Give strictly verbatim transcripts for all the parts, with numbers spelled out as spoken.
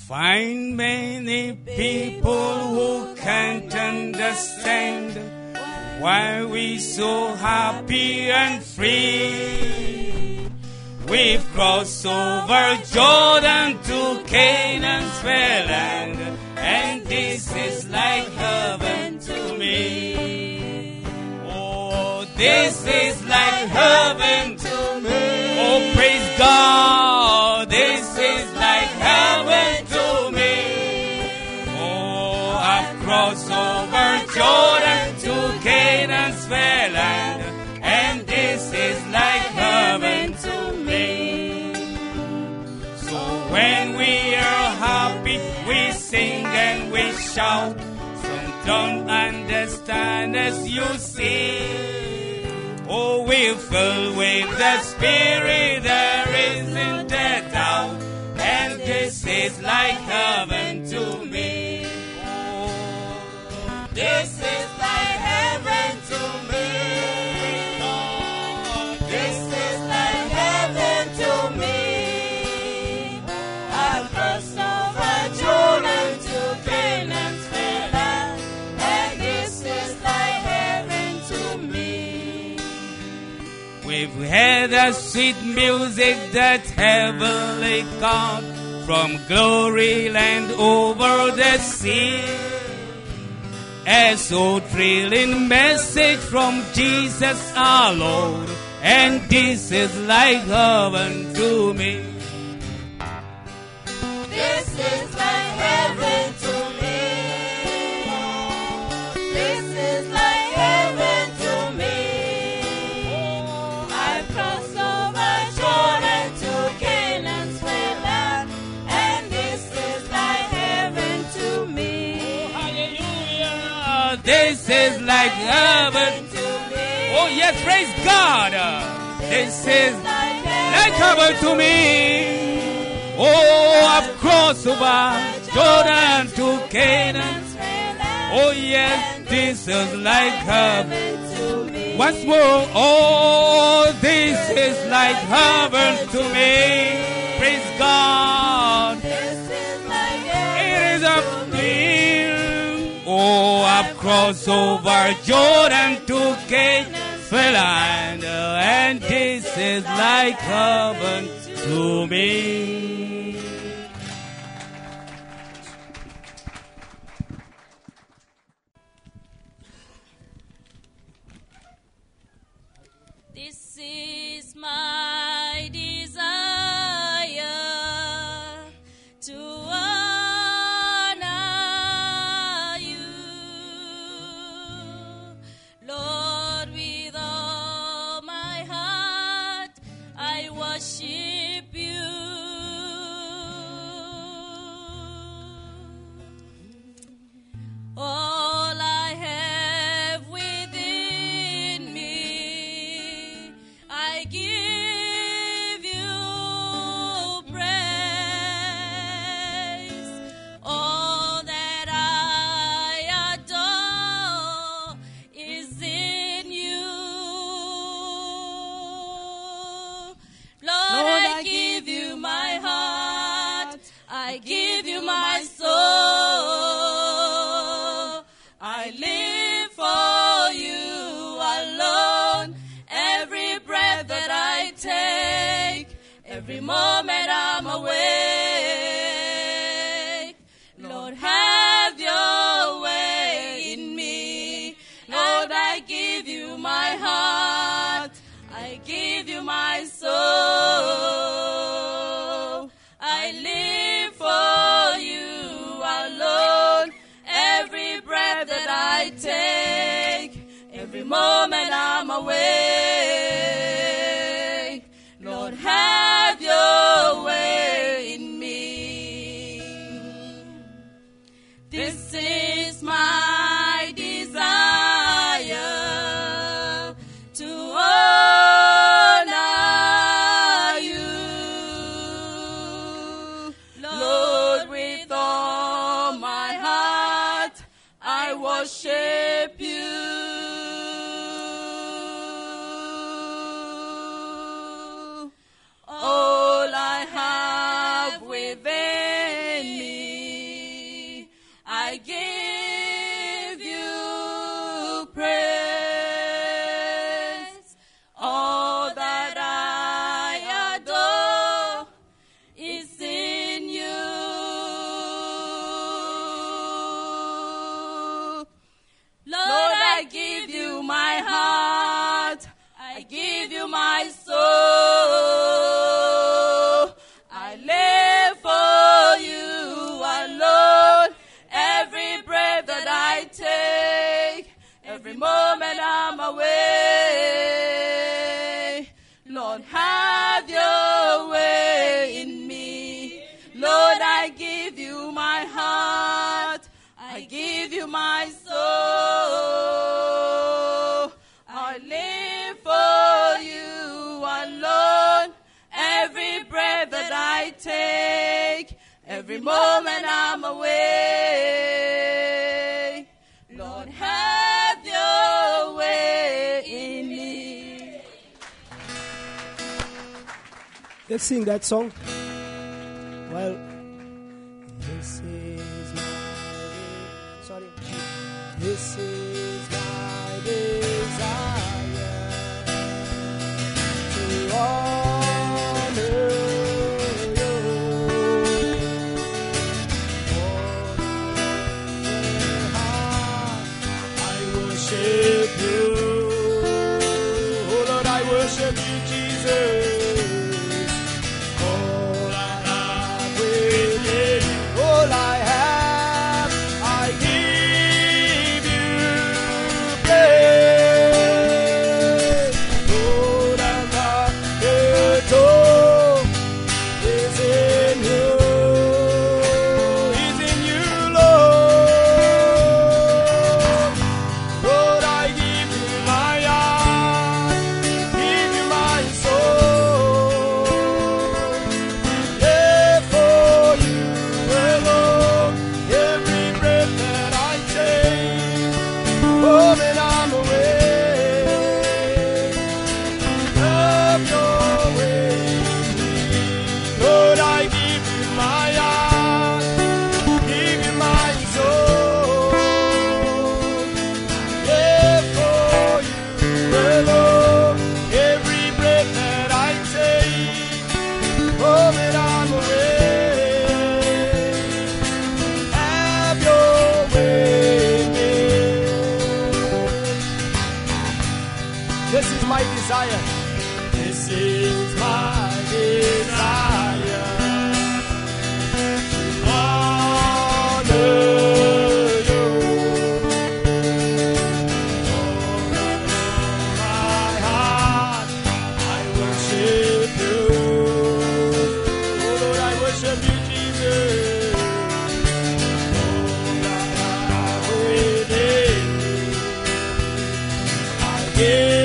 find many people who can't understand why we so happy and free. We've crossed over Jordan to Canaan's fair land, and this is like heaven to me. Oh, this is like heaven to me. Oh, praise God, this is like heaven to me. Oh, I've crossed over Jordan to Canaan's fair land, and this is like heaven to me. So when we are happy, we sing and we shout. Some don't understand, as you see. Oh, we're filled with the Spirit, there isn't a doubt, and this is like heaven to me. Oh, this is like heaven to me. Oh, this is like heaven to me. I've crossed over Jordan to Canaan's fair land, and this is like heaven to me. We've heard the sweet music that heavenly God from glory land over the sea. A so thrilling message from Jesus our Lord, and this is like heaven to me. This is like heaven to me. This is like heaven to me. I've crossed over Jordan to Canaan's fair land, and this is like heaven to me. Hallelujah! This is like heaven to me. Oh yes, praise God! This is like heaven to me. Oh, I've crossed over Jordan to Canaan. Oh yes, this is like heaven to me. Once more, oh, this is like heaven to me. Praise God. It is a thrill. Oh, I've crossed over Jordan to Canaan's land, and this is like heaven to me. This is my desire to honor you, Lord, with all my heart I worship you. All I have within me, I give you praise. All that I adore is in you. Lord, I give you my heart, I give you my soul. I live for you alone. Every breath that I take, every moment I'm awake. Lord, have your way in me. Lord, I give you my heart, I give you my soul. I live for you alone. Every breath that I take, every moment I'm awake. Lord, have your way in me. This is my desire to honor you, Lord, with all my heart I worship you. All I have within me, moment I'm away. Lord, have your way in me. Lord, I give you my heart. I give you my soul. I live for you alone. Every breath that I take, every moment I'm away. Lord, have your way in me. Let's sing that song. Well, this is my, sorry, this is my desire to honor you. I worship you. Oh Lord, I worship you, Jesus. This is my desire to honor you. Lord, my heart, I worship you. Oh Lord, I worship you, Jesus. Lord, I within me. I give.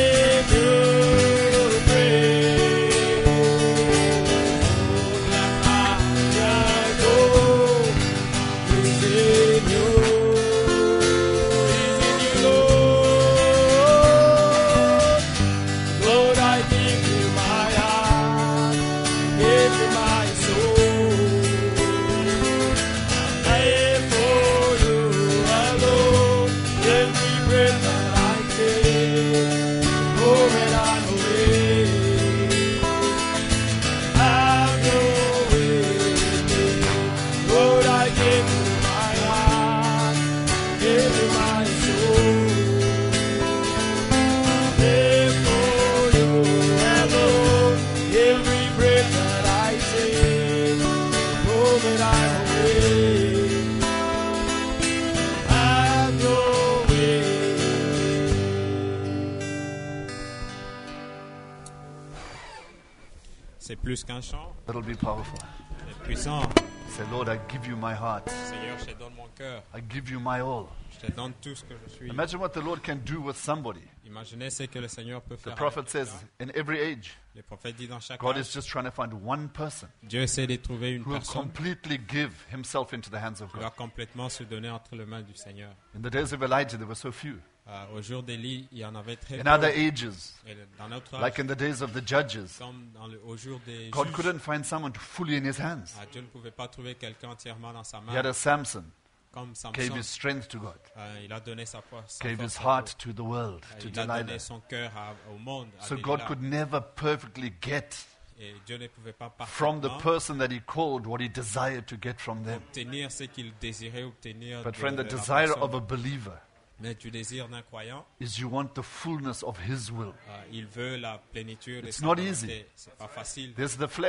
C'est plus qu'un chant, That'll be powerful. c'est puissant. Say, Lord, I give you my heart. Seigneur, je te donne mon cœur, I give you my all. je te donne tout ce que je suis. Imagine what the Lord can do with somebody. Imaginez ce que le Seigneur peut The faire. prophet avec says, quelqu'un. in every age, Le prophète dit dans chaque God âge, is just trying to find one person Dieu essaie de trouver une who will personne completely give himself into the hands of qui va God. complètement se donner entre les mains du Seigneur. In the days of Elijah, there were so few. Euh, au jour d'Élie, il y en avait très In peu. other ages, Et dans notre âge, like in the days of the judges, comme dans le- au jour des God juges, couldn't find someone fully in his hands. ah, Dieu ne pouvait pas trouver quelqu'un entièrement dans sa He main, had a Samson, comme gave Samson. his strength to God, Euh, il a donné sa force, sa gave force his à heart Dieu. to the world, Euh, to il a Delilah. donné son cœur à- au monde, à So Delilah. God could never perfectly get Et Dieu ne pouvait pas from the parfaitement person that he called what he desired to get from them. obtenir ce qu'il désirait obtenir But de, friend, the de la desire personne. of a believer Mais du désir d'un croyant, is you want the fullness of his will. euh, il veut la plénitude de It's sa not volonté. easy. C'est pas facile. There's the flesh.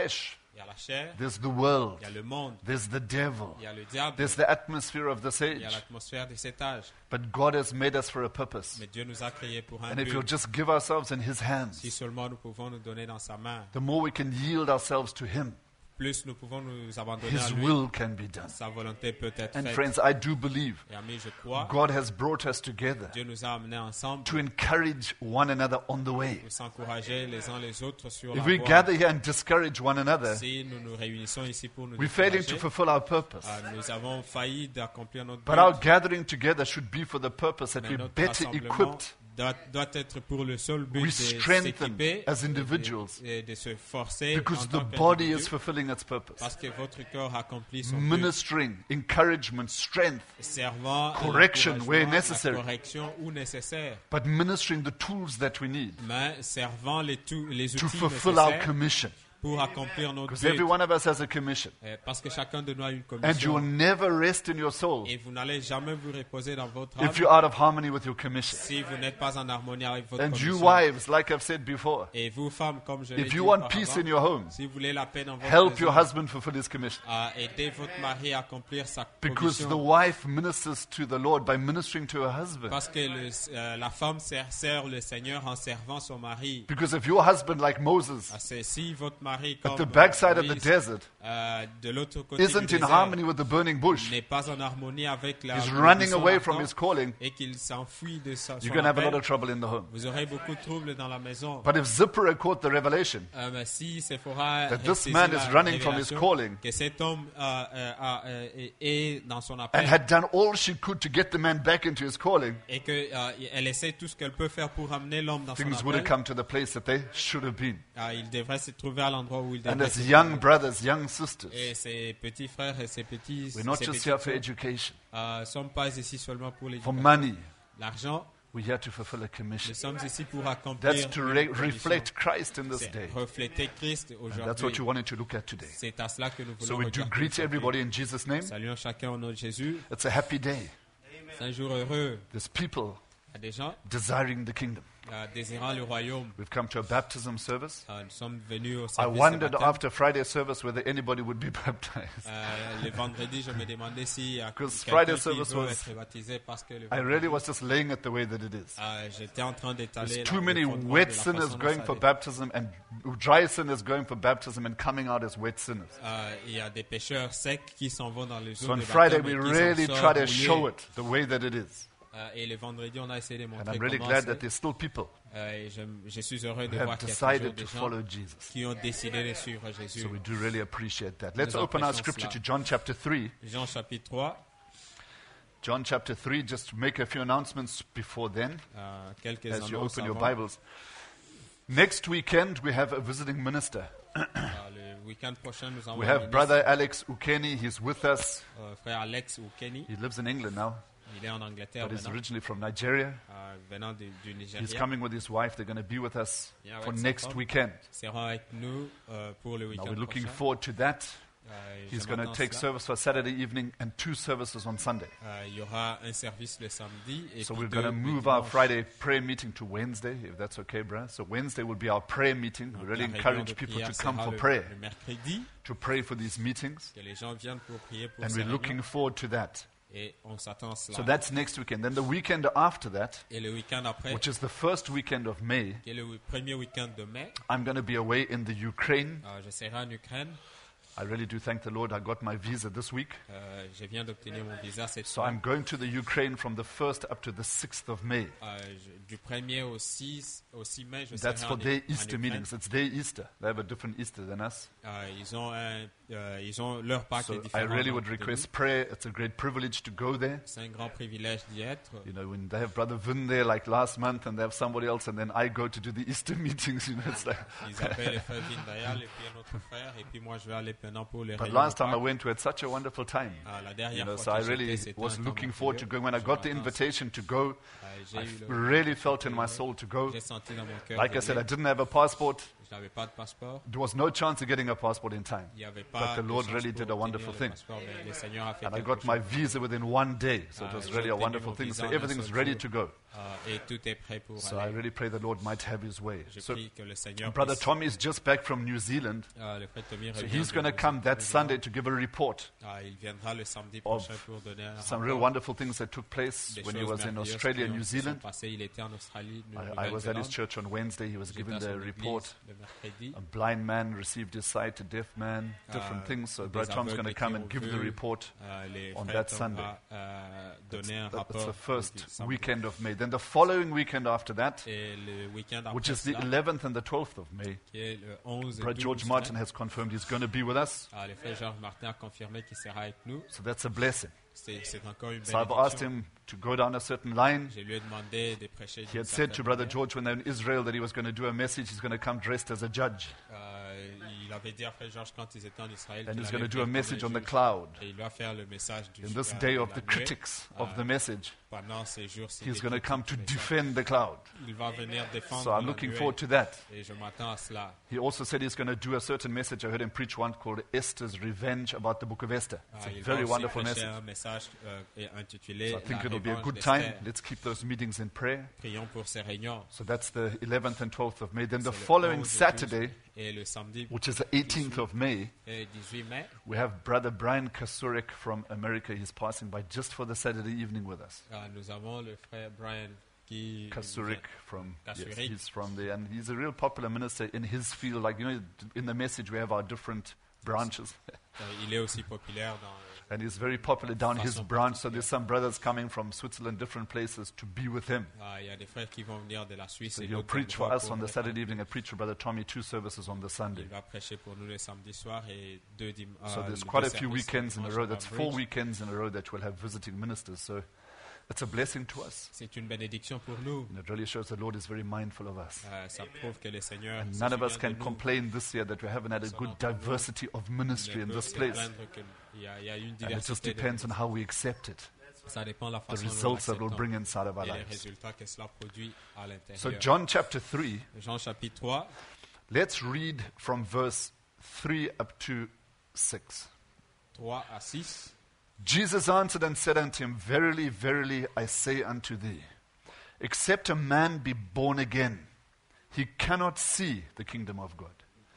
Il y a la chair, there's the world, il y a le monde, there's the devil, il y a le diable, there's the atmosphere of this il y a age. l'atmosphère de cet âge. But God has made us for a purpose. Mais Dieu nous a créés pour un And if you'll but. just give ourselves in His hands, Si seulement nous pouvons nous donner dans sa main, the more we can yield ourselves to Him, plus nous pouvons nous abandonner à His lui. will can be done. Sa volonté peut être And faite. friends, I do believe Et amis, je crois, God has brought us together Dieu nous a amenés ensemble to encourage one another on the way. pour s'encourager les uns les autres sur If la we voie. gather here and discourage one another, Si nous nous réunissons ici pour nous we're failing décourager, to fulfill our purpose. euh, nous avons failli d'accomplir notre But our but. gathering together should be for the purpose that Mais we're notre better rassemblement equipped, doit, doit être pour le seul but we de strengthen s'équiper as et de- individuals et de se forcer because en the tant body is qu'individu, fulfilling its purpose. parce que votre corps accomplit son but, Ministering, encouragement, strength, servant à correction l'encouragement, where la necessary. correction où nécessaire, but ministering the tools that we need mais servant les, tout, les to outils fulfill our nécessaires commission. pour accomplir notre Because every but. one of us has a commission. Euh, Parce que chacun de nous a une And you will commission never rest in your soul et vous n'allez jamais vous reposer dans votre âme if you're out of harmony with your commission. si vous n'êtes pas en harmonie avec votre And you commission. wives, like I've said before, Et vous femmes, comme je l'ai if dit you want auparavant, peace in your home, si vous voulez la paix dans votre help your maison, husband fulfill his commission. à aider votre mari à accomplir sa Because the commission. wife ministers to the Lord by ministering to her husband. Parce que le- euh, la femme sert, sert le Seigneur en servant son mari. Because if your husband, like Moses, Ah, c'est si votre mari, at comme the backside of the Moïse, desert, euh, de l'autre côté du isn't in désert, harmony with the burning bush, n'est pas en harmonie avec la is le running buisson away from ardent, his calling, et qu'il s'enfuit de sa, son you're going to have a lot appel, of trouble in the home. vous aurez beaucoup de troubles dans la maison. But if Zipporah caught the revelation Euh, mais si Sephora that this ressaisit man la is running from his révélation calling que cet homme euh, euh, a- euh, est, est dans son and appel had done all she could to get the man back into his calling, et qu'elle essaie tout ce qu'elle peut faire pour amener l'homme dans son things would have appel, come to the place that they should have been. euh, il devrait se trouver à l'endroit où il And devrait as se young trouver. brothers, young sisters, Et ses petits frères et ses petits we're not ses just petites here for sœurs, education, euh, sommes pas ici seulement pour for l'éducation. money. L'argent, We're here to fulfill a commission. nous sommes ici pour accomplir That's to une re- commission. reflect Christ in this C'est day. refléter Christ And that's what aujourd'hui. you wanted to look at today. C'est à cela que nous So voulons we do regarder greet aujourd'hui. everybody in Jesus' name. Saluons chacun au nom de Jésus. It's a happy day. C'est un jour heureux. There's people Il y a des gens desiring the kingdom. euh, désirant le royaume. We've come to a baptism service. Euh, nous sommes venus au I service de wondered baptême. after Friday service whether anybody would be baptized. Euh, le vendredi, je me demandais si euh, Because quelqu'un Friday qui service veut was- être baptisé parce que le I vendredi, really was just laying it the way that it is. euh, j'étais en train d'étaler There's la- too le many fondement de wet la sinners façon dont going ça for allait. baptism and dry sinners going for baptism and coming out as wet sinners. Euh, il y a des pécheurs secs qui s'en vont dans les So eaux on de Friday baptême we et qui really s'en try sortent to mouillés. show it the way that it is. Euh, et le vendredi, on a essayé de And montrer I'm really comment glad c'est. that there's still people Euh, et je, je suis heureux de who voir have qu'il y a toujours decided des to gens follow Jesus. qui ont décidé de suivre Jésus. So we do really appreciate that. Let's Nous open our apprécions scripture to cela. John chapter three. Jean chapitre trois, John chapter three, just to make a few announcements before then, euh, quelques as you annonces open your avant. Bibles. Next weekend, we have a visiting minister. Euh, le week-end prochain, nous avons We un have ministre, Brother Alex Ukeni. He's with us. euh, frère Alex ou Kenny. He lives in England now, Il est en Angleterre but he's maintenant, originally from Nigeria. euh, venant du, du He's Nigeria. coming with his wife. They're going to be with us Yeah, for avec sa next femme. weekend. Il sera avec nous euh, pour le Now week-end we're looking prochain. forward to that. Euh, He's je going to m'attends à take cela. service for Saturday evening and two services on Sunday. Euh, il y aura un service le samedi et So puis we're deux going to le move our dimanche. Friday prayer meeting to Wednesday, if that's okay, bruh. So Wednesday will be our prayer meeting. Donc, We really la réunion encourage de people prière to come sera for le, prayer, le mercredi, to pray for these meetings. que les gens viennent pour prier pour And ces we're réunions. looking forward to that. Et on s'attend à cela. So that's next weekend. Then the weekend after that, Et le week-end après, which is the first weekend of May, qui est le premier week-end de mai, I'm going to be away in the Ukraine. euh, je serai en Ukraine. I really do thank the Lord. I got my visa this week. Euh, je viens d'obtenir mon visa cette So semaine. I'm going to the Ukraine from the first up to the sixth of May. Euh, je- du premier au six, au six mai, je That's serai for en, their en Easter Ukraine. meetings. It's their Easter. They have a different Easter than us. Euh, ils, ont un, euh, ils ont leur Pâques So est I différent. really donc, would de request nous. prayer. It's a great privilege to go there. C'est un grand privilège d'y être. You know, when they have Brother Vin there like last month and they have somebody else and then I go to do the Easter meetings, you know, it's like... Ils appellent le frère Vindayal et puis un autre frère. Et puis moi, je vais aller maintenant pour les But réunions last de time I Pâques. went, we had such a wonderful time. Ah, la You dernière know, so fois I que j'étais, really c'était was un temps looking forward to merveilleux. going. When I Je got the m'attends à ça. invitation to go, Euh, j'ai I eu le- really felt in my soul to go. J'ai senti dans mon cœur. Like de I said, I venir. didn't have a passport. je n'avais pas de passeport. There was no chance of getting a passport in time. Il n'y avait But pas the de Lord chance really pour did a obtenir wonderful le thing. passeport, mais le Seigneur a fait And I quelque got my chose. visa within one day, so it Ah, was j'ai really a obtenu wonderful mon thing. visa So en un everything's seul ready jour. to go. Ah, et tout est prêt pour So I aller. really pray the Lord might have His way. Je So prie que le Seigneur Brother puisse... Tommy is just back from New Zealand, Ah, le frère Tommy so revient he's de going to New come that Zealand. Sunday to give a report Ah, il viendra le samedi of prochain pour donner un some rapport real wonderful things that took place des when he choses was in merveilleuses Australia, qui ont- New qui sont Zealand. passées. Il était en Australie, I, I was at his Nouvelle-Zélande. church on Wednesday. He was J'étais given à the son report. église le mercredi. A blind man received his sight, a deaf man, different Ah, things. So des Brother Tom's going to aveugles come qui and ont give the vu. report. Ah, les on frères that Sunday. va, euh, donner un That- rapport That's the le first samedi. weekend of May. Then the following weekend after that, Et le week-end après which is the cela, eleventh and the twelfth of May, qui est le onze et Brother douze George mai, Martin has confirmed he's going to be with us. ah, le frère Georges Martin a confirmé qu'il sera avec nous. So that's a blessing. C'est c'est encore une So I've asked bénédiction. him to go down a certain line. Je lui ai demandé de prêcher He d'une had said to certaine Brother manière. George when they were in Israel that he was going to do a message. He's going to come dressed as a judge. Euh, il avait dit à frère Georges quand ils étaient en Israël And qu'il he's allait going to do venir a comme message un on the juge. cloud. Et il va faire le message du In jour, this euh, day de of la the nuée. critics of Ah, the message, pendant ces jours-ci he's des going to come critiques to du message. defend the cloud. Il va venir défendre So I'm la looking nuée. forward to that. Et je m'attends à cela. He also said he's going to do a certain message. I heard him preach one called Esther's Revenge about the book of Esther. It's Ah, a il very va aussi wonderful prêcher message. un message euh, et intitulé So I think La it'll be a revanche good d'Esther. time. Let's keep those meetings in prayer. Prions pour ces réunions. So that's the eleventh and twelfth of May. Then the C'est le following onze et douze Saturday, et le samedi which is the eighteenth of May, et dix-huit mai, we have Brother Brian Kasurik from America. He's passing by just for the Saturday evening with us. ah, nous avons le frère Brian qui Kasurik from yes, Kasurik. he's from there, and he's a real popular minister in his field. Like you know, in the message we have our different branches, Euh, il est aussi populaire dans and he's very popular down his Façon branch. So there's some brothers coming from Switzerland, different places, to be with him. ah, il y a des frères qui vont venir de la Suisse So et he'll d'autres preach for endroits us pour on the nous. Saturday evening. I preach for Brother Tommy two services on the Sunday. Il va prêcher pour nous le samedi soir et deux dim- So euh, there's le quite deux a few services weekends in a dimanche row. à That's four Bridge. weekends in a row that we'll have visiting ministers. So it's a blessing to us. C'est une bénédiction pour nous. And it really shows the Lord is very mindful of us. Euh, ça prouve que le Seigneur And se none of us souvient can de nous. complain this year that we haven't had a good diversity of ministry Il in ne peut this se place. plaindre que il y a- il y a une And it just diversité de- depends on how we accept it, Ça dépend de la the façon dont nous results that will l'acceptons bring inside of our et les lives. résultats que cela produit à So, l'intérieur. John chapter three, Jean chapitre trois, let's read from verse three up to six. trois à six. Jesus answered and said unto him, Verily, verily, I say unto thee, except a man be born again, he cannot see the kingdom of God.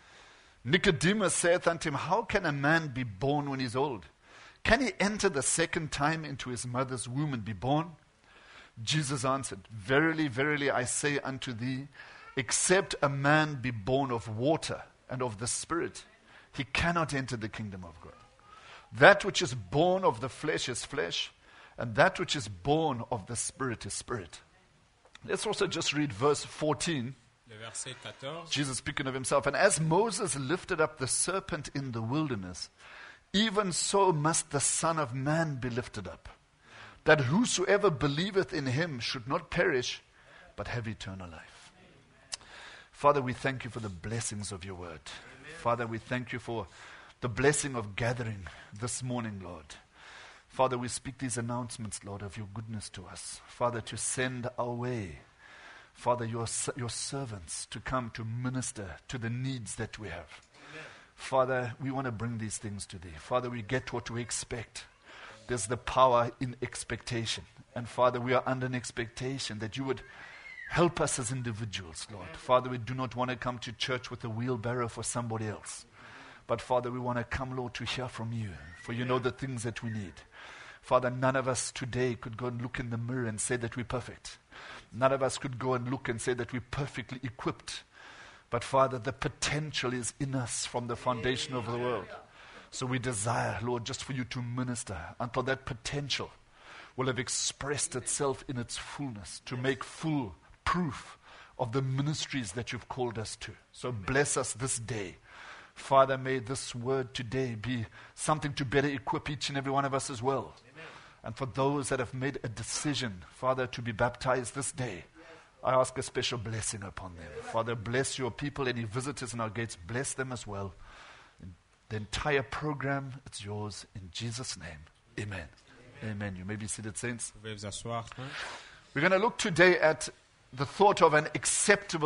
Nicodemus saith unto him, How can a man be born when he is old? Can he enter the second time into his mother's womb and be born? Jesus answered, Verily, verily, I say unto thee, except a man be born of water and of the Spirit, he cannot enter the kingdom of God. That which is born of the flesh is flesh, and that which is born of the Spirit is spirit. Let's also just read verse fourteen. Le verset quatorze. Jesus speaking of himself. And as Moses lifted up the serpent in the wilderness, even so must the Son of Man be lifted up, that whosoever believeth in him should not perish, but have eternal life. Father, we thank you for the blessings of your word. Father, we thank you for the blessing of gathering this morning, Lord. Father, we speak these announcements, Lord, of your goodness to us. Father, to send our way, Father, your, your servants to come to minister to the needs that we have. Amen. Father, we want to bring these things to thee. Father, we get what we expect. There's the power in expectation. And Father, we are under an expectation that you would help us as individuals, Lord. Father, we do not want to come to church with a wheelbarrow for somebody else. But Father, we want to come, Lord, to hear from you. For you know the things that we need. Father, none of us today could go and look in the mirror and say that we're perfect. None of us could go and look and say that we're perfectly equipped. But Father, the potential is in us from the foundation of the world. So we desire, Lord, just for you to minister until that potential will have expressed itself in its fullness to make full proof of the ministries that you've called us to. So bless us this day. Father, may this word today be something to better equip each and every one of us as well. Amen. And for those that have made a decision, Father, to be baptized this day, I ask a special blessing upon them. Father, bless your people, any visitors in our gates, bless them as well. In the entire program, it's yours in Jesus' name. Amen. Amen. Amen. You may be seated, saints. Vous pouvez vous asseoir, hein? We're going to look today at the thought of an acceptable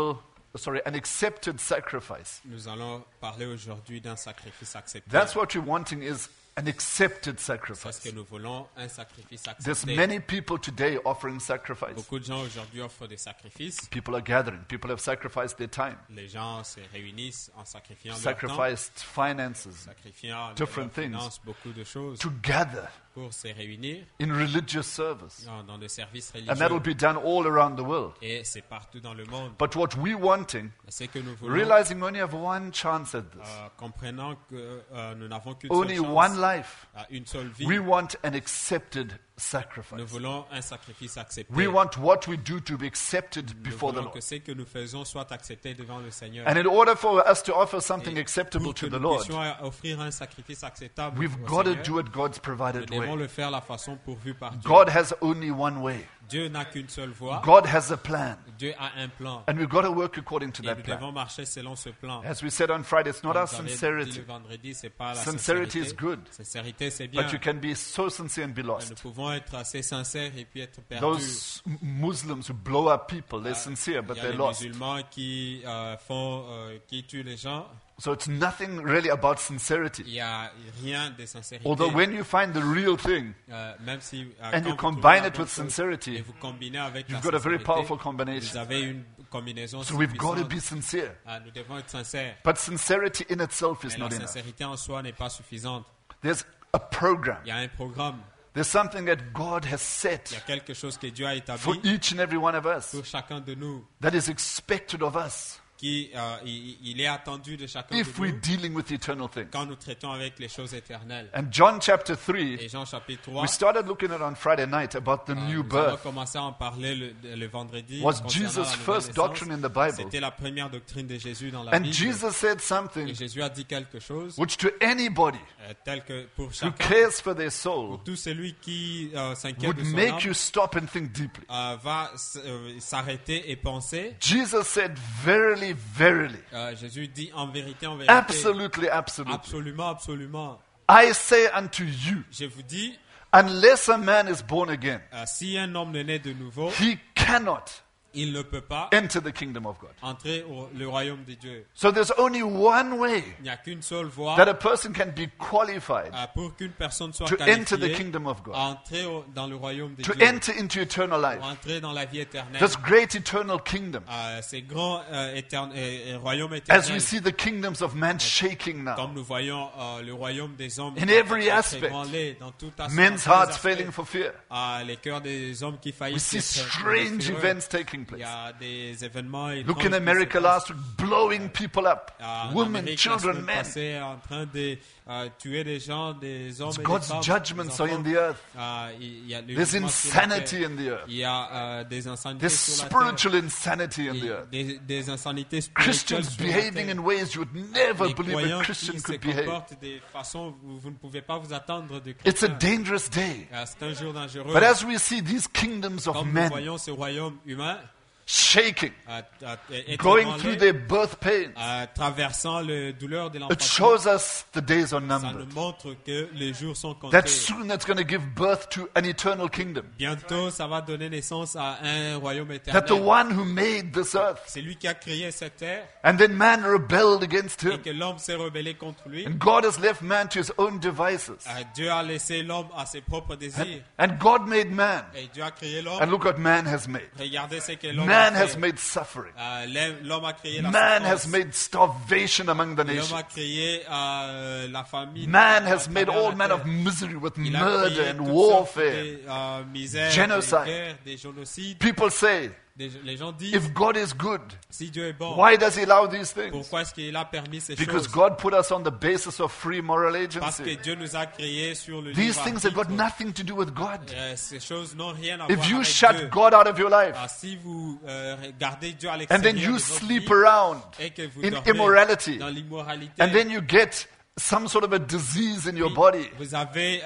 sorry, an accepted sacrifice. Nous allons parler aujourd'hui d'un sacrifice accepté. That's what you're wanting is an accepted Parce sacrifice. que nous voulons un sacrifice There's accepté. many people today offering sacrifice. Beaucoup de gens aujourd'hui offrent des sacrifices. People are gathering. People have sacrificed their time, Les gens se réunissent en sacrifiant leur temps, sacrificed finances sacrifiant different leurs things. finances, beaucoup de choses to gather pour se réunir in religious service. dans, dans des services And that'll religieux. be done all around the world. Et c'est partout dans le monde. But what we're wanting, C'est que nous voulons, realizing we only have one chance at this, euh, comprenant que euh, nous n'avons qu'une only seule one chance, life, à une seule vie. we want an accepted Nous sacrifice. voulons un sacrifice accepté. We want what we do to be accepted Nous before the voulons Lord. que ce que nous faisons soit accepté devant le Seigneur. And in order for us to offer Et something acceptable pour to que the nous Lord, puissions offrir un sacrifice acceptable we've au got to Seigneur, do it God's nous provided devons way. le faire la façon pourvue par Dieu. God has only one way. Dieu n'a qu'une seule voie. God has a plan. Dieu a un plan. And we've got to work according to Et that nous plan. devons marcher selon ce plan. As we said on Friday, it's not Comme our vous avez dit sincerity, le vendredi, c'est pas la Sincerity sincérité. is good. Sincérité, c'est bien. but you can be so sincere and be Nous lost. pouvons être assez sincères et puis être perdus. Those m- Muslims who blow up people, they're Ah, sincere, but Il y a they're les lost. musulmans qui euh, font, euh, qui tuent les gens. So it's nothing really about Il sincerity. n'y a rien de sincérité. Although when you find the real thing, Euh, même si, euh, and quand you vous combine trouvez la it bonne with chose sincerity, et vous combinez avec you've la got a very sincérité, powerful vous combination. avez une combinaison So we've got to puissante. be sincere. Ah, nous devons être sincères. But sincerity in itself is Mais not la enough. sincérité en soi n'est pas suffisante. There's a program. Il y a un programme. There's something that God has Il y a set quelque chose que Dieu a for établi each and every one of us pour chacun de nous, that is expected of us qui euh, il, il est attendu de chacun if de we're nous dealing with eternal things. quand nous traitons avec les choses éternelles. And John chapter three, Et Jean chapitre trois, we started looking at on Friday night about the euh, new nous avons birth. commencé à en parler le, le vendredi. Was concernant Jesus' la nouvelle first naissance. doctrine in the Bible. C'était la première doctrine de Jésus dans la And Bible. Jesus said Et something Jésus a dit quelque chose which to anybody euh, tel que pour who chacun, cares for their soul tout celui qui euh, s'inquiète would de son make âme you stop and think deeply. euh, va s- euh, s'arrêter et penser. Jesus said, verily, verily, Euh, Jésus dit en vérité, en vérité, absolutely, absolutely, absolument, absolument. I say unto you, Je vous dis, unless a man is born again, euh, si un homme ne naît de nouveau, he cannot il ne peut pas enter the kingdom of God. entrer au le royaume de Dieu. So there's only one way Il n'y a qu'une seule voie that a person can be qualified euh, pour qu'une personne soit to enter the qualifiée kingdom of à God, entrer au- dans le royaume de to Dieu, enter into eternal life, pour entrer dans la vie éternelle. this great eternal kingdom. Euh, ces grands euh, étern- euh, euh, royaumes As éternels, we see the kingdoms of man shaking now, comme nous voyons euh, le royaume des hommes In every être aspect. ébranlé dans tout aspect, men's dans tous les hearts aspects. failing for fear. Ah, les cœurs des hommes qui We faillissent. see être- strange être- events taking Il y place. a des événements étranges Look in qui se America passent. last week, blowing people up, Ah, en women, Amérique, la children, semaine men. passée, en train de euh, tuer des gens, des hommes et des God's femmes, judgments des are in enfants. the earth. Ah, il y a le There's jugement sur la insanity terre. in the earth. Il y a euh, des insanités There's sur la spiritual insanity in terre. the Et earth. Des, des insanités spirituelles Christians sur la behaving terre. in ways you would never Les believe a croyants Christian qui se could behave. comportent de façon où vous ne pouvez pas vous attendre de It's a chrétiens. dangerous day. Ah, c'est un jour dangereux. But as we see these kingdoms of Comme nous men voyons ce royaume humain shaking, euh, euh, être going ébranlé, through their birth pains, euh, traversant le douleur de it l'enfantement, shows us the days are ça nous numbered. montre que les jours sont comptés. That soon it's going to give birth to an eternal kingdom. Bientôt, ça va donner naissance à un royaume That the éternel. one who made this earth, C'est lui qui a créé cette terre and then man rebelled against et him, que l'homme s'est rebellé contre lui. and God has left man to his own devices. Euh, Dieu a laissé l'homme à ses propres désirs. And God made man, Et Dieu a créé and l'homme. look what man has made. Regardez ce que l'homme Man a has fait. made suffering. Euh, l'homme- L'homme a créé la Man has souffrance. made starvation among the L'homme nations. a créé euh, la famille. Man à has made travers all la manner of terre. misery with Il a murder créé and toutes sortes warfare. de euh, misères, Genocide. des guerres, des génocides. People say, Des- les gens disent, if God is good, si Dieu est bon, why does he allow these things? pourquoi est-ce qu'il a permis ces Because choses? God put us on the basis of free moral Parce que agency. Dieu nous a créés sur le These libre things have got arbitre. nothing to do with God. Euh, ces choses n'ont rien à If voir you avec shut Dieu. God out of your life, Ah, si vous euh, gardez Dieu à and l'extérieur then de you votre sleep vie, around et que vous in dormez immorality, dans l'immoralité, and then you get some sort of a disease in your body, vous avez euh,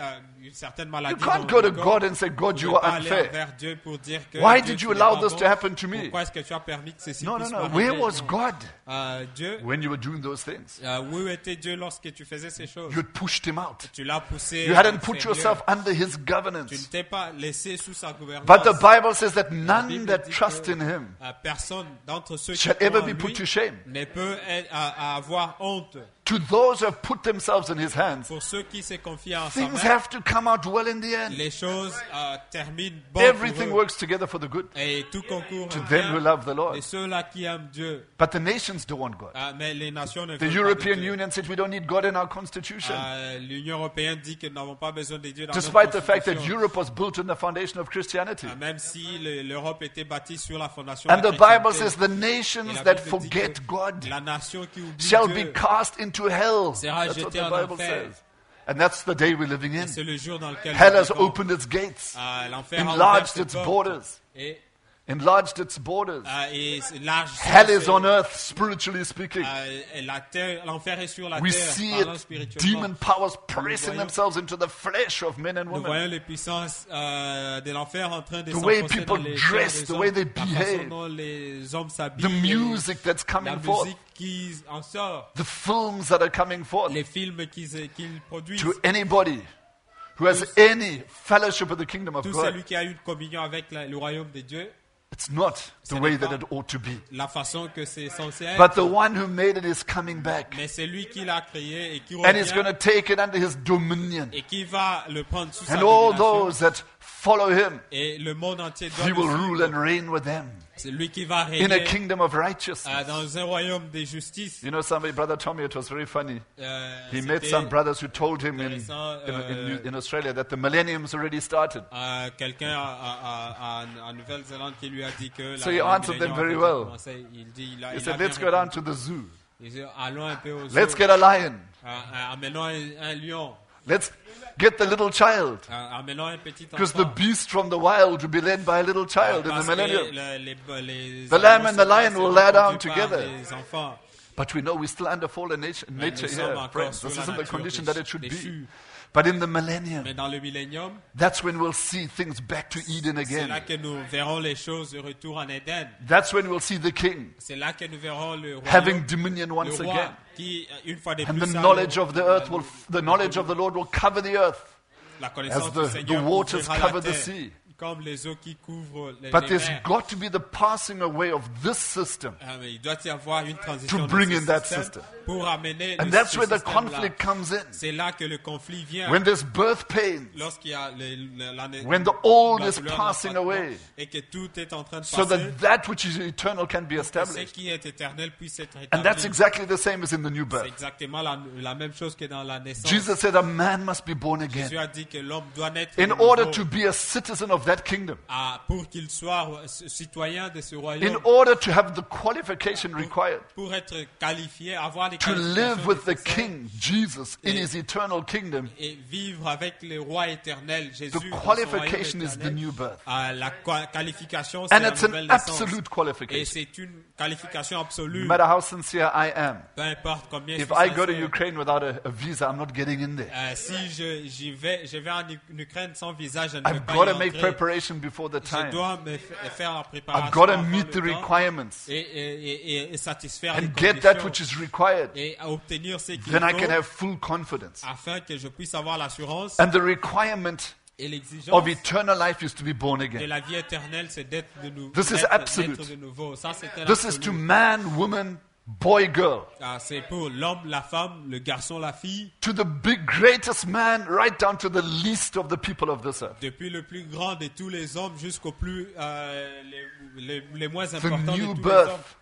une certaine You maladie can't dans go to le corps, God and say, God, tu you ne peux are pas aller unfair. envers Dieu pour dire que Why Dieu, did tu you n'es allow pas this bon. to happen to me? Pourquoi est-ce que tu as permis que ceci No, no, puisse no. m'arriver? Where was Non. God Euh, Dieu, when you were doing those things? euh, où était Dieu lorsque tu faisais ces choses? You had pushed him out. Tu l'as poussé. You hadn't à put faire yourself mieux. under his Tu ne governance. t'es pas laissé sous sa gouvernance. But the Bible says that La none Bible that dit trust que, in him euh, personne d'entre ceux qui shall croient ever en be put lui to shame. ne peut être- à- à avoir honte. To those who have put themselves in his hands, Pour ceux qui se confient en sa things main, have to come out well in the end. les choses euh, terminent bon Everything pour eux. works together for the good Et tout concourt to en them bien who love the Lord. et ceux-là qui aiment Dieu. But the nations don't want God. Ah, mais les nations ne The veulent European pas de Dieu. Union said we don't need God in our constitution. Ah, L'Union européenne dit que nous n'avons pas besoin de Dieu dans Despite notre the fact that constitution. Europe was built on the foundation of Christianity. Ah, même si le- l'Europe était bâtie sur la fondation And de the la Bible chrétienté. says the Et nations la that Bible dit forget que God la nation qui oublie shall be Dieu, cast into hell. sera That's what jetée the en Bible enfer. says. And that's the day we're living in. c'est le jour dans lequel Hell nous has vivons. opened its gates, Ah, l'enfer a ouvert enlarged ses its portes. borders, Et, enlarged its borders. ah, et c'est large. Hell c'est- is on earth, spiritually speaking. ah, et la terre, l'enfer est sur la We terre, see parlant it, spirituellement. demon powers pressing voyons- themselves into the flesh of men and Nous women. voyons les puissances euh, de l'enfer en train de The way s'enfoncer people dans les dress, cœurs the des way hommes, they la façon behave, dont les hommes s'habillent, The les- music that's la coming forth, musique qui en sort, the films that are coming forth. les films qu'ils qu'ils produisent. To anybody who has any fellowship with the kingdom of Tout God, celui qui a eu une communion avec la- le royaume de Dieu, it's not the Ce way n'est that pas it ought to be. la façon que c'est censé être. But the one who made it is coming back. Mais c'est lui qui l'a créé et qui And he's going to revient take it under his dominion. et qui va le prendre sous sa And all domination. those that follow him, Et le monde entier doit he le will suivre. rule and reign with them C'est lui qui va in a régner kingdom of euh, righteousness. dans un royaume de justice. You know, somebody, Brother Tommy, it was very funny. Euh, He met c'était, some brothers who told him in, intéressant, in, in, euh, in Australia that the millennium's already started. euh, quelqu'un à- à- à- en- en Nouvelle-Zélande qui lui a dit que So la- he le answered them millénium very avait well. commencé. Il dit, il a, He il a said, bien let's go down répondu. to the zoo. Il dit, allons un peu au zoo. Let's get a lion. Euh, euh, amenons un, un lion. Let's get the little child. Euh, amenons un petit Because the enfant. beast from the wild will be led by a little child in Parce the que millennium. le- les- les The lamb animaux and the lion sauvages will seront lie down conduits par together. les enfants. But we know we're still under fallen nature, nature nous here, sommes encore friends. sous This la isn't the nature condition des- that it should be. déchue. But in the millennium, Mais dans le millénium, that's when we'll see things back to Eden c'est là again. que nous verrons les choses de retour en Éden. That's when we'll see the king C'est là que nous verrons le having royaume, dominion le once roi, again. qui, une fois de And plus, the a knowledge le- of the earth will, the knowledge of the Lord will cover the earth la connaissance as du the, Seigneur the waters couvrira la cover the terre, sea. comme les eaux qui couvrent les, But les there's mers. got to be the passing away of this system. Ah, mais il doit y avoir une transition To de bring ce in that système system. pour amener And le, that's ce where the système-là. conflict comes in. C'est là que le conflit vient. When there's birth pains, Lorsqu'il y a le, le- la, When the old la is douleur passing d'enfantement away, et que tout est en train de so passer, that that which is eternal can be que ce established. qui est éternel puisse être And établi. that's exactly the same as in the new C'est birth. exactement la, la même chose que dans la naissance. Jesus said a man must be born Jésus again a dit que l'homme doit naître in de order nouveau to be a citizen of that kingdom, à- pour qu'il soit c- citoyen de ce in royaume, order to have the qualification required pour être qualifié, avoir les to qualifications live with the nécessaires King, Jesus, in his eternal kingdom. et vivre avec le roi éternel, Jésus. The dans son qualification royaume is the éternel. new birth. Ah, la qua- qualification, c'est And la it's an nouvelle naissance. absolute Et qualification. c'est une qualification absolue. No matter how sincere I am, Peu importe combien je if suis I go to sincère. Ukraine without a, a visa, I'm not getting in there. Euh, si je, j'y vais, je vais en U- Ukraine sans visa, je ne peux I've pas got y to make entrer. preparation before the Je time. dois me fa- faire la préparation I've got to avant meet the le temps requirements et, et, et, et satisfaire les and get that conditions which is required. et à obtenir ce qu'il Then I faut can have full confidence. afin que je puisse avoir l'assurance And the requirement et l'exigence of eternal life is to be born de again. la vie éternelle, c'est d'être de, nou- This is d'être- absolute. d'être de nouveau. Ça, c'est un This is absolu. to man, woman, boy, girl. Ah, c'est pour l'homme, la femme, le garçon, la fille, To the big, greatest man, right down to the least of the people of this earth. depuis le plus grand de tous les hommes jusqu'au plus euh, les, les, les moins The importants de new tous les hommes. birth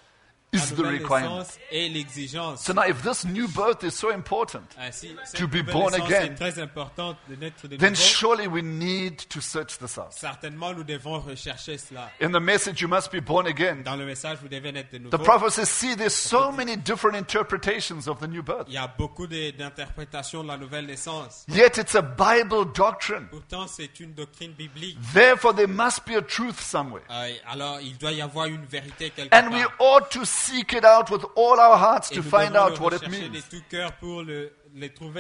La is the nouvelle requirement. naissance et l'exigence. So now, if this new birth is so important, Ah, si cette to be nouvelle born naissance again, est très importante de naître de then nouveau, surely we need to search this out. certainement nous devons rechercher cela. In the message, you must be born again. Dans le message, vous devez naître de The nouveau. prophet says, see, there's so many different interpretations of the new birth. Il y a beaucoup de- d'interprétations de la nouvelle naissance. Yet it's a Bible doctrine. Pourtant, c'est une doctrine biblique. Therefore, there must be a truth somewhere. Euh, alors, il doit y avoir une vérité quelque And we part. ought to seek it out with all our hearts Et to nous find devons out le what it rechercher de means. tout cœur pour le, les trouver.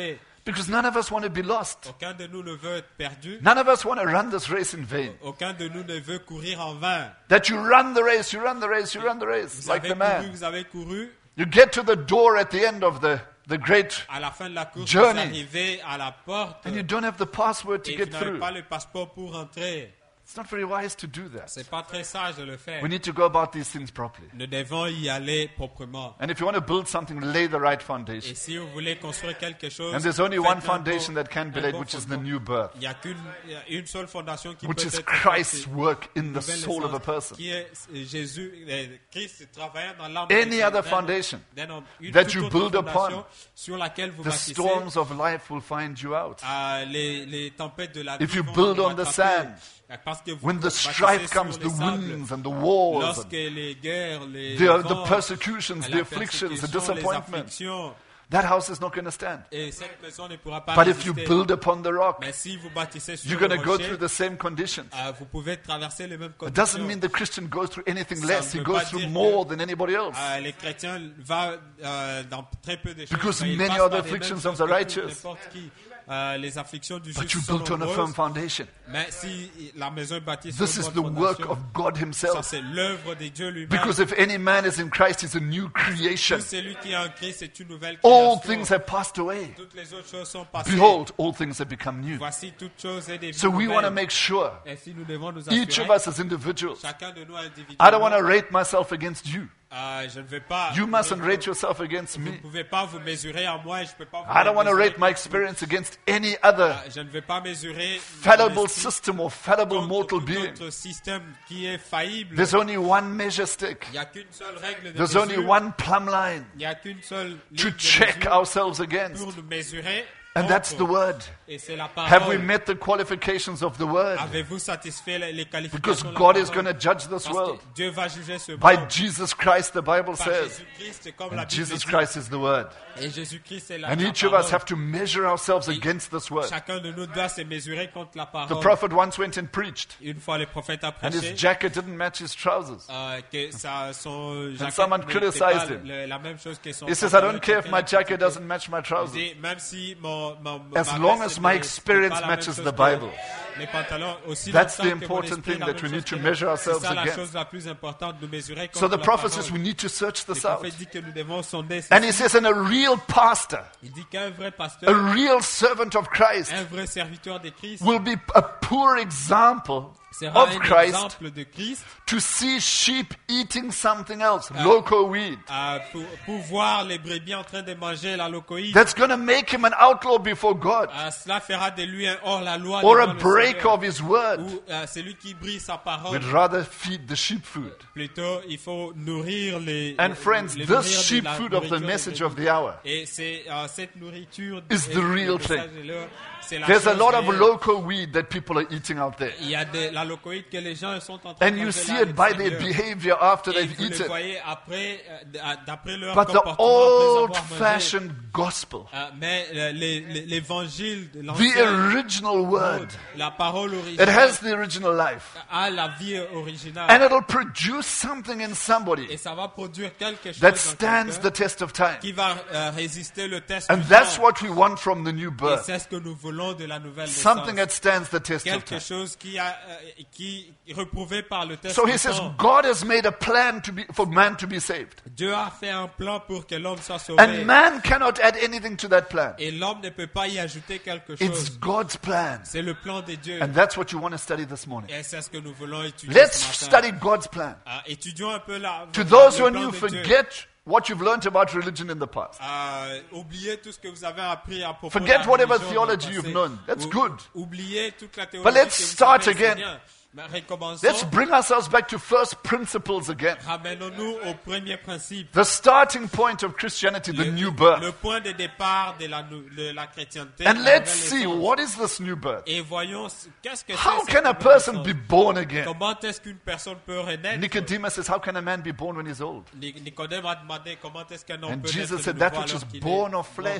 Because none of us want to be lost. Aucun de nous ne veut être perdu. None of us want to run this race in vain. Aucun de nous ne veut courir en vain. That you run the race, you run the race, you run the race, Vous like avez the couru, man. vous avez couru. You get to the door at the end of the, the great, À la fin de la course, Journey. vous arrivez à la porte and you don't have the password to et get vous n'avez through. pas le passeport pour entrer. It's not very wise to do that. C'est pas très sage de le faire. We need to go about these things properly. Nous devons y aller proprement. And if you want to build something, lay the right Et foundation. si vous voulez construire quelque chose, And there's only faites one un foundation bon- that can be un laid, bon which is the fondement. new birth, Il n'y a qu'une il y a une seule fondation qui which peut is être Christ's faite, work in the nouvelle soul of a naissance, person. qui est Jésus, euh, Christ travaillant dans l'âme. Any de other quelqu'un. foundation Then on- une that toute you autre build fondation upon, sur laquelle vous The bâtissez, storms of life will find you out. euh, les, les tempêtes de la vie If you vont build vous on the rattraper. sand, Parce que vous When the bâtissez strife sur comes, les the sables, winds and the wars, lorsque and les guerres, les the, the vents, persecutions, la the afflictions, the persécution, les disappointments, afflictions, that house is not going to stand. et cette maison ne pourra pas But if you résister. build upon the rock, Mais si vous bâtissez sur you're le going to go rocher, through the same conditions. euh, vous pouvez traverser les mêmes It conditions. doesn't mean the Christian goes through anything Ça less. ne He veut goes pas through dire more que- than anybody else. Euh, les chrétiens vont euh, dans très peu de choses. Because mais ils many passent are par the les mêmes afflictions choses of the que tout- righteous. n'importe qui. Euh, les afflictions du But juste you sont built on a firm nombreuses. foundation. Mais si la maison est bâtie sur This une is the bonne work fondation, of God ça Himself. c'est l'œuvre de Dieu lui-même. Because if any man is in Christ, he's a new creation. Tout celui qui est en Christ est une nouvelle All création. things have passed away. Toutes les autres choses sont passées. Behold, all things have become new. Voici toutes choses et des So we want to nouvelles. make sure, Et si nous devons nous each of assurer, us as individuals, chacun de nous individuellement, I don't want to rate myself against you. euh, je ne vais pas. You mustn't rate yourself against Vous ne me. pouvez pas vous mesurer à moi et je ne peux pas vous I don't want to mesurer rate my experience against any other contre- Je ne vais pas mesurer fallible mon esprit system or fallible contre mortal tout being. autre système qui est faillible. There's only one measure stick. Il n'y a qu'une seule règle de There's mesure. only one plumb line Il n'y a qu'une seule ligne to de check mesure ourselves against. pour nous mesurer. And that's contre. the word. Et c'est la Have we parole. met the qualifications of the word? Avez-vous satisfait les les Because qualifications de la God is parole? going to judge this Parce world. que Dieu va juger ce By monde Jesus Christ, the Bible par says. Jésus-Christ, comme la And Bible Jesus dit. Christ is the word. Et Jésus-Christ est la, And la each of us parole. have to measure ourselves against this word. Chacun de nous doit se mesurer contre la The parole. prophet once went and preached, Une fois le prophète a and his prêché, jacket didn't match his trousers. euh, que ça, son jacket someone n'était criticized pas him. le- la même chose que son He says, I pantalon don't care if était my la jacket petite- doesn't match my Il trousers. dit, même si mon, mon, As ma long veste as my n'est- experience n'est pas la matches même the chose que Bible. les pantalons, aussi That's longtemps the que mon important esprit est thing la that même we chose need to que- measure ourselves C'est ça la against. chose la plus importante de mesurer So contre the la prophet parole. says we need to search Le this out. prophète dit que nous devons sonder And he ceci. says, and a real pastor, Il dit qu'un vrai a pasteur, real servant of Christ, un vrai serviteur de Christ will be a poor example sera of un Christ exemple de Christ to see sheep eating something else, loco weed. euh, pour, pour voir les brebis en train de manger la locoïde. That's going to make him an outlaw before God, Euh, cela fera de lui un hors-la-loi or a devant le breaker Seigneur. of his word. Ou euh, celui qui brise sa parole. We'd rather feed the sheep food. Plutôt, il faut nourrir les And friends, les this nourrir de sheep la food of the nourriture des message brebis. of the hour. Et c'est euh, cette nourriture Is et the le real message thing. de l'heure, c'est la There's a chose lot of réelle. loco weed that people are eating out there. Il y a de la locoïde que les gens sont en train And de you manger see là à it by their l'extérieur. behavior after Et they've vous le eaten. voyez après, euh, d- euh, d'après leur But the comportement après avoir mangé. old-fashioned gospel, Euh, mais euh, les- les- l'évangile de the l'ancien, original word, la parole it originale has the original life. a la vie originale. And it'll produce something in Et somebody ça va produire quelque chose that dans stands quelqu'un the test of time. qui va euh, résister le test And du that's temps. what we want from the new Et birth. c'est ce que nous voulons de la nouvelle Something that naissance. stands the test of Quelque time. chose qui, a, euh, qui est reprouvé par le test So du he says, temps. God has made a plan to be, for man to be saved. Dieu a fait un plan pour que l'homme soit sauvé. And man cannot add anything to that plan. Et l'homme ne peut pas y ajouter quelque It's chose. God's plan. C'est le plan de Dieu. And that's what you want to study this morning. Et c'est ce que nous voulons étudier Let's ce matin. study God's plan. Ah, étudions un peu la, To la- those le who are plan new, de Dieu. forget what you've learned about religion in the past. Ah, oubliez tout ce que vous avez appris à propos Forget de la whatever religion dans le theology you've passé. known. That's Ou- good. Oubliez toute la théologie But let's que vous start savez, c'est again. bien. Mais recommençons. Let's bring ourselves back to first principles again. Ramenons-nous au premier principe. The starting point of Christianity, the le, new le birth. point de départ de la, nou- de la chrétienté. And la let's nouvelle see, naissance. what is this new birth? Et voyons ce- qu'est-ce que How c'est can cette a nouvelle person naissance. be born again? Comment est-ce qu'une personne peut renaître? Nicodemus says, how can a man be born when he's old? Nic- Nicodème a demandé comment est-ce qu'un homme And peut Jesus naître said, de that nouveau which is alors qu'il est born of mort. flesh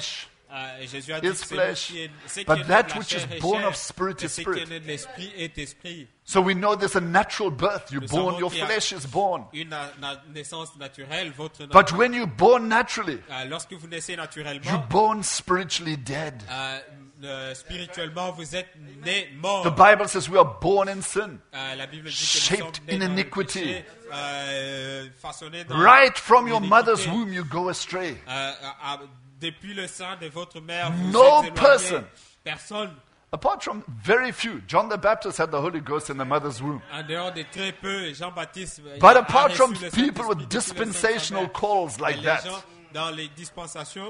Euh, et Jésus a dit is que c'est flesh, lui qui est- ce qui but est né de that la which chair is est born chair, of spirit mais is ce qui est spirit. né de l'esprit est esprit. So we know there's a natural birth. You're Nous born, savons your qu'il y a flesh is born. Une na- na- naissance naturelle, votre But nature. when you're born naturally, Euh, lorsque vous naissez you're naturellement, born spiritually dead. euh, euh, spirituellement, vous êtes né mort. The Bible says we are born in sin. Euh, la Bible dit que nous Shaped sommes nés in dans le iniquity. péché, euh, façonnés dans Right from your l'iniquité. mother's womb, you go astray. Euh, à- à- depuis le sein de votre mère, vous No êtes éloignés. person. Personne, Apart from very few, John the Baptist had the Holy Ghost in the mother's womb. en dehors de très peu, Jean-Baptiste But a apart reçu from le people Saint-Esprit with depuis le sein de sa dispensational mère. calls like Et les that, gens dans les dispensations,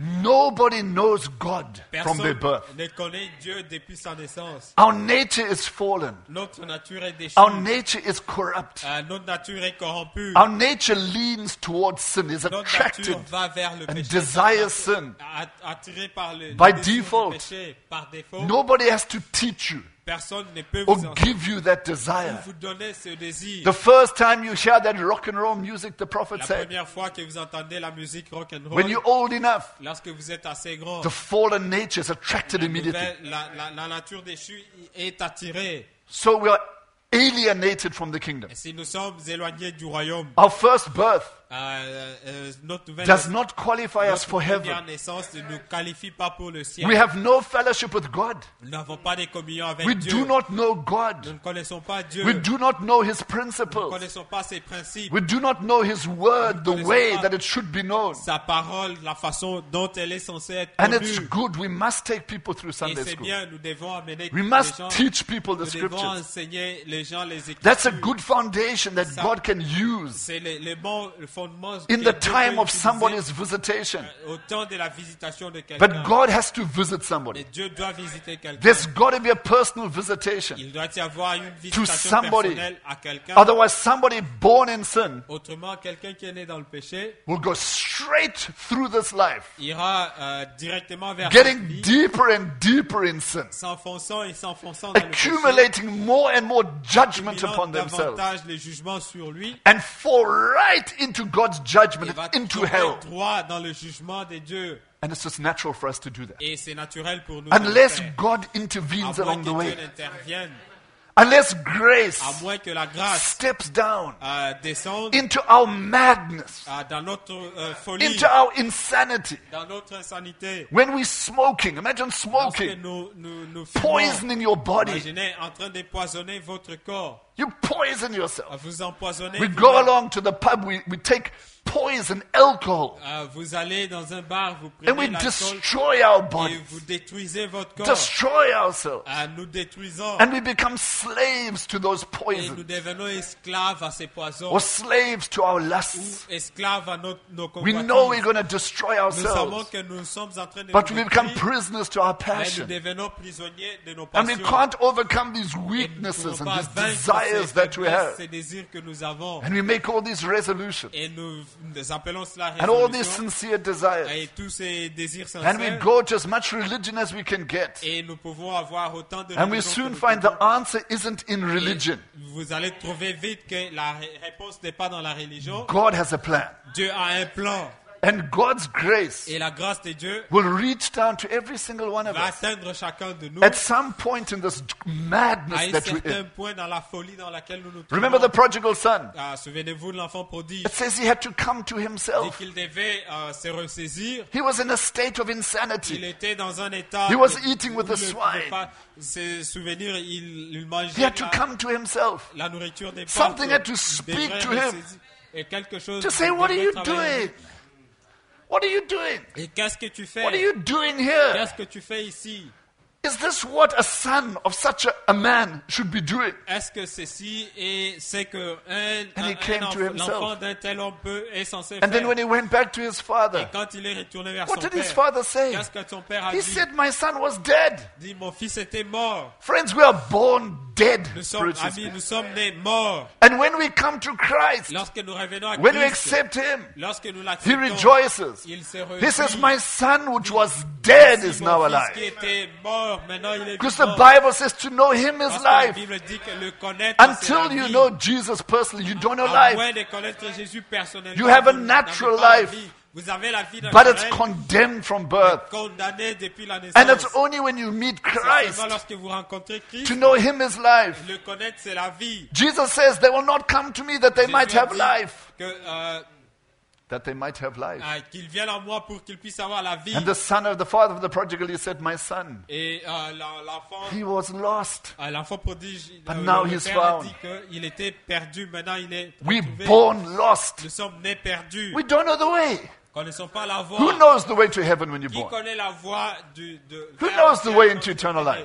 nobody knows God from their personne birth. ne connaît Dieu depuis sa naissance. Our nature is fallen. Notre nature est déchue. Our nature is corrupt. Euh, notre nature est corrompue. Our nature leans towards sin, is Notre attracted nature va vers le and péché. desires sin. At- Attirée par le, By le désir du default. péché, par défaut. Nobody has to teach you Personne ne peut or vous, en- give you that desire. vous donner ce désir. The first time you hear that rock and roll music, the prophet La said, première fois que vous entendez la musique rock and roll, when you're old enough, lorsque vous êtes assez grand, the fallen nature is attracted la, immediately. nouvelle- la, la- la nature déchue est attirée. So we are alienated from the kingdom. Et si nous sommes éloignés du royaume, Our first birth euh, euh, notre nouvelle does not qualify us notre for première heaven. naissance ne nous qualifie pas pour le ciel. We have no fellowship with God. Nous n'avons pas de communion avec We Dieu. do not know Nous God. ne connaissons pas Dieu. We do not know His Nous ne principles. connaissons pas ses principes, We do not know His word the way that it should be known. sa parole, la façon dont elle est censée être And it's connue. good. We must take people through Et Sunday c'est school. bien, nous devons amener We les must gens, teach people the nous devons scriptures. enseigner les gens les écritures. That's a good foundation that Ça- God can use C'est le, le bon fondement in que the Dieu time peut of utiliser somebody's visitation. au temps de la visitation de quelqu'un. But God has to visit Et somebody. Dieu doit visiter quelqu'un. There's got to be a personal visitation. Il doit y avoir une visitation somebody. personnelle à quelqu'un. Otherwise, somebody born in sin Autrement, quelqu'un qui est né dans le péché will go straight through this life, ira euh, directement vers cette getting vie, deeper and deeper in sin, s'enfonçant et s'enfonçant dans le péché, accumulating more and more judgment accumulant upon themselves, davantage les jugements sur lui, and fall right into God's et judgment, va into tomber hell. droit dans le jugement de Dieu. And it's just natural for us to do that. Et c'est naturel pour nous de le Unless faire. God À intervenes moins along que the Dieu way, n'intervienne, unless grace à moins que la grâce steps down euh, descende into our madness, euh, dans notre euh, folie, into our insanity. dans notre insanité. When we're smoking, imagine Lorsque smoking, nous, nous, nous fumons, poisoning your body. imaginez en train d'empoisonner votre corps. You poison yourself. Vous empoisonnez. We vous-même. go along to the pub, we, we take poison, alcohol, Euh, vous allez dans un bar, vous and we prenez l'alcool destroy our et body, vous détruisez votre corps. destroy ourselves, Euh, nous détruisons and we become slaves to those et nous poisons, devenons esclaves à ces poisons or slaves to our ou lusts. esclaves à notre, nos We convoitises. know we're going to destroy Nous savons ourselves, que nous sommes en train de but nous we become détruire, prisoners to our mais nous passion. devenons prisonniers de nos And we passions. can't overcome these Et nous ne weaknesses pouvons and pas these vaincre desires ces that we faiblesses, have. ces désirs que nous avons. And we make all these resolutions Et nous, nous appelons cela and all these résolution. sincere desires. Et tous ces désirs And we sincères. go to as much religion as we can get. Et nous pouvons avoir autant de And we religion que soon nous find pouvons. the answer isn't in Et religion. vous allez trouver vite que la ré- réponse n'est pas dans la religion. God has a plan. Dieu a un plan. And God's grace Et la grâce de Dieu will reach down to every single one of va us. atteindre chacun de nous At some point in this à madness un that we're certain in. point dans la folie dans laquelle nous nous Remember the trouvons. prodigal son? Ah, souvenez-vous de l'enfant prodige. It says he had to come to Dès himself. qu'il devait euh, se ressaisir, He was in a state of il insanity. était dans un état He was où eating with il the ne pouvait swine. pas se souvenir, il, il mangeait He had to la, come to himself la nourriture des Something porcs. had to Il speak devrait to him. ressaisir. Et quelque chose to say, devait what are you travailler. doing? What are you doing? Et qu'est-ce que tu fais? What are you doing here? Qu'est-ce que tu fais ici? Is this what a son of such a, a man should be doing? Est-ce que ceci est c'est que un, And un- he came un to enf- himself. l'enfant d'un tel homme peut est censé And then faire? when he went back to his Et father, quand il est retourné vers what son did his père, father say? qu'est-ce que ton père a He dit? said, my son was dead. Dit, mon fils était mort. Friends, we are born dead. Nous sommes spiritually amis, speaking. nous sommes nés morts. And when we come to Christ, Lorsque nous revenons à when we Christ, accept him, lorsque nous he l'acceptons, rejoices. il se He says, réjouit. my son which was dead is Mon now fils alive. qui était mort, maintenant il est Because the vivant. Bible says to know him Parce is que la life. Bible dit que le connaître, c'est la Until you vie. know Jesus personally, you don't know À life. moins de connaître Jésus personnellement, You have a vous n'avez natural pas la life. vie. Vous avez la vie but it's naturelle, condemned from birth. condamnée depuis la naissance. And it's only when you meet C'est Christ seulement lorsque vous rencontrez Christ, to know Him is life. le connaître c'est la vie. Jesus says, they will not come to me that they Jésus might a have dit life. que, euh, That they might have life. euh, qu'ils viennent en moi pour qu'ils puissent avoir la vie. And the son of the father of the prodigal, he said, my son, Et euh, l'en- l'enfant, he was lost. euh, l'enfant prodige, But euh, now le he's père a found. dit qu'il était perdu, maintenant il est We retrouvé. born lost. Nous sommes nés perdus. We don't know the way. Connaissons pas la voie. Who knows the way to heaven when you're Qui born? connaît la voie du, de, Who vers knows the le way ciel? into eternal life?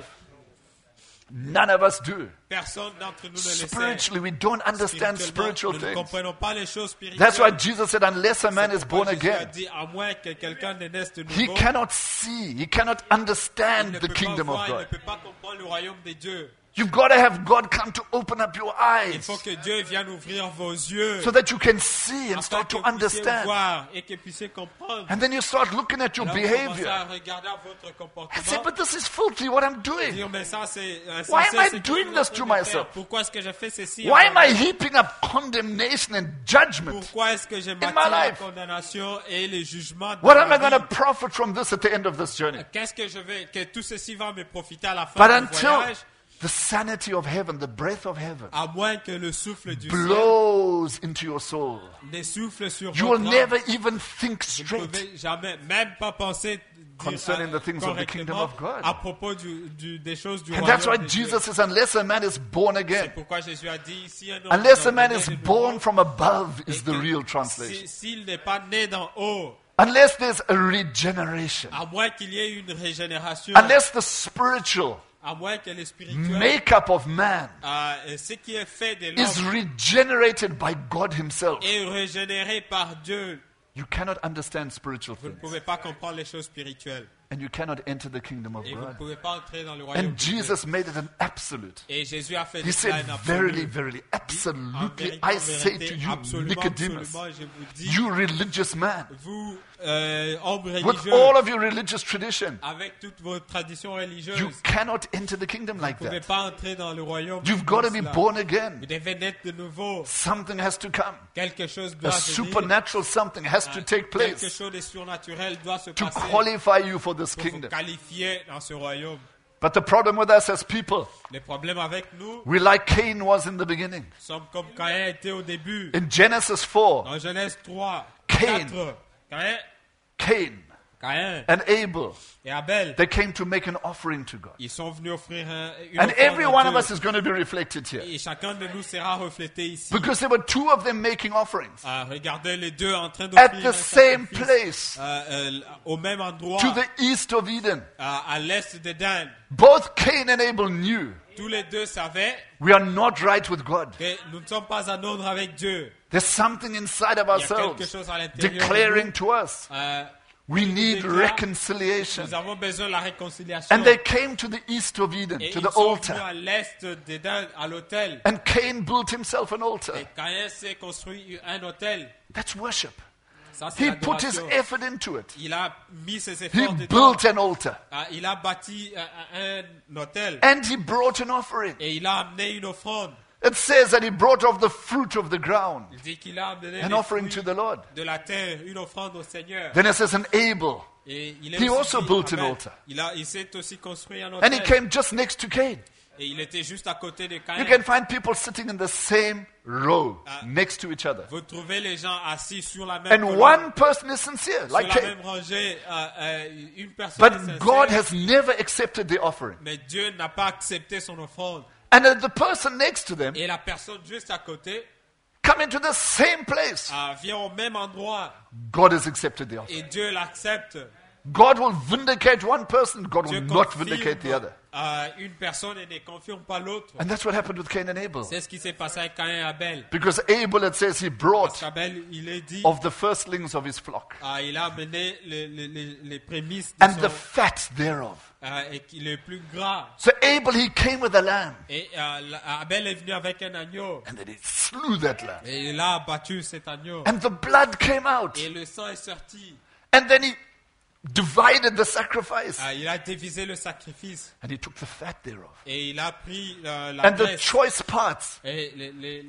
None of us do. Personne d'entre nous ne le sait. Spiritually, we don't understand spiritual Nous ne things. comprenons pas les choses spirituelles. That's why Jesus said, unless a man C'est is pourquoi born Jésus a again, dit, à moins que quelqu'un ne naisse de he nouveau, cannot see, he cannot il understand ne the peut kingdom pas of voir, il ne God. peut pas comprendre le royaume de Dieu. You've got to have God come to open up your Il eyes faut que Dieu vienne ouvrir vos yeux so that you can see and afin start que to vous puissiez understand. voir et que vous puissiez comprendre. And then you start looking at your Alors, vous commencez behavior à regarder votre and say, comportement. but this is filthy what I'm doing. Dire, mais ça, c'est Why insensé, am I ce que doing vous this êtes to en train de myself? faire. Pourquoi est-ce que je fais ceci? Why à am I moi-même? heaping up condemnation and judgment? Pourquoi est-ce que je my m'attire la life? condamnation et les jugements de What ma am I going to vie? profit from this at the end of this journey? Qu'est-ce que je vais, que tout ceci va me profiter à la fin But du until voyage, the sanity of heaven, the breath of heaven, à moins que le souffle du blows into your soul, ciel ne souffle sur you votre will âme. never even think Vous ne straight. pouvez jamais, même pas penser dire, Concerning euh, the things of the kingdom correctement of God. à propos du, du- des choses du And that's why royaume de Dieu. Jesus says, unless a man is born C'est again, pourquoi Jésus a dit ici un homme unless qui a man est is né de born nouveau, from above et is que the real si- translation. S'il n'est pas né d'en haut, Unless there's a regeneration, à moins qu'il y ait une régénération, unless the spiritual à moins que le spirituel, makeup of man euh, ce qui est fait de is l'homme regenerated by God Himself, est régénéré par Dieu, you cannot understand spiritual vous ne things. pouvez pas comprendre les choses spirituelles. And you cannot enter the kingdom of Et vous ne God. pouvez pas entrer dans le royaume And de Dieu. Jesus made it an absolute. Et Jésus a fait He de said, cela un verily, absolu. verily, En absolutely, vérité, I en say vérité, to you, absolument, Nicodemus, absolument, je vous dis, you religious man, vous, euh, homme with religieux, all of your religious tradition, avec toutes vos traditions religieuses, you vous cannot enter the kingdom like ne pouvez that. pas entrer dans le royaume. You've comme got to be cela. born again. Vous devez naître de nouveau. Something has to come. Quelque chose doit A venir. supernatural something has to take Quelque place chose de surnaturel doit se to passer qualify you for this pour vous kingdom. qualifier dans ce royaume. But the problem with us as people, Le problème avec nous, we're like Cain was in the beginning. nous sommes comme Caïn était au début. In Genesis four, Dans Genèse trois, Cain. quatre, Caïn, Cain Caïn and Abel, et Abel, they came to make an offering to God. ils sont venus offrir un, une And offrande every à one Dieu. of us is going to be reflected here. Et chacun de nous sera reflété ici. Because there were two of them making offerings Ah, regardez les deux en train at d'offrir the un same sacrifice, place euh, euh, au même endroit, to the east of Eden. à, à l'est d'Éden. Both Cain and Abel knew Tous les deux savaient we are not right with God. que nous ne sommes pas en ordre avec Dieu. There's something inside of Il y a quelque ourselves chose à l'intérieur de declaring nous. to us Euh, we qui nous need déclare, reconciliation. Nous avons besoin de la réconciliation. And they came to the east of Eden, Et to ils the sont venus altar. à l'est d'Éden, à l'autel. And Cain built himself an altar. Et Caïn s'est construit un autel. That's worship. Ça, c'est He put his l'adoration. effort into it. Il a mis ses He efforts dedans. built an altar. Ah, il a bâti un, un hôtel. And he brought an offering. Et il a amené une offrande. It says that he brought of the fruit of the ground, Il dit qu'il a amené an les offering fruits to the Lord. de la terre, une offrande au Seigneur. Then it says an Abel. Et il, est He aussi also dit, built an Amen. altar. Il, a, il s'est aussi construit un And he hôtel. came just next to Cain. Et il était juste à côté de You Caïn. can find people sitting in the same row next to each other. Vous trouvez les gens assis sur la même And colonne, one person is sincere, sur like la Cain. même rangée. euh, euh, une personne est But sincère, God has never accepted the offering. mais Dieu n'a pas accepté son offrande. And then the person next to them Et la personne juste à côté come into the same place. euh, vient au même endroit God has accepted the offering. et Dieu l'accepte. God will vindicate one person, God will Dieu not confirme vindicate the other. euh, une personne et ne confirme pas l'autre. And that's what happened with Cain and Abel. C'est ce qui s'est passé avec Caïn et Abel. Because Abel, it says, he Parce brought qu'Abel, il est dit, of the firstlings of his flock euh, il a amené les, les, les, les prémices de and son, the fat thereof. euh, et qu'il est plus gras. So Abel, he came with a lamb Et euh, la- Abel est venu avec un agneau. and then he slew that lamb. Et il a abattu cet agneau. And the blood came out. Et le sang est sorti. And then he divided the sacrifice Ah, il a divisé le sacrifice. and he took the fat thereof Et il a pris euh, la and the graisse. choice parts Et les, les, and he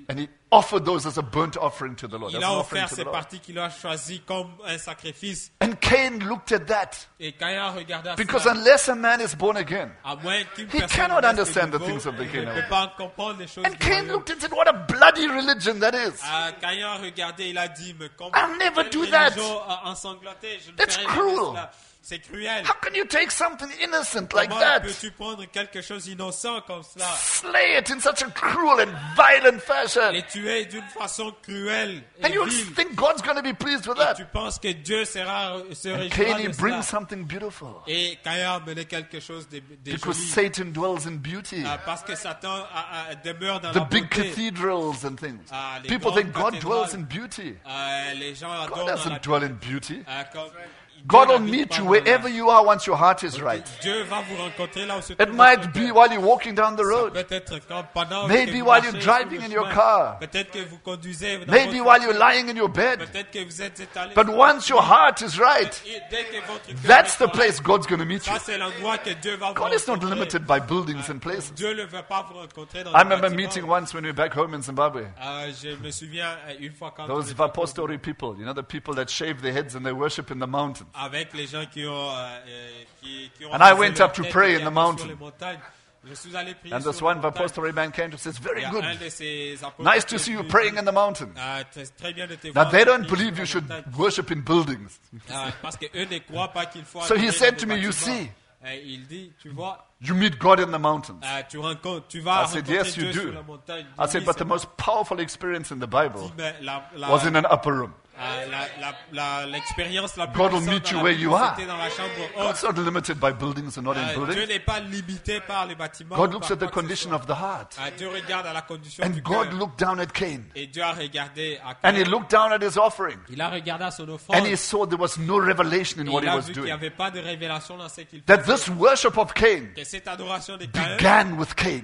offered those as a burnt offering to the Lord. Il As a an offering offert to the ces Lord. parties qu'il a choisies comme un sacrifice. And Cain looked at that Et Caïn a regardé à because cela. unless a man is born again, À moins qu'une He personne cannot reste understand the nouveau, things of the il ne kingdom. peut pas comprendre les choses and du Cain royaume. looked and said, what a bloody religion that is. Ah, Caïn a regardé, il a dit, mais comme I'll never quelle do that. religion ensanglantée, je ne That's ferai jamais cruel. cela. C'est cruel. How can you take something innocent like Comment that, peux-tu prendre quelque chose d'innocent comme cela slay it in such a cruel and violent fashion, et tuer d'une façon cruelle et and you vile? think God's going to be pleased with Et that? tu penses que Dieu sera, se And réjouira Cain, he de brings cela. something beautiful Et Caïn a amené quelque chose de, de because joli. Satan dwells in beauty. Ah, parce que Satan a- a- demeure dans The la big beauté. cathedrals and things. Ah, les People grandes think God dwells cathédrales. in beauty. Euh, les gens adorent God dans la doesn't dwell in beauty. Ah, comme- God Dieu will n'habite meet pas you dans wherever la- you are once your heart is right. Dieu va vous rencontrer là où se It trouve might votre be cœur. while you're walking down the road. Peut-être quand pendant Maybe que vous while marchez you're sur driving le in your chemin. car. Peut-être que vous conduisez dans Maybe votre while you're voiture. lying in your bed. Peut-être que vous êtes étalé. But once your heart is right, Et dès que votre cœur that's est the correct, place God's going to meet you. ça c'est l'endroit que Dieu va vous God is not rencontrer. limited by buildings and places. Dieu ne veut pas vous rencontrer dans I les remember bâtiments. meeting once when we were back home in Zimbabwe. Euh, je me souviens euh, une fois quand Those on était Vapostori people, you know, the people that shave their heads and they worship in the mountains. avec les gens qui ont, euh, euh, qui, qui ont And I rasé went leur up to tête pray et in qui the allaient mountain. sur les montagnes. Je suis allé prier And sur this les one montagnes. Vapostori man came to say, it's Il very y a good. un de ces apôtres Nice to qui see you est praying venu. in the mountain. Ah, très, très bien de te Now voir they don't prier believe sur you la should montagne. worship in buildings. Ah, parce qu'eux ne croient pas qu'il faut So he adorer said dans to des me, you bâtiments. see, Et il dit, tu vois, you meet God in the mountains. ah, tu, rencontres, tu vas I said, rencontrer yes, you Dieu do. sur la montagne. I Il said, dit, but the c'est most powerful experience in the Bible Mais la, la, was in an upper room. ah, la, la, la, l'expérience la plus God will puissante meet dans you la where Bible, you are. c'était dans la chambre haute. God's not limited by buildings and not in Ah, Dieu buildings. n'est pas limité par les bâtiments. God ou looks par at the quoi que ce condition soit. of the heart. Ah, Dieu regarde à la condition And du God cœur. looked down at Cain. Et Dieu a regardé à And he Caïn. looked down at his offering. Il a regardé à son And offrande. he saw there was no revelation in Et what il he a was vu qu'il n'y doing. avait pas de révélation dans ce qu'il That faisait. this worship of Cain Que cette adoration de Caïn began with Cain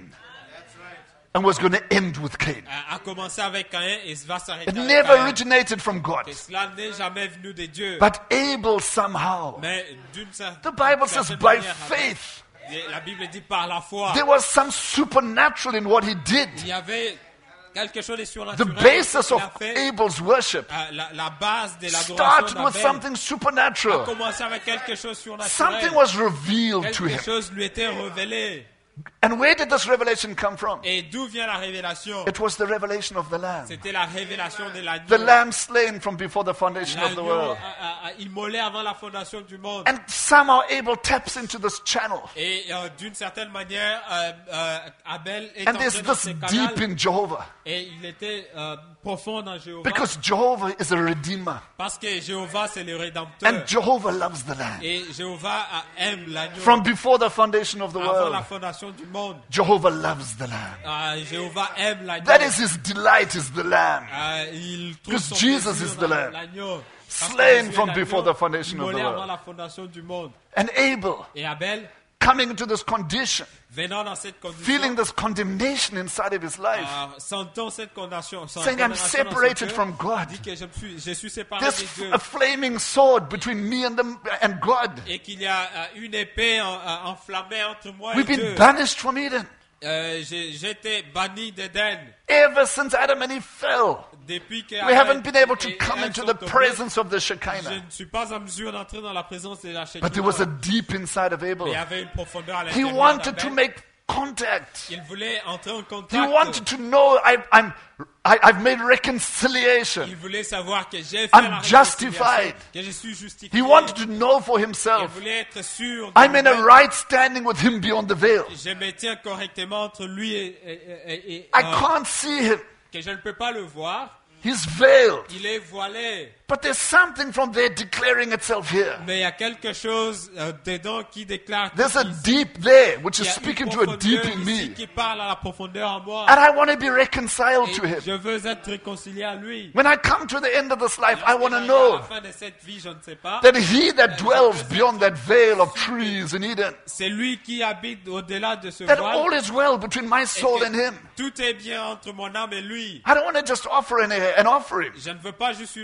and was going to end with Cain. a, a commencé avec Caïn et va s'arrêter It avec never Caïn. originated from God. Que cela n'est jamais venu de Dieu. But Abel somehow, Mais d'une cer- the Bible says certaine by manière, faith, et la Bible dit par la foi. there was some supernatural in what he did. Il y avait quelque chose de The surnaturel. basis qu'il of a fait. Abel's worship Ah, la, la base de l'adoration started with d'Abel something a supernatural. commencé avec quelque chose de surnaturel. Something was revealed to Quelque him. chose lui était révélé. And where did this revelation come from? Et d'où vient la révélation? It was the revelation of the Lamb. C'était la révélation de l'agneau. The Lamb slain from before the foundation of the L'agneau world. a- a- a immolé avant la fondation du monde. And somehow Abel taps into this channel. Et euh, d'une certaine manière, euh, euh, Abel est And entré there's dans this ce deep canal in Jehovah. et il était euh, profond dans Jéhovah. Because Jehovah is a redeemer. Parce que Jéhovah, c'est le Rédempteur. And Jehovah loves the Lamb. Et Jéhovah a- aime l'agneau. From before the foundation of the Avant la world, fondation du monde. Jehovah loves the Lamb. Ah, Jéhovah aime l'agneau. That is his delight, is the Lamb. Ah, il trouve Because son Jesus plaisir is the dans Lamb. l'agneau. Parce que Slain Jésus est from l'agneau, before the foundation of the immolé avant world. la fondation du monde. And Abel, Et Abel, coming into this condition, venant dans cette condition, feeling this condemnation inside of his life, ah, sentant cette condamnation, cette saying, I'm condamnation dans son separated cœur, from God. dit que je suis, je suis séparé There's de Dieu. a flaming sword between me and, the, and God. Et qu'il y a euh, une épée en- euh, enflammée entre moi We've et been Dieu. banished from Eden. Euh, j'ai- J'étais banni d'Éden Ever since Adam and Eve fell, depuis que we haven't been able to et- et come Ève into sont the tombées. presence of the Je Shekinah. ne suis pas en mesure d'entrer dans la présence de la But there was a Shekinah. deep inside of Mais il y Abel. avait une profondeur à He l'intérieur wanted to d'Abel. make contact. Il voulait entrer en He contact. wanted to know I, I'm, I, I've made reconciliation. Il voulait savoir que j'ai fait I'm la justified. réconciliation, que je suis justifié. He wanted to know for Il himself, voulait être sûr. de I'm in a moi. right standing with him beyond the veil. Je me tiens correctement entre lui et, et- et- et- I euh, can't see him. que je ne peux pas le voir. He's veiled. Il est voilé. But there's something from there declaring itself here. Mais il y a quelque chose euh, dedans qui déclare There's a qu'il- deep there which il y is a une speaking to a deep profondeur in ici me. qui parle à la profondeur en moi. And I want to be reconciled Et to him. je veux être réconcilié à lui. When I come to the end of this life, I want to À know la fin de cette vie, je ne sais pas. that he that dwells beyond that veil of trees in Eden, C'est lui qui habite au-delà de ce that voile. all is well between my et soul que and him. Tout est bien entre mon âme et lui. I don't want to just offer an, an offering. Je ne veux pas juste une offrande.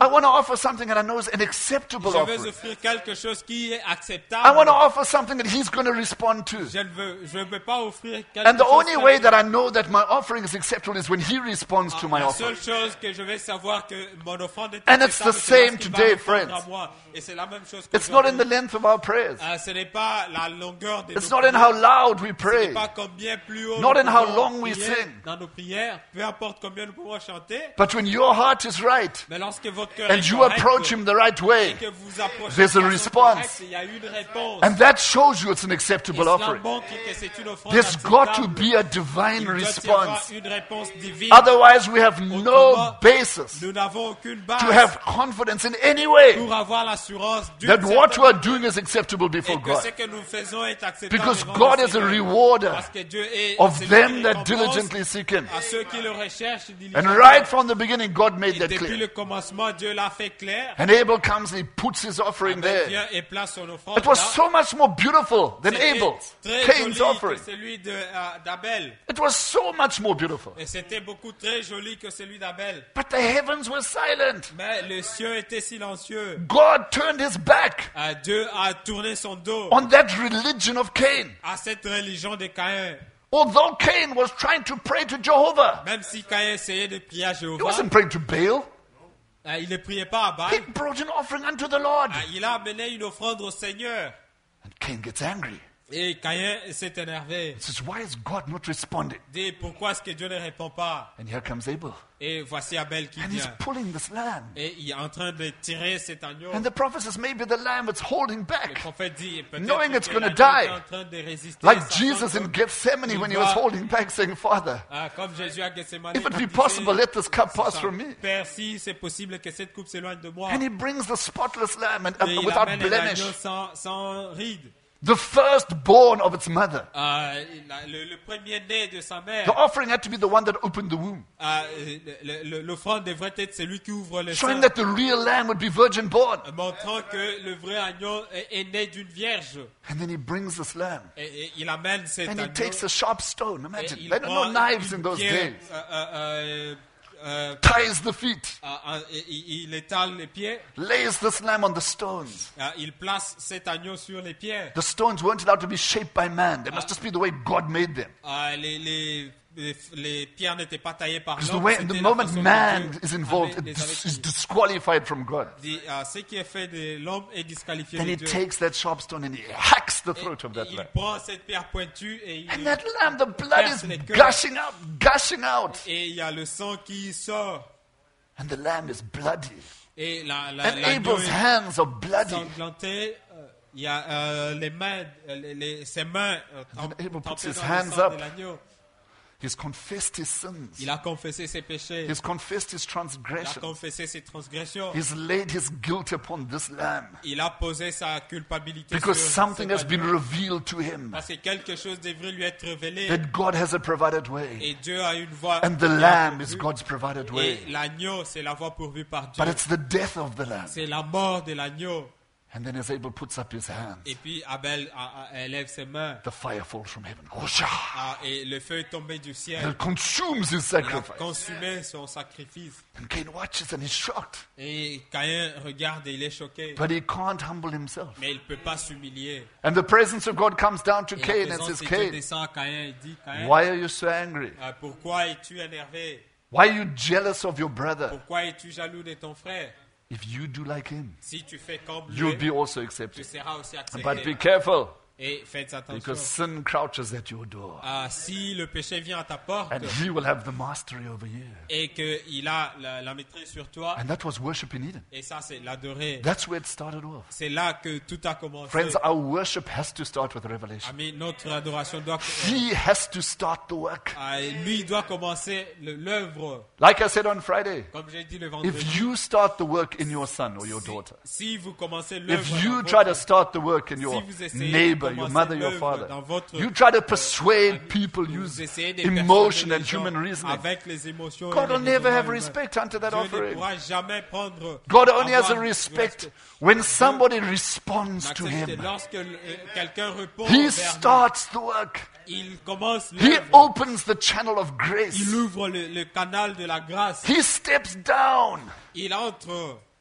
I want to offer something that I know is an acceptable Je veux offering. offrir quelque chose qui est acceptable. I want to offer something that he's going to respond to. Je ne veux, je ne veux pas offrir quelque And the chose. only way that I know that my offering is acceptable is when he responds to my La offering. seule chose que je vais savoir que mon offrande est And it's the acceptable, c'est same lorsqu'il va today, répondre à friends. moi. Et c'est la même chose que It's not in the aujourd'hui. length of our prayers. Ah, ce n'est pas la longueur de It's nos not in how prières. loud we Ce pray. n'est pas combien plus haut Not nous in how pouvons long we prier sing. dans nos prières, peu importe combien nous pouvons chanter, But when your heart is right mais lorsque votre cœur and est you correct, approach him the right way, et que vous approchez there's de a façon response. correcte, il y a une réponse. and that shows you it's an Et acceptable cela offering. montre que c'est une offrande There's got to acceptable. be a divine Il doit y avoir response. une réponse divine. Otherwise, we have no Autrement, basis Nous n'avons aucune base to have confidence in any way pour avoir l'assurance d'une that what certaine we're doing is acceptable before et que God. ce que nous faisons est acceptable Because devant God le is a Seigneur. rewarder Parce que Dieu est of celui them qui that récompense diligently seek Him. à ceux qui le recherchent And diligemment. right from the beginning, God made Et that depuis clear. le commencement, Dieu l'a fait clair. And Abel comes and he puts his offering Abel there. vient et place son offrande It was là. so much more beautiful than C'était Abel's, très Cain's joli offering. que celui de, euh, d'Abel. It was so much more beautiful. Et c'était beaucoup très joli que celui d'Abel. But the heavens were silent. Mais le ciel était silencieux. God turned his back Euh, Dieu a tourné son dos on that religion of Cain. à cette religion de Caïn. Although Cain was trying to pray to Jehovah, Même si Caïn essayait de prier à he Jéhovah, wasn't praying to Baal. euh, il ne priait pas à Baal. He brought an offering unto the Lord. Euh, il a amené une offrande au Seigneur. And Cain gets angry. Et Caïn s'est énervé. He says, why is God not responding? Dit pourquoi est-ce que Dieu ne répond pas? And here comes Abel. Et voici Abel qui And he's vient. pulling this lamb. Et il est en train de tirer cet agneau. And the prophet says, maybe the lamb is holding Le back. prophète dit peut-être Knowing it's que gonna l'agneau die. est en train de résister. Like sachant Jesus que- in Gethsemane when he was holding back, saying, Father, Ah, comme Jésus à Gethsemane, if it il be disait, possible, let this cup pass from me. Père, si c'est possible que cette coupe s'éloigne de moi. And he brings the spotless lamb and, Et uh, il without amène blemish, l'agneau sans, sans ride. the firstborn of its mother. Euh, la- le, le premier-né de sa mère. The offering had to be the one that opened the womb, Euh, le- le- L'offrande devrait être celui qui ouvre le showing sein, that the real lamb would be virgin born. montrant que le vrai agneau est, est né d'une vierge. And then he brings this lamb Et, et il amène cet and he agneau. takes a sharp stone. Et Imagine, il they don't prend know knives in une those pierre, days. euh, euh, euh, euh, Ties the feet, euh, euh, il, il étale les pieds. lays this lamb on the stones. Euh, il place cet agneau sur les pierres. The stones weren't allowed to be shaped by man. They must just be the way God made them. Euh, les, les, les, les pierres n'étaient pas taillées par Because the, l'homme. way, c'était the la moment façon que man Dieu is involved, avait- it les avait is créées. disqualified from God. Dit, euh, ce qui est fait de l'homme est disqualifié Then de he Dieu. takes that sharp stone and he hacks the throat of that Il lamb. prend cette pierre pointue et il, And that lamb, the blood is perce les cœurs. gushing out, gushing out. et il y a le sang qui sort. And the lamb is bloody. Et la, la, And l'agneau Abel's est hands are bloody. sanglanté. Euh, Il y a euh, les mains, euh, les, les- ses mains euh, And then Abel trempées puts his dans le hands sang up. de l'agneau. He's confessed his sins. Il a confessé ses péchés. He's confessed his Il a transgressions. confessé ses transgressions. He's laid his guilt upon this lamb. Il a posé sa culpabilité Because sur something cet has been agneau. revealed to him. Parce que quelque chose devrait lui être révélé. That God has a provided way. Et Dieu a une voie. And the lamb is God's provided Et way. l'agneau, c'est la voie pourvue par Dieu. But it's the death of the lamb. C'est la mort de l'agneau. And then as Abel puts up his hands, Et puis Abel a- a- élève ses mains. the fire falls from heaven. Hosha! Ah, et le feu est tombé du And ciel. it consumes his Il a sacrifice. consumé son sacrifice. And Cain watches and he's shocked. Et Caïn regarde et il est choqué. But he can't humble himself. Mais il ne peut pas s'humilier. And the presence of God comes down to Et la Cain and présence says, de Dieu Cain, descend à Caïn et dit, Caïn, why are you so angry? euh, pourquoi es-tu énervé? Why are you jealous of your brother? Pourquoi es-tu jaloux de ton frère? If you do like him, Si tu fais comme you'll lui, be also tu accepted. seras aussi But be accepté. careful, Et faites attention. because sin crouches at your door. Ah, si le péché vient à ta porte And he will have the mastery over you. et qu'il a la, la maîtrise sur toi, And that was worship in Eden. et ça c'est l'adorer, That's where it started off. c'est là que tout a commencé. Friends, our worship has to start with revelation. Amis, notre adoration doit, He has to start the work. ah, lui doit commencer le- l'œuvre, Like I said on Friday, comme j'ai dit le vendredi. if you start the work in your son or your daughter, Si vous commencez l'œuvre, if you dans try to votre- start the work in your Si vous essayez de neighbor, your commencer mother, your l'œuvre father, dans votre- you try to persuade people vous using essayez de emotion persuader and les gens human reasoning, avec les émotions et God les will never have raisonnements respect unto that humains. Dieu ne offering. pourra jamais prendre. God only has a avoir respect du when somebody responds to respect. him. Lorsque euh, quelqu'un répond He vers starts the work. lui, il commence He l'œuvre. opens the channel of Il grace. ouvre le, le canal de la grâce. He steps down. Il entre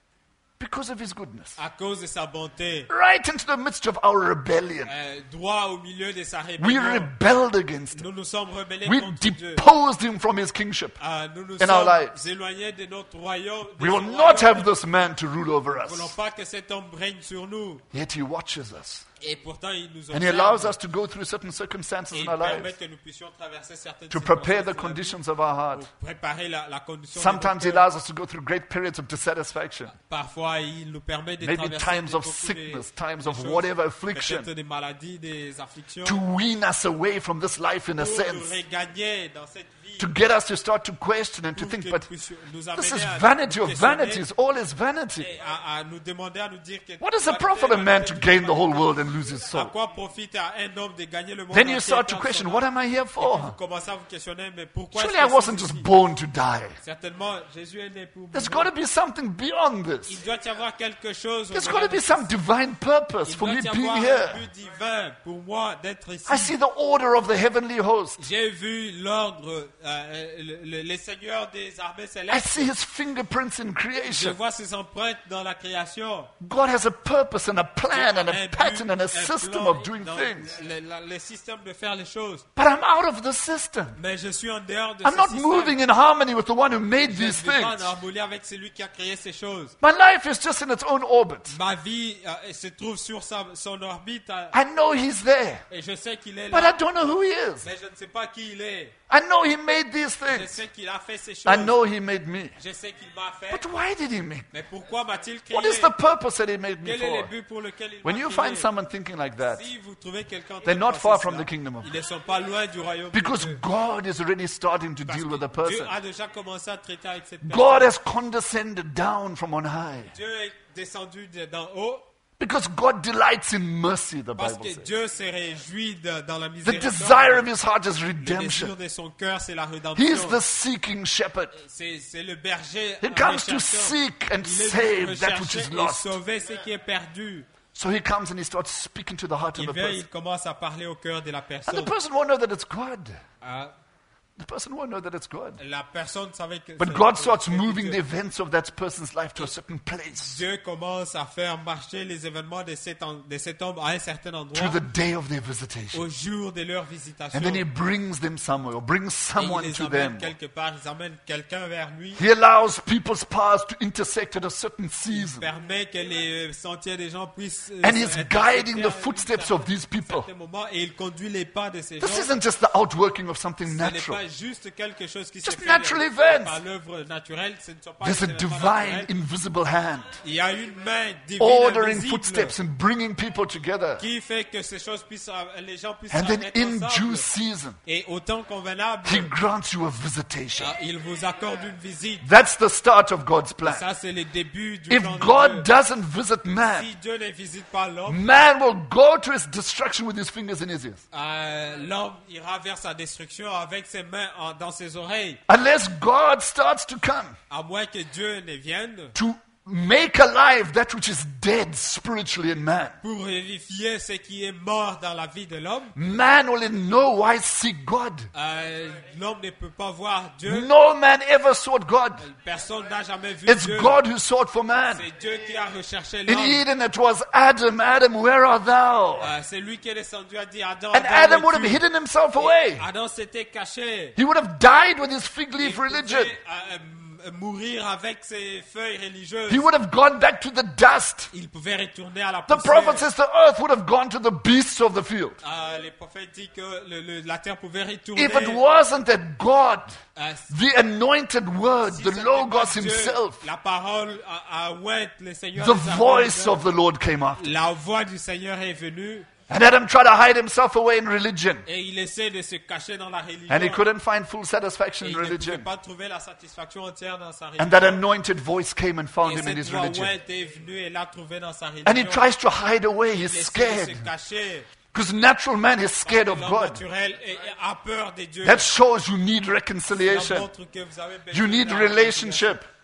because of his goodness. à cause de sa bonté, Right into the midst of our rebellion. euh, droit au milieu de sa We rébellion, rebelled against him. nous nous sommes rebellés We contre Dieu. deposed him from his kingship. Ah, nous nous in our sommes lives. éloignés de notre royaume. de We will son not royaume. have this man to rule over Nous ne voulons us. pas que cet homme règne sur nous. Yet he watches us. Et pourtant, il nous And he allows observe. us to go through certain circumstances Et in il our permet lives que nous puissions traverser certaines to prepare circonstances the de la vie conditions of our heart. pour préparer la, la condition de Sometimes notre he cœur. allows us to go through great periods of dissatisfaction. Parfois, il nous permet de Maybe traverser times des- of beaucoup sickness, de- times des of choses, whatever affliction, peut-être des maladies, des afflictions, to wean us away from this life in a pour nous sense, regagner dans cette vie, to get us to start to question and to pour que think, nous but puissions nous this amener is à vanity nous of questionner vanities. All is vanity. et à, à nous demander, à nous dire que What does it vanité, profit a man vanité, to gain the whole vanité. world and lose his À soul? quoi profite à un homme de gagner le monde Then you entier start et to perdre question, son what âme? am I here Vous for? commencez à vous questionner, mais pourquoi Surely est-ce I que wasn't je suis just ici? born to die. Certainement, Jésus est né pour There's mourir. got to be something beyond Il this. doit y avoir quelque chose. There's au-delà got to de be ça. some divine purpose Il for doit me y being avoir here. un but divin pour moi d'être ici. I see the order of the heavenly host. J'ai vu l'ordre, euh, le- le- les seigneurs des armées I célestes. see his fingerprints in Je creation. vois ses empreintes dans la création. God has a purpose and a plan and Un a but, pattern and a un system plan of doing dans things. Le, le- le système de faire les choses. But I'm out of the system. Mais je suis en dehors de I'm ce not système. moving in harmony with the one who made Je ne these vis pas en things. harmonie avec celui qui a créé ces choses. My life is just in its own orbit. Ma vie euh, se trouve sur sa- son orbite euh, I know he's there, et je sais qu'il est but I là. don't know who he is. Mais je ne sais pas qui il est. I know he made these Je things. sais qu'il a fait ces choses. I know he made me. Je sais qu'il m'a fait. But why did he make me? Mais pourquoi m'a-t-il créé? What is the purpose that he made me Quel est le for? but pour lequel il When m'a you créé? find someone thinking like that, Si vous trouvez quelqu'un en train they're de not penser far from cela, the kingdom of ils ne sont pas loin du royaume because de Dieu. God is already starting to Parce deal que with the Dieu person. a déjà commencé à traiter avec cette God personne. has condescended down from on high Dieu est descendu de- d'en haut because God delights in mercy, the parce Bible que says. Dieu se réjouit de- dans la The miséricorde. desire of his heart is Le désir redemption. de son cœur, c'est la He is rédemption. the seeking shepherd. C'est c'est le berger. He un comes to rechercheur. seek and Il est venu save that which rechercher is et lost. sauver ce qui est perdu. So he comes and he starts speaking to the heart of Il the vient, person. il commence à parler au cœur de la And the personne. person won't know that it's God. Ah, The person won't know that it's God. la personne savait que But c'est- God starts c'est moving the Dieu. events of that person's life to a certain place, Dieu commence à faire marcher les événements de cet, en- de cet homme à un certain to endroit the day of their visitation. au jour de leur visitation. And then he brings them somewhere, or brings Et il someone les to amène them. quelque part, ils amènent quelqu'un vers lui. He allows people's paths to intersect at a certain Il season. permet que les sentiers des gens puissent euh, And se he's intersecter guiding à the un footsteps of these people. certain moment et il conduit les pas de ces This gens. isn't just the outworking of something Ce n'est natural. pas juste quelque chose qui se Just fait natural events. par l'œuvre naturelle, ce ne sont pas There's a des événements divine, naturels. invisible hand Il y a une main divine ordering invisible footsteps and bringing people together. qui fait que ces choses puissent, les gens puissent And then être in ensemble. due season, Et au temps convenable, he grants you a visitation. ah, il vous accorde une visite. That's the start of God's plan. Ça, c'est le début du If plan de God Dieu. doesn't visit man, Si Dieu ne visite pas l'homme, man will go to his destruction with his fingers in his ears. euh, l'homme ira vers sa destruction avec ses mains en- dans ses oreilles. Unless God starts to come À moins que Dieu ne vienne to make alive that which is dead spiritually in man. pour revivifier ce qui est mort dans la vie de l'homme. Man will in no wise seek God. Euh, l'homme ne peut pas voir Dieu. No man ever sought God. Personne n'a jamais vu It's Dieu. God who sought for man. C'est Dieu qui a recherché In l'homme. Eden it was Adam, Adam, where art thou? Euh, c'est lui qui est descendu à dire Adam. And Adam, Adam would have es-tu? hidden himself away. Adam s'était caché. He would have died with his fig Il leaf pouvait, religion. euh, euh, mourir avec ses feuilles religieuses. He would have gone back to the dust. Il pouvait retourner à la The poussière. prophet says the earth would have gone to the beasts of the field. Euh, les prophètes disent que le- le- la terre pouvait retourner. If it wasn't that God, euh, the anointed word, si the c'était Logos pas Dieu, himself, la parole a, a oint le Seigneur. the des armées, voice of the Lord came after. La voix du Seigneur est venue And Adam tried to hide himself away in religion. et il essaie de se cacher dans la religion. And he couldn't find full satisfaction Et in il ne pouvait religion. pas trouver la satisfaction entière dans sa And religion. that anointed voice came and found Et him in his cette voix religion. ointe est venue et l'a trouvé dans sa religion. And he tries to hide away. Il He's essaie scared. de se cacher. Because natural man is scared of L'homme God. naturel est- a peur de Dieu. That shows you need Ça reconciliation. montre que vous avez besoin You need de la relationship.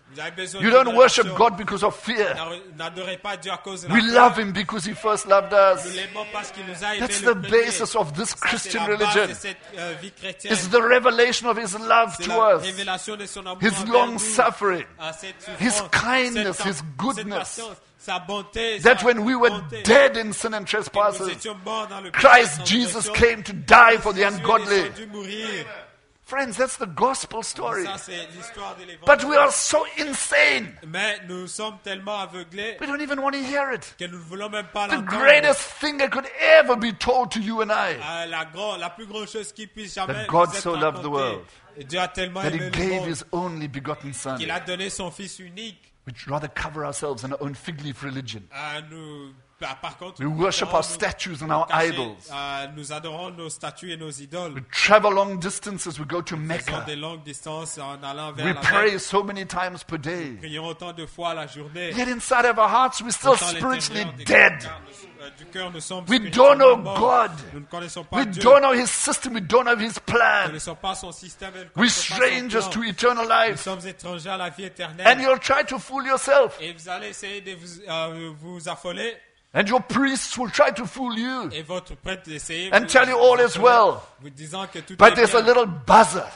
Vous avez besoin You d'une don't worship relation. God because of fear. N'ar- N'adorez pas Dieu à cause de la We peur. love Him because He first loved Nous us. l'aimons parce qu'il nous a aimés That's le the premier. basis of this Ça, c'est Christian la base religion. de cette euh, vie chrétienne. It's the revelation of His love C'est to la us. révélation de son amour His envers long nous. suffering. Ah, cette souffrance, His kindness, cette, His cette goodness. patience, sa bonté, That sa when we were bonté. dead in sin and Et nous trespasses, étions morts dans le péché, Christ sans Jesus transgression. came to die for the Jésus est ungodly. descendu mourir. Friends, that's the gospel story. Ça, c'est l'histoire de l'évangile. But we are so insane. Mais nous sommes tellement aveuglés We don't even want to hear it. que nous ne voulons même pas The l'entendre. greatest thing that could ever be told to you and I, Euh, la, grand, la plus grande chose qui puisse jamais That God nous être so loved the racontée. world, Et Dieu a tellement that He aimé le gave monde His only begotten Son. qu'il a donné son Fils unique. We'd rather cover ourselves in our own fig leaf religion. Euh, nous, bah, par contre, We nous worship adorons our nos- statues and our cacher, idols. euh, nous adorons nos statues et nos idoles. We travel long distances. We go to Nous faisons Mecca. des longues distances en allant vers We la pray Mecque. so many times per day. Prions autant de fois la journée. Yet inside of our hearts, we're still Autant à spiritually l'intérieur des dead. cœurs, nous- euh, du cœur, nous sommes We spirituellement don't know morts. God. Nous ne connaissons pas We Dieu. don't know His system. We don't know His Nous ne plan. connaissons pas son système. Nous ne We're connaissons pas son strangers plan. to eternal Nous life. sommes étrangers à la vie And éternelle. you'll try to fool yourself. Et vous allez essayer de vous, euh, vous affoler. And your priests will try to fool you. Et votre prêtre essayer And vous, tell you all is well. vous disant que tout But est there's a bien. little buzzer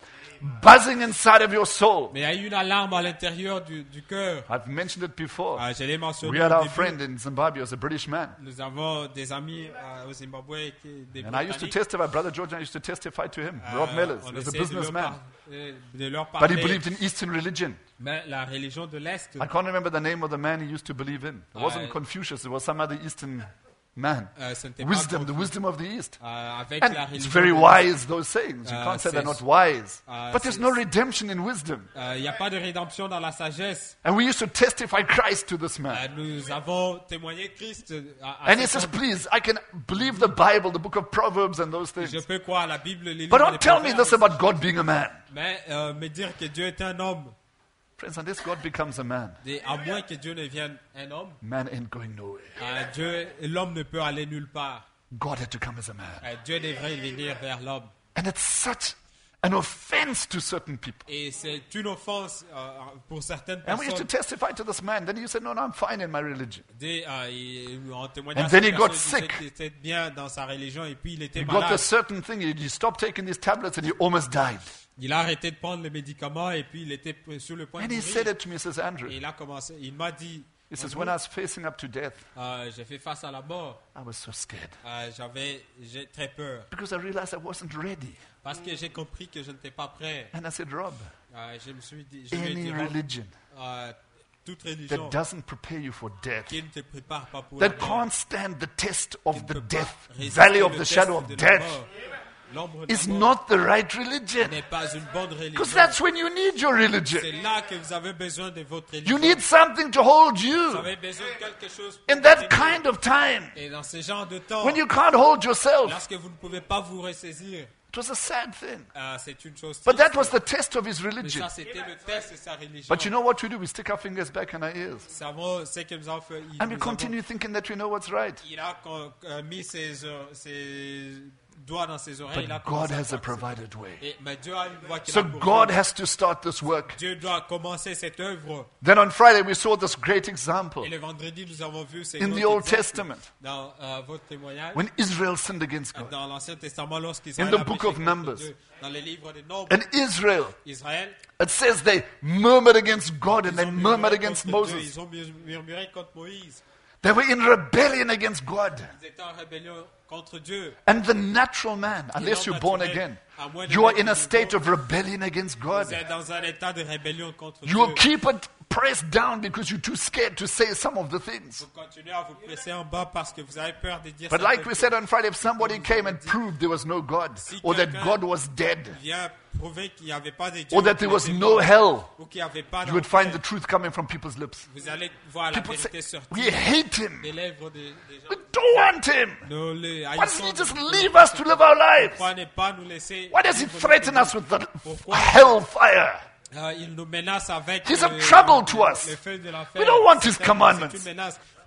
buzzing inside of your soul. Mais il y a une alarme à l'intérieur du, du cœur. I've mentioned it before. Ah, je l'ai mentionné We had au our début. friend in Zimbabwe, he was a British man. Nous avons des amis euh, au Zimbabwe, qui, des And I used to Britanniques. testify, Brother George and I used to testify to him. Euh, Rob Mellers, on he was a essaie de leur, businessman. par- euh, de leur But he parler. believed in Eastern religion. Mais la religion de l'Est, I can't remember the name of the man he used to believe in. It wasn't Uh, Confucius, it was some other Eastern man. euh, ce n'était pas Wisdom, the Confucius. wisdom of the East. Euh, avec And la it's religion very de wise, those sayings. You Uh, can't say they're c'est- not wise. uh, But there's c'est- no redemption in wisdom. Euh, Il n'y a pas de rédemption dans la sagesse. And we used to testify Christ to this Euh, man. nous avons témoigné Christ à, à And he cet says, homme. please, I can believe the Bible, the book of Proverbs and those Je things. peux croire à la Bible, les livres But des don't tell me proverbes, this about God being a man. mais euh, me dire que Dieu est un homme, Friends, unless God becomes a man, et à moins que Dieu ne vienne un homme, man ain't going nowhere. euh, Dieu, l'homme ne peut aller nulle part. God had to come as a man. Euh, Dieu devrait venir vers l'homme. And it's such an offense to certain people. Et c'est une offense euh, pour certaines And we used to personnes. testify to this man. Then he said, no, no, I'm fine in my religion. Des, euh, il- en témoignant And à then cette he got personne, il sick. disait qu'il était bien dans sa religion et puis il était He got malade. a certain thing. He, he stopped taking these tablets and he almost died. Il a arrêté de prendre les médicaments et puis il était sur le point And de he mourir. said it to me, says Andrew. Et il a commencé, il m'a dit, He says, Andrew, when I was facing up to death, euh, j'ai fait face à la mort. I was so scared Euh, j'avais, j'ai très peur because I realized I wasn't ready. parce que j'ai compris que je n'étais pas prêt. And I said, Rob, Euh, je me suis dit, je lui ai any dit, Rob, religion euh, toute religion that doesn't prepare you for death, qui ne te prépare pas pour that la mort, can't stand the test of qui ne the peut pas death, résister valley of le the test shadow of de la death, mort. L'ombre de is la mort not the right religion. n'est pas une bonne religion. Because that's when you need your religion. C'est là que vous avez besoin de votre You religion. need something to hold Vous you avez besoin de quelque chose pour in that vous tenir. kind of time Et dans ce genre de temps, when you can't hold yourself. lorsque vous ne pouvez pas vous ressaisir, It was a sad thing. euh, c'est une chose But that triste. was the test of his Mais religion. ça, c'était le test de sa religion. But you know what we do? We stick our fingers back in our ears. Nous savons ce que nous avons fait. Il, And we nous avons- continue thinking that we know what's right. il a con- euh, mis ses, euh, ses doigts dans ses oreilles. il a But God commencé à has a croire que c'est- provided way. Et, mais Dieu a une voie qui So l'a pour God lui. has to start this work. Dieu doit commencer cette œuvre. Then on Friday we saw this great example Et le vendredi, nous avons vu ces in grands the Old exemples Testament dans euh, votre témoignage. when Israel sinned against God. Dans l'Ancien Testament, lorsqu'ils In the book of Numbers. dans les livres des Nombres, And Israel, Israël, it says they murmured against God and ils they ont murmured murmuré against contre Dieu, Moses. ils ont mur- murmuré contre Moïse. They were in rebellion against God. Ils étaient en rébellion contre Dieu. And the natural man, unless you're born again, you are in a state of rebellion against God. Vous êtes dans un état de rébellion contre You will Dieu. keep it pressed down because you're too scared to say some of the things. Vous continuez à vous presser en bas parce que vous avez peur de dire But certaines like we said on Friday, if somebody came and proved there was no God, or that God was dead, vient prouver qu'il n'y avait pas de Dieu, or that qu'il there was était no mort, hell, ou qu'il n'y avait pas you would d'enfer, find the truth coming from people's lips. vous allez voir la People say, vérité sortir we hate him. des lèvres des, des gens. We don't want him. Nous les Why doesn't he haïssons. just leave us to live our lives? Pourquoi ne pas nous laisser Why does he vivre threaten notre us with the Pourquoi? hellfire? Euh, il nous menace avec He's le, a trouble to le- us. le feu de l'enfer. We don't want his C'est un- commandments. c'est une menace.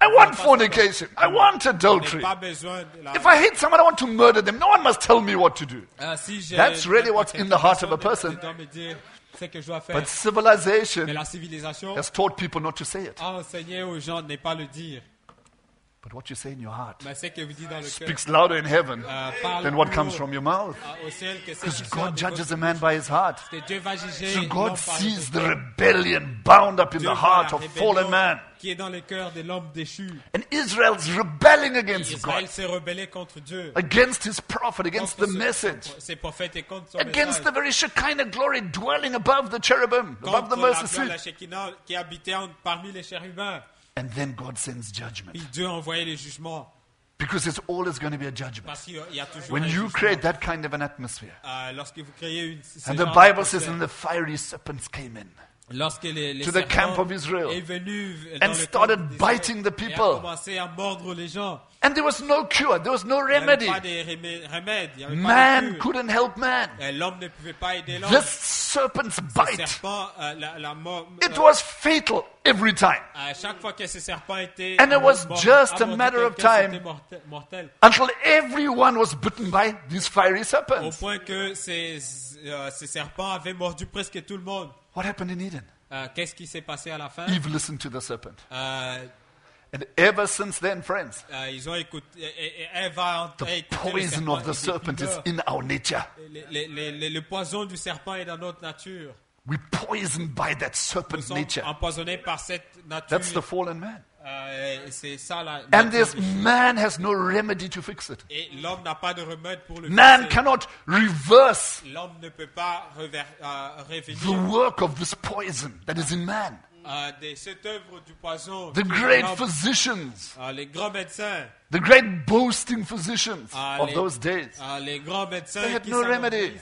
I On want n'a pas fornication. I want besoin- adultery. on n'a pas besoin de la- If I hate someone, I want to murder them. No one must tell me what to do. Ah, si j'ai- That's really j'ai- what's j'ai- in the heart of a personne person. ne doit me dire ce que je dois faire. But civilization Mais la civilisation has taught people not to say it. a enseigné aux gens de ne pas le dire. But what you say in your heart Mais ce que vous dites dans le cœur speaks louder in heaven euh, parle than what plus comes haut, from your mouth. euh, au ciel que ce Because qui sort God de judges votre a man by his heart. bouche. Que Dieu va juger So l'homme God par sees ses the cœurs. rebellion bound up in Dieu the voit heart la of rébellion fallen man. qui est dans le cœur de l'homme déchu. And Israel's rebelling against Israël God, s'est rebellé contre Dieu, against his prophet, against contre the ce- message, ses prophètes et contre son against message, the very Shekinah glory dwelling above the cherubim, above the contre la mercy gloire de la seat. Shekinah qui habitait en- parmi les chérubins. And then God sends judgment. Puis Dieu a envoyé les jugements. Because there's always going to be a judgment. Parce qu'il y a toujours When un you jugement. create that kind of an atmosphere. Euh, lorsque vous créez une, ce And genre the Bible d'atmosphère, says, and the fiery serpents came in. lorsque les, les to the camp serpents of Israel est venu and dans le started camp d'Israël biting the et a people. commencé à mordre les gens. And there was no cure, there was no Il n'y avait remedy. pas de remè- remède, il n'y avait pas Man de cure. couldn't help man. Euh, L'homme ne pouvait pas aider l'homme. This serpent's Le bite, serpent, euh, la, la mort, it euh, was fatal every time. à chaque fois que ce serpent était And it was mort- just a mordu matter of quelqu'un, time. c'était mortel, mortel. Until everyone was bitten by these fiery Au serpents. point que ces, euh, ces serpents avaient mordu presque tout le monde. What happened in Eden? Euh, Qu'est-ce qui s'est passé à la fin? Eve listened to the serpent. Euh, And ever since then, friends, euh, ils ont écouté, et- et- et Ève a the a écouté le poison serpent of the et serpent depuis is lors, in our nature. le- le- le- le- le poison du serpent est dans notre nature. We're poisoned by that Nous serpent sommes nature. empoisonnés par cette nature. That's the fallen man. Euh, c'est ça la And nature this du- man has no remedy to fix it. Et l'homme n'a pas de remède pour le Man fixer. cannot reverse L'homme ne peut pas rever- euh, the revenir work of this poison that is in man. euh, de cette œuvre du poison. The qui est great l'homme. physicians, Euh, les grands médecins, the great boasting physicians euh, of les, those days. euh, les grands médecins They had qui no s'agrandissent. remedy.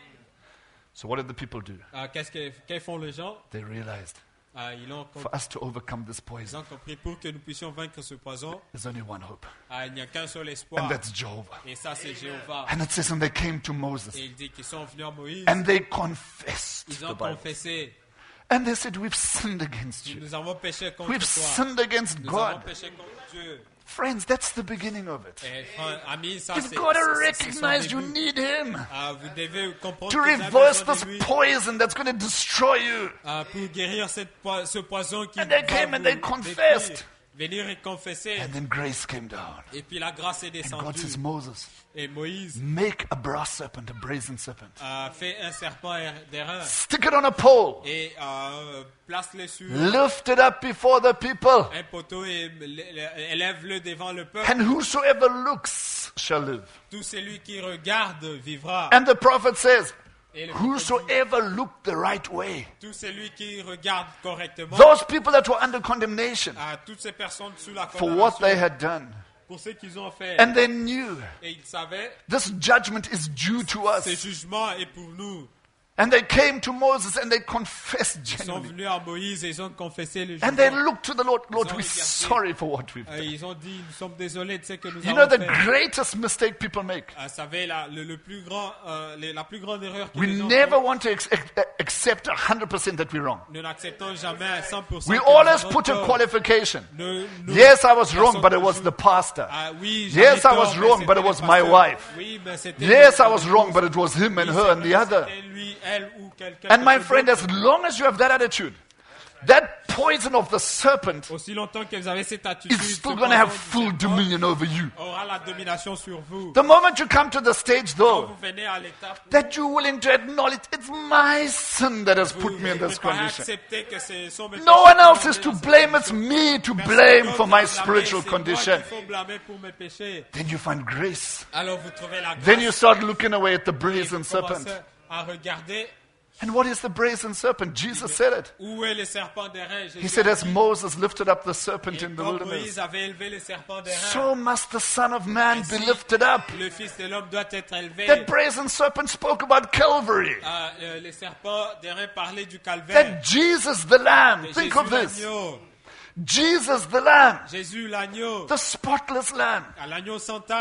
So what did the people do? Euh, Qu'est-ce que qu'est font les gens? They realized Euh, ils, ont, for us to overcome this ils poison, ont compris pour que nous puissions vaincre ce poison. there's only one hope, euh, il n'y a qu'un seul espoir. and that's Jehovah. Et ça, c'est Jéhovah. And it says, and they came to Et Moses, il dit qu'ils sont venus à Moïse. and they confessed Ils the ont Bible. confessé. And they said, we've sinned against you. Nous avons péché contre We've toi. sinned against Nous avons God. péché contre Dieu. Friends, that's the beginning of it. Et, frère, amis, ça, You've c'est got to c'est- c'est son recognize you début. need Him Ah, vous devez comprendre to que vous avez reverse besoin this de lui, poison that's going to destroy you. ah, pour guérir cette po- ce poison qui And they va came and vous they détruire. confessed. Venir et confesser. And then grace came down. Et puis la grâce est And God descendue. says, Moses, Et Moïse make a brass serpent, a brazen serpent. a fait un serpent d'airain Stick it on a pole. et euh, place-le sur Lift it up before the people. un poteau et le- le- élève-le devant le peuple. And whosoever looks shall live. Tout celui qui regarde vivra. And the prophet says, Et le prophète dit, whosoever looked the right way. tout celui qui regarde correctement Those people that were under condemnation à toutes ces personnes sous la for what they condamnation had done. pour ce qu'ils ont fait. And they knew Et ils savaient, this judgment is due to ce us. jugement est pour nous. And they came to Moses and they confessed Ils sont genuinely. venus à Moïse et ils ont confessé le And they jugement. looked to the Lord. Lord, Ils ont we're regardé. sorry for what we've Euh, done. Ils ont dit, nous sommes désolés de ce que nous You avons know the fait. greatest mistake people make? Vous savez, la, le, le plus grand, euh, les- la plus grande erreur que We les gens never font, want to ex- ac- accept one hundred percent that we're wrong. nous n'acceptons jamais à cent pour cent We que nous always avons put a tort. qualification. Nous- nous Yes, I was wrong, passons but it was toujours- the pastor. Ah oui, Yes, j'avais I was tort, mais wrong, c'était but it le was my pasteur. wife. Oui, mais c'était Yes, le- I was wrong, but it was him and Oui, her c'est and the vrai, other. c'était lui, elle ou quelqu'un And my d'autre. friend, as long as you have that attitude, that poison of the serpent Aussi longtemps que vous avez cette attitude, is ce still going to have poison full du serpent dominion over you. aura la domination sur vous. The moment you come to the stage, Quand though, vous venez à l'étape où that you're willing to acknowledge it's my sin that has vous put me in this préparez à condition. accepter que c'est son péché No one qui else m'a is to amené dans blame, cette it's condition. me to Personne blame d'autre for à my blâmer, spiritual c'est moi condition. qu'il faut blâmer pour mes péchés. Then you find grace. Alors vous trouvez la grâce. Then you start looking away at the et brazen vous serpent. commencez à regarder And what is the brazen serpent? Jesus said it. où est le serpent d'airain. Jésus He said, a as dit, Moses lifted up the serpent et in the comme wilderness, Moïse avait élevé le serpent d'airain, so must the Son of Man be ainsi, lifted up. le Fils de l'homme doit être élevé. That brazen serpent spoke about Calvary. Ah, euh, le serpent d'airain parlait du calvaire. That Jesus the Lamb, De think Jésus of this. l'agneau. Jesus the Lamb, Jésus l'agneau. the spotless Lamb, À l'agneau sans tache.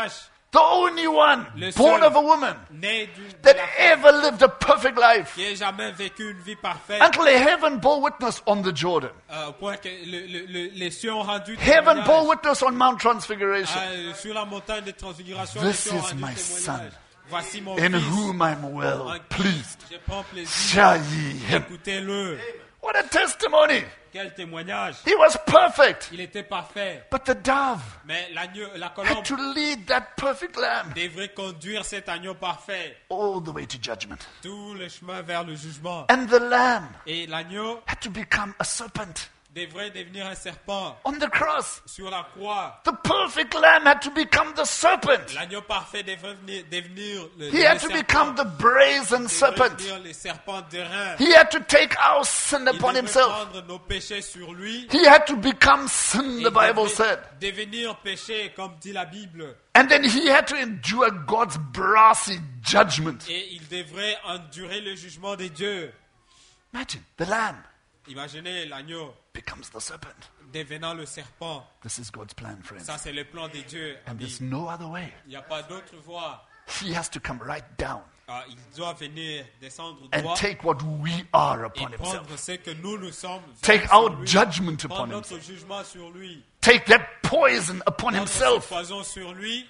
the only one Le born seul of a woman né d'une de that la femme ever lived a perfect life. qui ait jamais vécu une vie parfaite, Until heaven bore witness on the Jordan. euh, au point que le- le- le- les cieux ont rendu Heaven témoignage. bore witness on Mount Transfiguration. Euh, sur la montagne de transfiguration, This les cieux ont is rendu my témoignage. son, Voici mon in fils, whom I'm en well qui pleased. je prends plaisir. Shall ye him? Écoutez-le. What a testimony! Quel témoignage. He was perfect. Il était parfait. But the dove Mais l'agneau, la had colombe to lead that perfect lamb devrait conduire cet agneau parfait all the way to judgment. tout le chemin vers le jugement. And the lamb Et l'agneau had to become a serpent devrait devenir un serpent on the cross. sur la croix. The perfect lamb had to become the serpent. L'agneau parfait devrait venir- devenir le, He le had to serpent. become the brazen devrait serpent. devenir le serpent d'airain. He had to take our sin Il upon devrait himself. prendre nos péchés sur lui. He had to become sin, Et the Bible devrait said. devenir péché, comme dit la Bible. And then he had to endure God's brassy judgment. Et il devrait endurer le jugement de Dieu. Imagine, the lamb Imaginez l'agneau becomes the serpent. devenant le serpent. This is God's plan, friends. Ça, c'est le plan de Dieu. And ami. there's no other way. Il n'y a pas d'autre voie. He has to come right down Ah, il doit venir descendre and droit take what we are et upon prendre himself. ce que nous nous sommes. Take sur our lui. judgment upon Prendre notre himself. jugement sur lui. Take that poison upon Prendre ce himself. poison sur lui.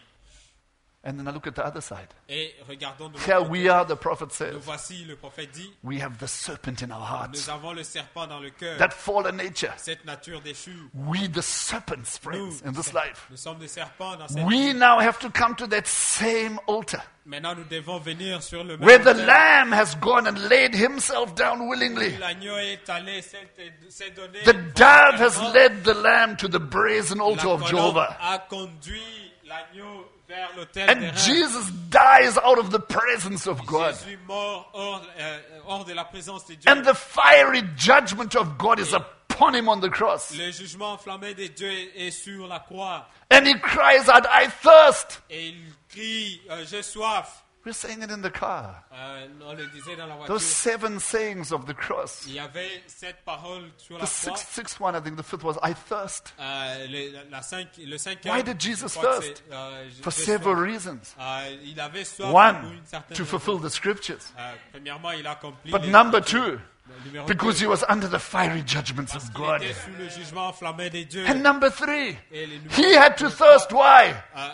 And then I look at the other side. Et regardons de Here l'autre we côté. are, the prophet Nous says. voici, le prophète dit, We have the serpent in our nous hearts. avons le serpent dans le cœur. That fallen nature. Cette nature déchue. We, the serpents, Nous, friends, in this ser- life. nous sommes des serpents dans cette We vie. now have to come to that same altar Maintenant, nous devons venir sur le même where the autel. lamb has gone and laid himself down willingly. L'agneau est allé, s'est s'est donné. The dove has volontairement. led the lamb to the brazen altar La of colombe Jehovah. a conduit l'agneau vers l'autel And d'airain. Jesus dies out of the presence of God. Jésus mort hors, euh, hors de la présence de Dieu. And the fiery judgment of God is upon him on the cross. Le jugement enflammé de Dieu est sur la croix. And he cries out, I thirst. Et il crie, euh, j'ai soif. We're saying it in the car. Euh, on le disait dans la voiture. Those seven sayings of the cross. Il y avait sept paroles sur The la croix. sixth, sixth one, I think the fifth was, I thirst. Euh, le, la, la cinq, le cinquième. Why did Jesus je crois que thirst? c'est, euh, j'ai- For j'ai several soif. reasons. Euh, il avait soif pour One, une certaine to raison. fulfill the scriptures. Euh, premièrement, il a accompli But les number Écritures. two, Le numéro because deux, he was under the fiery judgments parce of qu'il God. était sous le jugement enflammé des dieux. And number three, Et le numéro he had to thirst. Why? euh,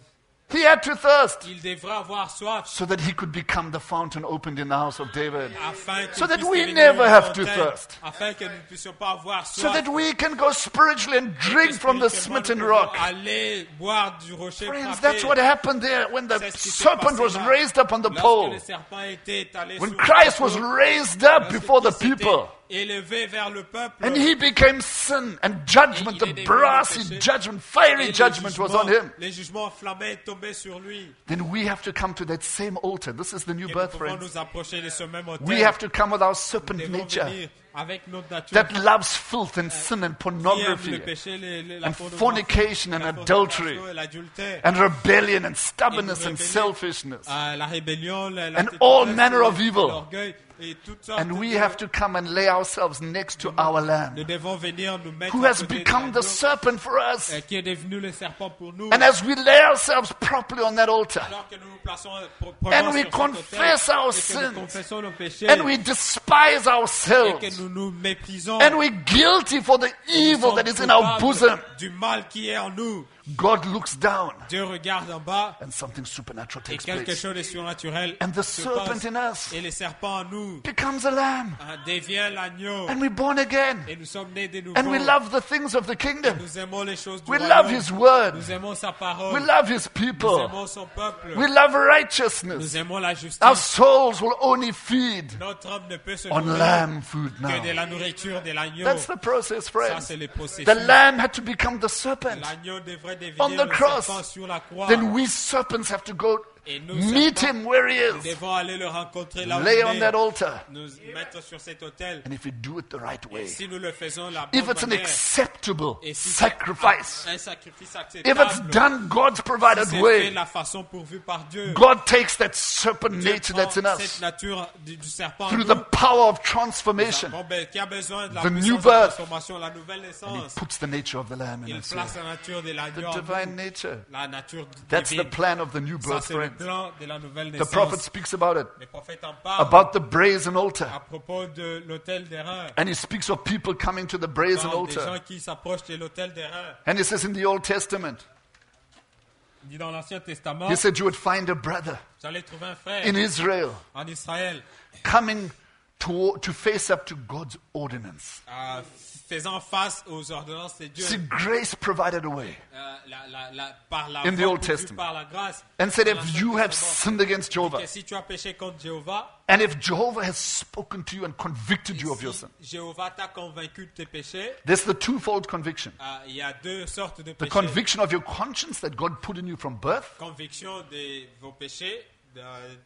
He had to thirst il devrait avoir soif so that he could become the fountain opened in the house of David. afin que So that puisse we devenir never une have to fontaine, thirst. afin que nous ne puissions pas avoir So soif. that we can go spiritually and drink from the Spirituellement, smitten nous pouvons rock. aller boire du rocher Friends, frappé. that's what happened there when the C'est ce qui s'est serpent passé was là. raised up on the Lorsque pole. le serpent était étalé When sur Christ le was plateau, raised up lorsque before the Christ était people. élevé vers le peuple, And he became sin and judgment, Et il the est devenu brassy le péché. judgment, et fiery le judgment was on jugement- him. les jugements enflammés tombaient sur lui. Then we have to come to that same altar. This is the new Et nous birth, pouvons friends. nous approcher de ce même autel. We have to come with our Nous serpent devons nature venir avec notre nature that loves filth and sin and qui aime le pornography péché, le- le- la and pornographie, fornication and la adultery fornication et l'adultère, and rebellion and et stubbornness nous and révéler, selfishness. euh, la rébellion, la, la And tétresse, all manner of le- evil. l'orgueil et toutes sortes And we de- have to come and lay ourselves next to our Nous Lamb devons venir nous mettre who à has côté de become the l'agneau, serpent for us. euh, qui est devenu le serpent pour nous. And as we lay ourselves properly on that altar Alors que nous nous plaçons And prenons we sur cet confess autel, our et que sins. nous confessons nos péchés and we despise et que ourselves nous nous méprisons and we're guilty for the nous evil sommes that is in our coupables bosom, du mal qui est en nous. God looks down Dieu regarde en bas and something supernatural et takes quelque place. chose de surnaturel And the se serpent passe. in us Et le serpent en nous becomes a lamb. hein, devient l'agneau And we're born again. et nous sommes nés de nouveau. And we love the things of the kingdom. Nous aimons les choses du We royaume. love His word. Nous aimons sa parole. We love His Nous people. aimons son peuple. We love Nous righteousness. aimons la justice. Our souls will only feed Notre homme ne peut se on nourrir lamb food que de now. la nourriture de l'agneau. That's the process, Ça, friends. c'est le processus. The lamb had to become the serpent. L'agneau devrait On devenir the le cross. serpent sur la croix. Then we serpents have to go Et nous, Meet serpents, him where he nous is. devons aller le rencontrer là où Lay il on est, that altar. nous mettre sur cet autel. And if we do it the right way, Si nous le faisons la if bonne it's an manière, acceptable et si sacrifice, c'est un sacrifice if acceptable, it's done God's provided si c'est fait way, la façon pourvue par Dieu, God takes that serpent Dieu nature prend that's in cette us nature du, du serpent en through nous, the power of transformation, bon, ben, qui a besoin de la the puissance new de birth. transformation, la nouvelle and he naissance. puts the nature of the Lamb in Il us. place la nature de l'agneau The en divine nous, nature. la nature That's the divine. plan of the new Ça, birth, c'est le friends. plan de la nouvelle The prophet naissance. speaks about it, Le prophète en parle about the brazen à altar. propos de l'autel des reins. And he speaks of people coming to the Il brazen parle des gens altar. qui s'approchent de l'autel des reins. And he says in the Old Testament, Il dit dans l'Ancien Testament, he said you would find a brother vous allez trouver un frère in Israel en Israël coming to, to face up to God's ordinance. euh, faisant face aux ordonnances de Dieu. See, grace provided a way. Euh, la, la, la, par la In the voie Old pourvue Testament. par la grâce. And said Dans if l'Ancien you have Testament, sinned against Jehovah, que si tu as péché contre Jéhovah, and if Jehovah has spoken to you and convicted et you of your si sin, Jéhovah t'a convaincu de tes péchés, there's the twofold conviction. euh, il y a deux sortes de The péchés. conviction of your conscience that God put in you from birth, Conviction de vos péchés, de,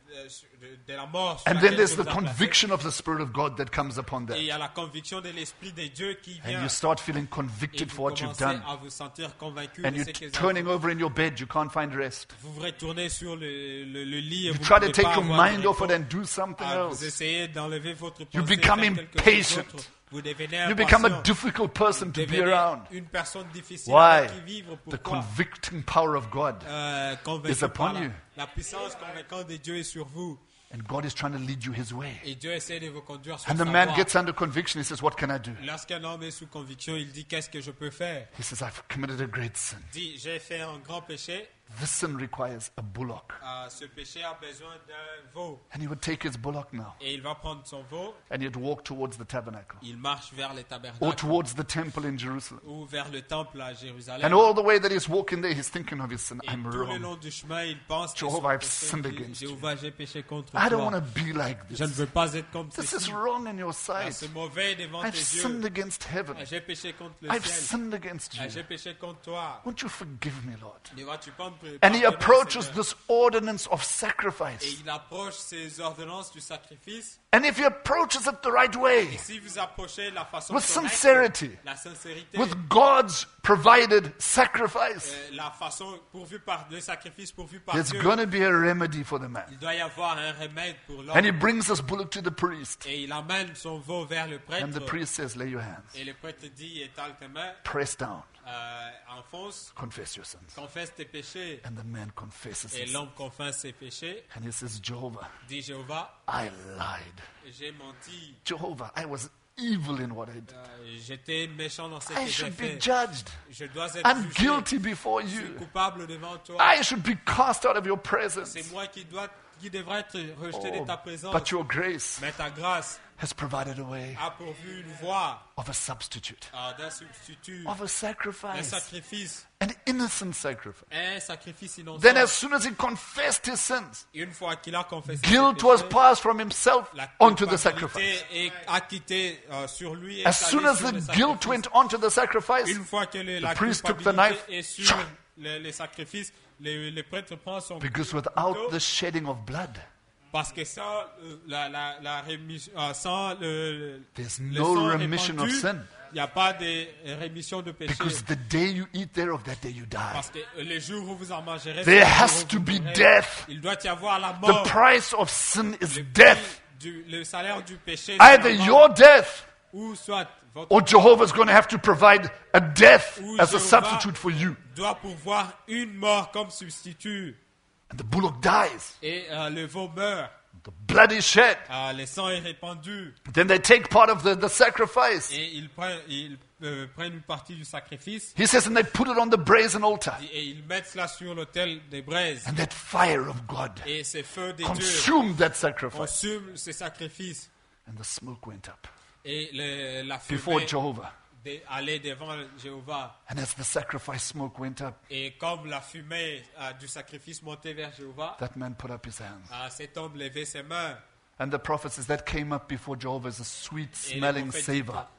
de, de la mort. sur and laquelle then there's Dieu the vous a placé. conviction of the Spirit of God that comes upon Et il y that. a la conviction de l'Esprit de Dieu qui And vient. you start feeling Et convicted vous for what you've commencez done. à vous sentir convaincu And de you're ce que vous turning avez fait. over in your bed, you can't find rest. Vous vous retournez sur le, le, le lit et You vous try ne to pouvez take pas your avoir de mind off it réponse. and do something Ah, vous else. essayez d'enlever votre pensée You et become faire quelque chose impatient. d'autre. Vous devenez You become a impatient. difficult person Vous to be devenez around. une personne difficile Why? avec qui vivre. The Pourquoi? convicting power of God. Euh, convaincu is upon par la, you. la puissance convaincante de Dieu est sur vous. And God is trying to lead you His way. Et Dieu essaie de vous conduire sur And sa the man voie. gets under conviction. He says, what can I do? Lorsqu'un homme est sous conviction, il dit qu'est-ce que je peux faire? He says, I've committed a great sin. Il dit j'ai fait un grand péché. This sin requires a bullock. Euh, ce péché a besoin d'un veau. And he would take his bullock now Et il va prendre son veau. and he'd walk towards the tabernacle Il marche vers les or tabernacles towards the temple in Jerusalem. ou vers le temple à Jérusalem. And all the way that he's walking there, he's thinking of his sin. Et I'm tout le wrong. long du chemin, il pense que Jehovah, son I've péché, sinned il dit, against you. Jéhovah, j'ai péché contre I don't toi. want to be like Je ne this. veux pas être comme This ceci. is wrong in your Ah, sight. c'est mauvais devant I've tes sinned yeux. against heaven. Ah, j'ai péché contre le I've ciel. sinned against Ah, you. j'ai péché contre toi. Won't you forgive me, Lord? Et vas tu prendre- And he pardonner, approaches Seigneur. this ordinance of Et sacrifice. il approche ces ordonnances du sacrifice. And if he approaches it the right way, Si vous approchez la façon with correcte, sincerity, la sincérité, with God's provided sacrifice, euh, la façon pourvue par le sacrifice pourvu par there's Dieu, going to be a remedy for the man. il doit y avoir un remède pour l'homme. And he brings this bullock to the priest. Et il amène son veau vers le prêtre. And the priest says, lay your hands, Et le prêtre dit, étale tes mains, press down, euh, enfonce, confess your sins. confesse tes péchés. And the man confesses Et his l'homme sins. confesse ses péchés. And he says, Jehovah, Dit Jéhovah, I lied. j'ai menti. Jehovah, I was evil in what I did. Euh, J'étais méchant dans ce I que j'ai should be fait. judged. Je dois être I'm jugé. guilty before Je suis you. coupable devant toi. I should be cast out of your presence. C'est moi qui, dois, qui devrais être rejeté Oh, de ta présence. but your grace Mais ta grâce has provided a way a pourvu une voie of a substitute, euh, d'un substitut, of a un sacrifice, sacrifice, an innocent sacrifice. un sacrifice innocent. Then, as soon as he confessed his sins, Une fois qu'il a confessé ses guilt was péchés, passed from himself la onto the culpabilité sacrifice. est acquittée euh, sur lui. et As étalée soon as sur the le guilt sacrifice. went onto the sacrifice, Une fois que le, la priest took the culpabilité knife, est sur chop. le, les sacrifices, le, le prêtre prend son because couteau, without the shedding of blood, parce que sans euh, la, la, la rémission, euh, sans le, there's le no sang remission of répandu, sin. il n'y a pas de rémission de péché. Because the day you eat thereof, that day you die. Parce que le jour où vous en mangerez, There c'est le has jour où to vous be mourrez. death. Il doit y avoir la The mort. price of sin is Le, death. prix du, le salaire du péché, c'est Either la mort. your death Ou soit votre or Jehovah's going to have to provide a death Ou as a Jéhovah substitute for you. doit pourvoir une mort comme substitut. And the bullock dies. Et euh, le veau meurt. The blood is shed. Euh, le sang est répandu. Then they take part of the, the sacrifice. Et ils prennent, ils, euh, prennent une partie du sacrifice. He says, and they put it on the brazen altar. Et ils mettent cela sur l'autel des braises. And that fire of God Et ces feux des dieux consumed that sacrifice. consument ces sacrifices. And the smoke went up Et le, la before fumée Jehovah. de- allait devant Jéhovah. And as the sacrifice smoke went up, Et comme la fumée euh, du sacrifice montait vers Jéhovah, that man put up his hands. euh, cet homme levait ses mains. And the prophet says that came up before Jehovah as a sweet Et le smelling prophète dit savor.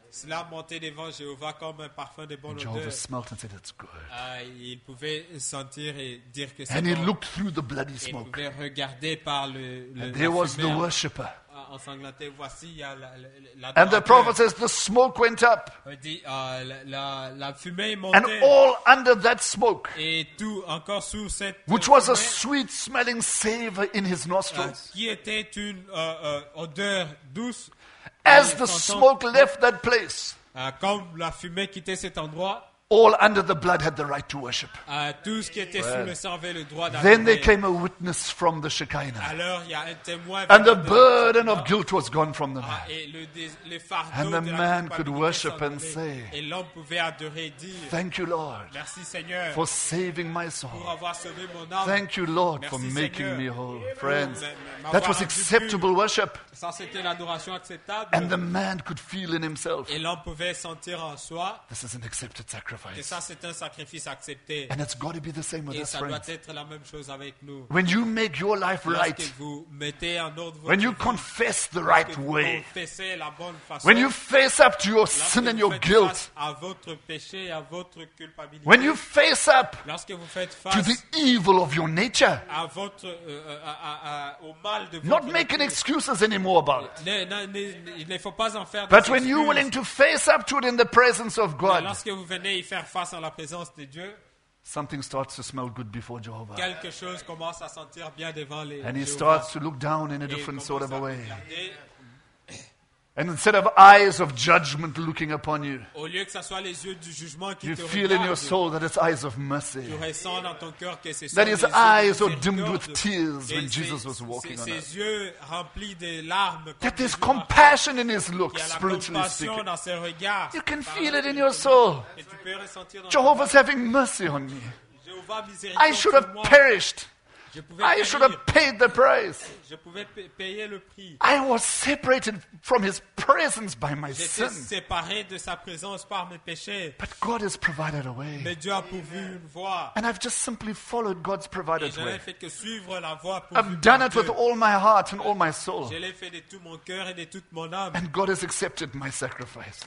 cela montait devant Jéhovah comme un parfum de bonne Jehovah odeur. smelt and said, it's good. Ah, il pouvait sentir et dire que c'est And he bon. looked through the bloody Et il smoke. pouvait regarder par le, le And la there was the fumée en- worshipper. ensanglanté. Voici, il y a la, la, And the l'adorateur. prophet says the smoke went up. Il dit, euh, la, la, la fumée And montait. all under that smoke, Et tout encore sous cette which was a fumée, sweet smelling savor in his euh, nostrils. qui était une euh, euh, odeur douce. As Et the sentant- smoke left that place, Euh, comme la fumée quittait cet endroit, all under the blood had the right to worship. euh, tout ce qui était sous le sang avait le droit Then there d'adorer. came a witness from the Shekinah. Alors il y a un témoin. And the venant de- burden of guilt was gone from the Ah, man. et le, dés- le fardeau And the de la man could culpabilité worship s'en and allait. say, Et l'homme pouvait adorer et dire, Thank you, Lord, merci Seigneur for saving my pour soul. avoir sauvé mon âme. Thank you, Lord, for Merci, making Seigneur, me whole. pour Friends, m'avoir that was rendu acceptable worship. Ça c'était l'adoration acceptable. And the man could feel in himself, Et l'homme pouvait sentir en soi this is an accepted que sacrifice. ça c'est un sacrifice accepté. And it's got to be the same with Et us, ça doit friends. être la même chose avec nous. When you make your life Lorsque right, vous mettez en ordre votre when you vie, confess the lorsque right vous way, confessez la bonne façon, when you face up to your lorsque sin and vous your faites guilt, face à votre péché et à votre culpabilité, when you face up lorsque vous faites to face the evil of your nature, à votre, euh, euh, à- à- à- au mal de votre not making nature, excuses anymore about it. ne- ne- ne- il ne faut pas en faire des But when you're excuses. willing to face up to it in the presence of Mais God, lorsque vous venez y faire face en la présence de Dieu, something starts to smell good before Jehovah. quelque chose commence à sentir bien devant les And he Jéhovah. starts to look down in a Et il different commence sort of à a way. regarder. And instead of eyes of judgment looking upon you, Au lieu que ce soit les yeux du jugement qui you te feel in your regardent, soul that it's eyes of mercy. tu ressens dans ton cœur que ce sont That les his yeux de eyes are dimmed miséricorde. with tears Et when ces- Jesus was walking ces- on ces earth. yeux remplis de larmes. comme That there's Jésus marchait. compassion in his look, Il y a la spiritually compassion speaking. dans ses regards. You can Par feel là, it in your soul. et tu peux ressentir dans Jehovah's having mercy on me. ton- Jéhovah I miséricorde should sur have moi. perished. Je pouvais I should have périr. paid the price. Je pouvais pa- payer le prix. I was separated from his presence by my J'étais sin. séparé de sa présence par mes péchés. But God has provided a way. Mais Dieu a pourvu une voie. And I've just simply followed God's Et provided je n'ai way. fait que suivre la voie pourvue I've par done it Dieu. with all my heart and all my soul. Je l'ai fait de tout mon cœur et de toute mon âme. And God has accepted my sacrifice.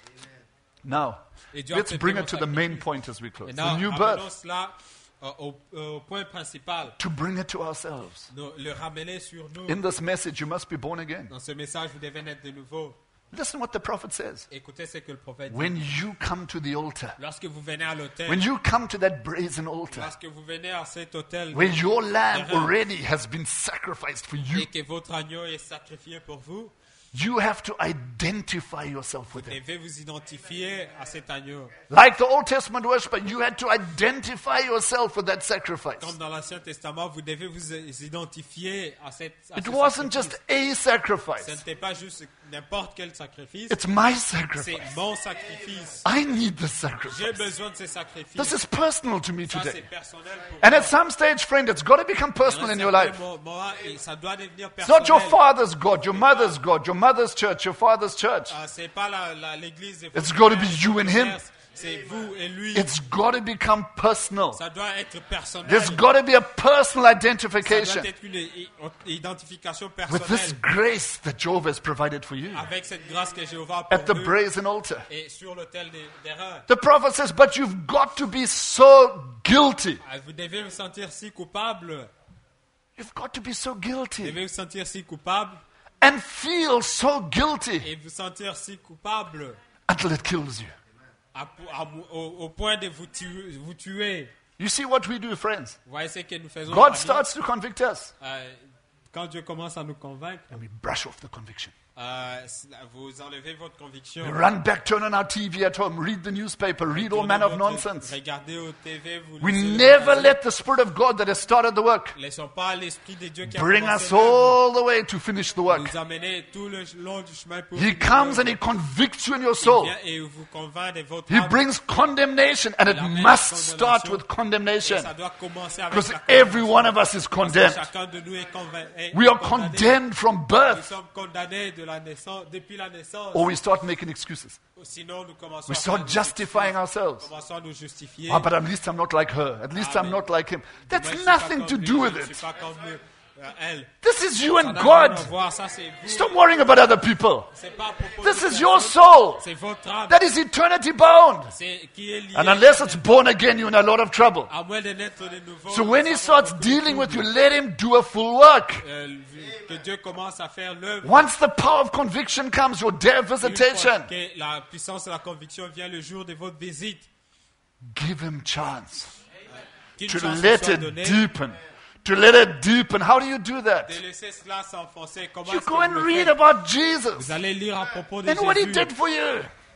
Now, Et Dieu a let's accepté bring mon it to the sacrifice. main point as we close. Et The now, new amenons birth. cela euh, au, euh, au point principal. To bring it to ourselves. Nous, le ramener sur nous. In this message, you must be born again. Dans ce message, vous devez naître de nouveau. Listen what the prophet says. Écoutez ce que le prophète dit. When you come to the altar, Lorsque vous venez à l'autel, when you come to that brazen altar, lorsque vous venez à cet autel where your lamb Erreur. already has been sacrificed for you, et que votre agneau est sacrifié pour vous, you have to identify yourself with vous him. devez vous identifier à cet agneau. Like the Old Testament worshiper, you had to identify yourself with that sacrifice. Comme dans l'Ancien Testament, vous devez vous identifier à cette à It ce wasn't sacrifice. just a Ce sacrifice. n'était pas juste n'importe quel sacrifice, It's my c'est sacrifice. mon sacrifice. I need the J'ai sacrifice. besoin de ces sacrifices. This is personal to me Ça, c'est today. personnel pour And moi. at some stage, friend, it's got to become personal in your life. Moi, moi, et ça doit devenir It's not your personnel. father's God, your mother's God, your mother's church, your father's church. Ah, c'est pas la- la- l'église de It's votre got to père, be you and him. c'est vous et lui. It's got to become personal. Ça doit être personnel. There's got to be a personal Ça doit identification être une i- identification with this personnelle grace that Jehovah has provided for you avec cette grâce que Jéhovah a at the pourvue brazen altar. et sur l'autel des- d'erreur. The prophet says, but you've got to be so guilty. Ah, Vous devez vous sentir si coupable. You've got to be so Vous guilty devez vous sentir si coupable and feel so guilty et vous sentir si coupable until it kills you. à- à- au, au point de vous tuer, vous tuer. You see what we do, friends? Vous voyez ce que nous faisons. God amis? starts to convict us, Euh, quand Dieu commence à nous convaincre, and we brush off the conviction. euh, vous enlevez votre conviction. We run back, turn on our T V at home, read the newspaper, read all Tournez manner of votre- nonsense. Regardez au T V, vous We lisez le never magazine. let the Spirit of God that has started the work Laissons pas l'Esprit de Dieu qui a bring commencé us l'œuvre all the way to finish the work. nous amener tout le long du chemin pour He finir comes and l'œuvre. he convicts you in your Il soul. vient et vous convainc de votre He âme. brings condemnation, and it Il amène must la start condamnation. with Et condemnation. ça doit commencer avec Because la every condamnation. one of us is Parce que condemned. chacun de nous est convain- est We are condamné. condemned from Nous birth. sommes condamnés de la naissance, depuis la naissance. Or we start making excuses. Sinon, nous commençons We à start faire des justifying excuses. ourselves. Nous commençons à nous justifier. Ah, but at least I'm not like her. At least Ah, I'm mais- not like him. Moi, That's je suis pas nothing comme to lui, do with je suis it. pas comme lui. euh, elle. This is you Ça and n'a rien à God. voir, ça c'est vous. Stop worrying about other people. C'est pas à propos This de is your personne. soul. C'est votre âme. That is eternity bound. C'est qui est lié. And unless it's born again, you're in a lot of trouble. À moins de naître de nouveau. So when he ça va starts beaucoup dealing de with you, troubles. let him do a full work. Euh, que Dieu commence à faire l'œuvre. Once the power of conviction comes, your day of Une fois visitation, que la puissance de la conviction vient le jour de votre visite. give him chance Qu'une to chance let soit it donnée, deepen. To let it deepen. How do you do that? de laisser cela s'enfoncer. Comment You est-ce que go vous and le read faites? about Jesus Vous allez lire à propos de and what he Jésus. did for you.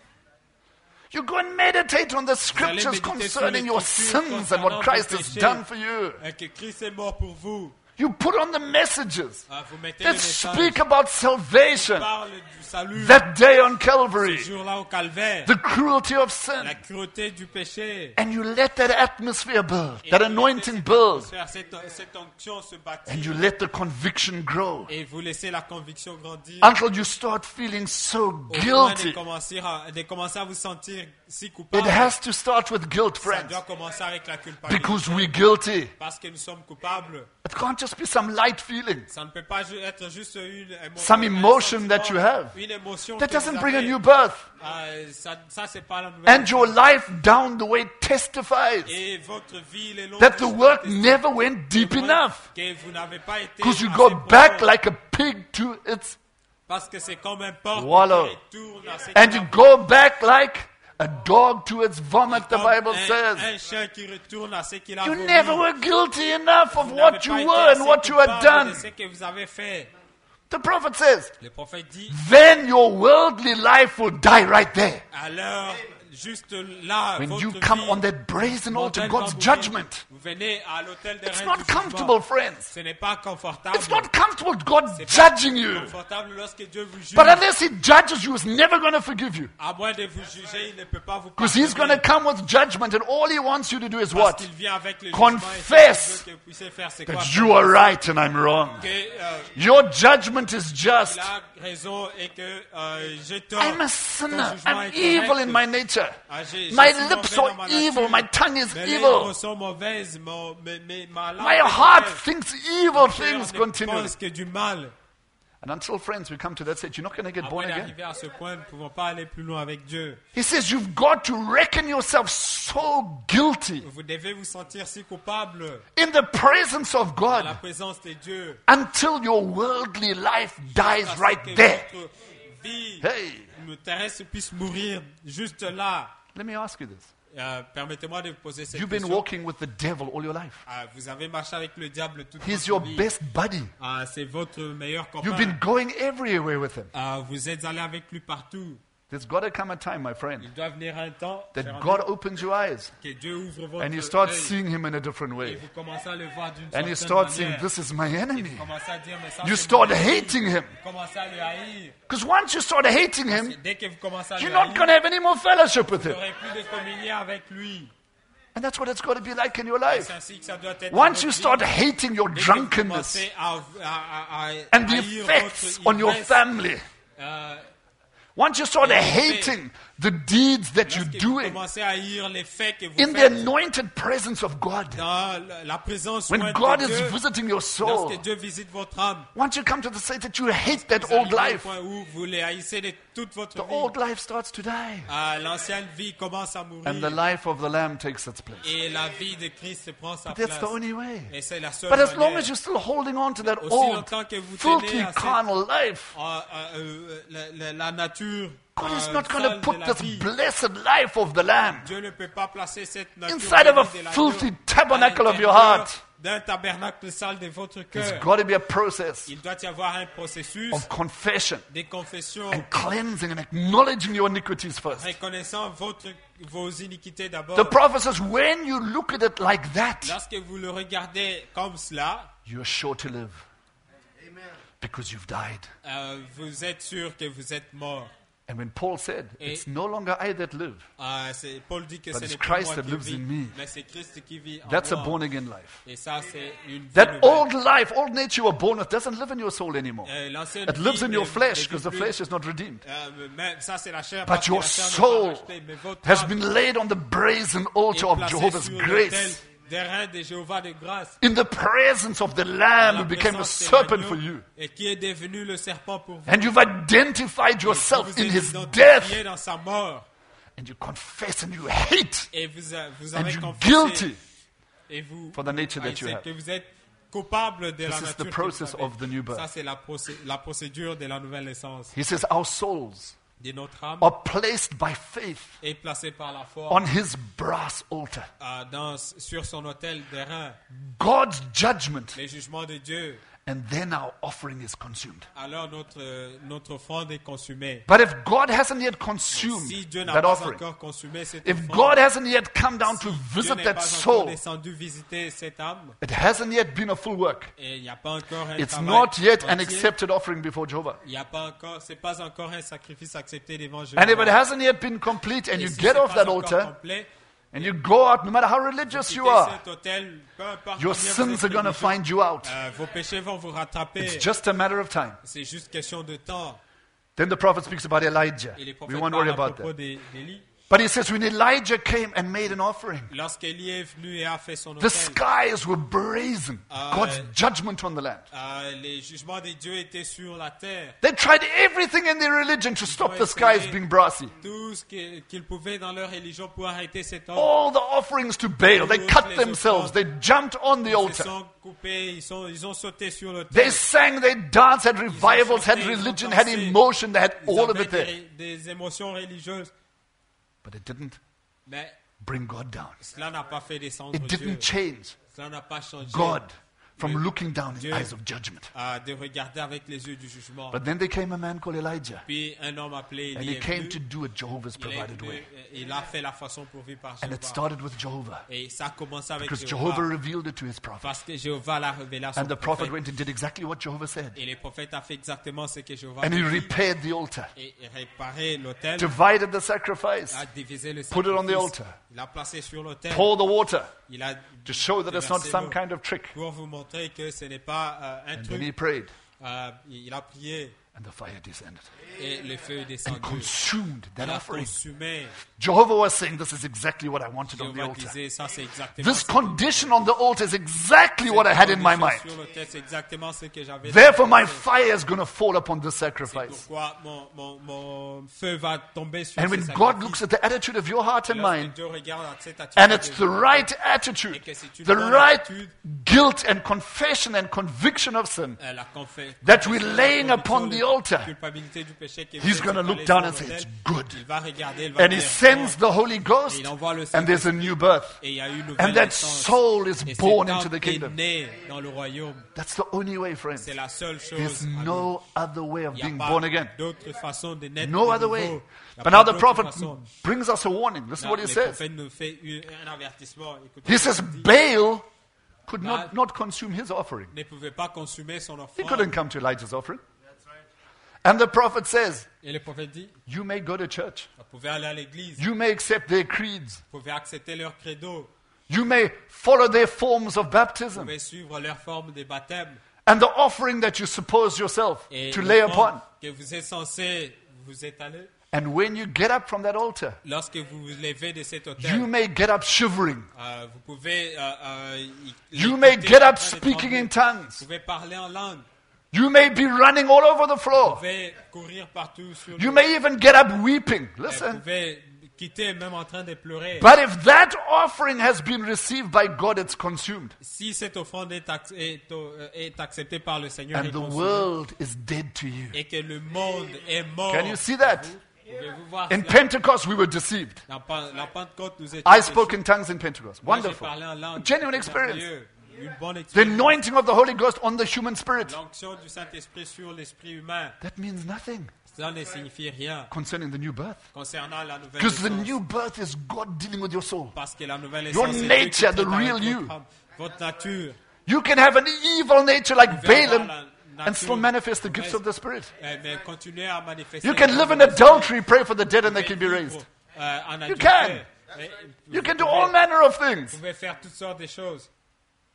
You go and meditate on the scriptures méditer sur concerning les your Écritures sins and what concernant Christ vos has péchés. done for you. Euh, que Christ est mort pour vous. You put on the messages Ah, vous mettez that le message. speak about salvation. Parle du salut. That day on Ce Calvary, jour-là au calvaire. the cruelty of sin. La cruauté du péché. And you let that atmosphere build, Et that vous anointing laissez build, cette, cette, cette onction se bâtir. and you let the conviction grow Et vous laissez la conviction grandir. until you start feeling so Au point de guilty. commencer, à, de commencer à vous sentir si It coupable. has to start with guilt, Ça friends, doit commencer avec la culpabilité. because we're guilty. Parce que nous sommes coupables. It can't just be some light feeling. Ça ne peut pas ju- être juste une émotion. Some un emotion sentiment, that you have. Une émotion That que vous doesn't bring a avez. new birth. Euh, ça, ça c'est pas la nouvelle. And your life down the way testifies Et votre vie, les longs that the jours work testent never went deep que enough. Que vous n'avez pas été Because you assez go back profond. like a pig to its, Parce que c'est comme un porc Wallow. qui retourne à ses and you cadavres. go back like a dog to its vomit, the Comme Bible un, says. un chien qui retourne à ce qu'il a You vomi. never were guilty enough of Vous what n'avez you pas été were and assez what you had coupable done. de ce que vous avez fait. The prophet says, Le prophète dit, then your worldly life will die right there. alors, juste là, When votre you come vie on that brazen altar, mondaine God's va mourir. judgment. Vous venez à l'autel des It's reins not du jugement. comfortable, friends. Ce n'est pas confortable. It's not comfortable, God C'est pas judging you. confortable lorsque Dieu vous juge. But unless He judges you, He's never going to forgive you. À moins de vous juger, il ne peut pas vous Because He's going pardonner. to come with judgment, and all He wants you to do is Parce what? qu'il vient avec le Confess jugement, et ce qu'il veut que vous puissiez faire, c'est quoi? That you are right and I'm wrong. Que, euh, Your judgment is just. il a raison et que euh, j'ai tort. I'm a Ton sinner. jugement I'm est evil correct. in my nature. Ah, j'ai- je My suis lips mauvais are dans ma evil. nature. My tongue is Mes lèvres evil. sont mauvaises. Mon, mes, mes, ma langue My est heart mauvaise. thinks evil Mon cœur things ne continually. pense que du mal. And until, friends, we come to that stage, you're not going to get Avant born again. d'arriver à ce point, nous ne pouvons pas aller plus loin avec Dieu. He says you've got to reckon yourself so guilty Vous devez vous sentir si coupable in the presence of à la God présence de Dieu. until your worldly life dies Parce right que there. votre vie Hey, terrestre puisse mourir juste là. let me ask you this. Euh, Permettez-moi de vous poser cette You've been question. walking with the devil all your life. Ah, vous avez marché avec le diable toute He's votre your vie. best buddy. Ah, c'est votre meilleur copain. You've been going everywhere with him. Ah, vous êtes allé avec lui partout. There's got to come a time, my friend, Il doit venir un temps that cher God ami, opens your eyes que Dieu ouvre votre and you start œil seeing him in a different et way. vous commencez à le voir d'une And you certaine start saying, manière. this is my enemy. Vous commencez à dire, mais ça, You c'est start mon ennemi. hating him. Vous commencez à le haïr. Because once you start hating him, Dès que vous commencez à you're le not haïr, going to have any more fellowship with vous him. n'aurez plus de communion avec lui. And that's what it's got to be like in your life. C'est ainsi que ça doit être. Once dans you votre start vie. hating your Dès que vous drunkenness commencez à, à, à, à and the haïr effects votre on your ivresse, family, euh, once you start Et- hating the deeds that you're lorsque vous doing commencez à haïr les faits que vous in the faites anointed presence of God, dans la- la présence when jointe God de is Dieu, visiting your soul, lorsque Dieu visite votre âme, once you come to the state that you hate that vous old arrivez au life, point où vous les haïssez de toute votre the vie. old life starts to die. Ah, l'ancienne vie commence à mourir And the life of the Lamb takes its place. et la vie de Christ prend sa But that's place. the only way. Et c'est la seule But as long manière. as you're still holding on to that Aussi old, longtemps que vous filthy, tenez à cette- carnal life, Ah, ah, euh, la, la- la nature God is euh, not going to sale de put la this vie. blessed life of the Lamb Dieu ne peut pas placer cette nature inside of a bénie de l'agneau filthy à tabernacle of your l'intérieur heart. d'un tabernacle sale de votre There's cœur. got to be a process Il doit y avoir un processus of confession de confession, and cleansing and acknowledging your iniquities first. reconnaissant votre, vos iniquités d'abord. The prophet says, when you look at it like that, Lorsque vous le regardez comme cela, you're sure to live because you've died. euh, vous êtes sûr que vous êtes mort. And when Paul said, Et- it's no longer I that live, Ah, c'est- Paul dit que But ce it's n'est plus Christ moi that qui lives vis, in me. mais c'est Christ qui vit en that's a moi. born again life. Et ça, c'est une vie That nouvelle. old life, old nature you were born with doesn't live in your soul anymore. Euh, l'ancienne It lives vie in your ne- flesh ne because vit the plus. flesh is not redeemed. Euh, mais ça, c'est la chair, But parce que your la chair n'est pas soul rachetée, mais votre has âme been laid on the brazen est altar of placée Jehovah's sur grace. l'autel d'airain de Jéhovah de grâce. in the presence of the dans Lamb la who became a présence de serpent l'agneau, for you. et qui est devenu le serpent pour vous. And you've identified Et yourself vous in êtes his identifié death. dans sa mort. And you confess and you hate. Et vous, a- vous And avez you're confessé. guilty. Et vous for the nature that you haïssez, have. que vous êtes coupable de la This is nature the que process vous avez. of the new birth. Ça, c'est la, procé- la procédure de la nouvelle naissance. He says our souls De notre âme are placed by faith est placée par la foi on his brass altar. euh, dans, sur son autel d'airain. God's judgment, Les jugements de Dieu. and then our offering is consumed. Alors notre, notre offrande est consumée. But if God hasn't yet consumed Si Dieu n'a that pas offering, encore consumé cette if offrande, God hasn't yet come down to Dieu visit n'est that pas encore soul, descendu visiter cette âme, it hasn't yet been a full work. et il n'y a pas encore un It's travail not yet an entier, accepted offering before Jehovah. il n'y a pas encore, c'est pas encore un sacrifice accepté devant Jéhovah. And if it hasn't yet been complete and Et you si get c'est off pas that encore altar complet, and you go out, no matter how religious you quittez are, cet autel, peu importe your combien vous sins êtes are going to religieux, find you out. euh, vos péchés vont vous rattraper. It's just a matter of time. C'est juste question de temps. Then the prophet speaks about Elijah. Et les We prophètes won't worry parlent à about propos that. d'É- d'Élie. But he says when Elijah came and made an offering, Lorsqu'Élie est venu et a fait son the autel, skies were brazen. Ah, God's ouais. judgment on the land. euh, les jugements de Dieu étaient sur la terre. They tried everything in their religion to stop the skies being brassy. Tout ce que- qu'ils pouvaient dans leur religion pour arrêter cet homme. All the offerings to Baal, they cut themselves. They jumped on the Ils se altar. sont coupés, ils, sont, ils ont sauté sur le They terre. sang, they danced, had revivals, had religion, had emotion, they had Ils all of avaient it there. des, des émotions religieuses. But it didn't Mais bring God down. cela n'a pas fait descendre It Dieu. didn't change Cela n'a pas changé God from looking down in Dieu eyes of judgment. euh, de regarder avec les yeux du jugement. But then there came a man called Elijah, Puis un homme appelé and Élie he est came venu. to do it Jehovah's Il est provided venu, way. euh, il a fait la façon pourvue par And it Jéhovah. started with Jehovah, Et ça a commencé avec because Jéhovah. Jehovah revealed it to his prophet. Parce que Jéhovah l'a révélé à son And the prophet prophète. went and did exactly what Jehovah said. Et le prophète a fait exactement ce que Jéhovah And he a dit. repaired the altar, Et réparé l'autel, divided the sacrifice, a divisé le put it on the sacrifice. altar, Il a placé sur l'autel. pour the water Il a to show that it's not déversé some l'eau kind of trick. pour vous montrer que ce n'est pas euh, un And then he truc. prayed, Euh, il a prié and the fire descended et le feu est and descendu. consumed that Il a offering. consumé. Jehovah was saying, this is exactly what I wanted on the Jéhovah altar. disait, ça c'est exactement This ce que- condition on the altar is exactly what I had in my mind. Sur l'autel, c'est exactement ce que j'avais. Therefore, my fire is going to fall upon this C'est sacrifice. pourquoi mon, mon, mon feu va tomber sur And ce when sacrifice. God looks at the attitude of your heart and Lorsque mind, Dieu regarde cette attitude and it's de- the right attitude, the right guilt and confession and conviction of sin, euh, la confé- that we're confession, laying la upon the conviction, altar, la culpabilité du péché que He's vous êtes gonna look étalé down sur and say, l'autel, "It's good." Il va regarder, il va and He dire, sends bon, the Holy Ghost, il envoie le and there's a new birth. et il y a eu une nouvelle And that naissance. soul is Et cet born âme into the est kingdom. né dans le royaume. That's the only way, friends. C'est la seule chose. There's à no other way of Il n'y a being pas born again. d'autre façon de naître No de other nouveau. way. Il y a But pas now the d'autre prophet façon. brings us a warning. Listen Là, what he le says. prophète nous fait une- un avertissement. Écoutez He ce says, qu'il dit. Baal could not, Baal- not consume his offering. Ne pouvait pas consommer son He offrande. couldn't come to Elijah's offering. And the prophet says, Et le prophète dit, you may go to church. vous pouvez aller à l'église, You may accept their creeds. vous pouvez accepter leur credo, You may follow their forms of vous baptism. pouvez suivre leur forme de baptême. And the offering that you suppose yourself Et to lay l'offrande upon. que vous êtes censé vous étaler, And when you get up from that altar, lorsque vous vous levez de cet you hôtel, may get up shivering. euh, vous pouvez euh, euh, y- You l'écouter may get en up train de speaking trembler. in tongues. Vous pouvez parler en langue. You may be running all over the Vous floor. pouvez courir partout sur You le- may even get up weeping. Vous Listen. pouvez quitter même en train de pleurer. But if that offering has been received by God, it's consumed. Si cette offrande est, ac- est, euh, est acceptée par le Seigneur And et the consumée, world is dead to you. et que le monde est mort, Can you see that? pouvez-vous voir In cela? Pentecost, we were deceived. La, Pen- la Pentecôte nous est I spoke in tongues in Pentecost. Moi, j'ai Wonderful. parlé en langue. Genuine C'est experience. merveilleux. Une bonne The expérience. anointing of the Holy Ghost on the human spirit. L'onction du Saint-Esprit sur l'esprit humain, That means nothing cela ne signifie rien concerning the new birth. concernant la nouvelle Because the naissance. new birth is God dealing with your soul. Parce que la nouvelle Your naissance, c'est nature, Dieu qui traite the avec real votre you. âme. Votre nature. You can have an evil nature like Vous pouvez avoir Balaam la and nature still manifest the gifts mauvaise, of the Spirit. euh, mais continuer à manifester You can la live in nouvelle adultery, pray for the dead, and they nature. can be raised. Euh, en You adultère. can. Et You vous can do pouvez- all manner of things. Vous pouvez faire toutes sortes de choses.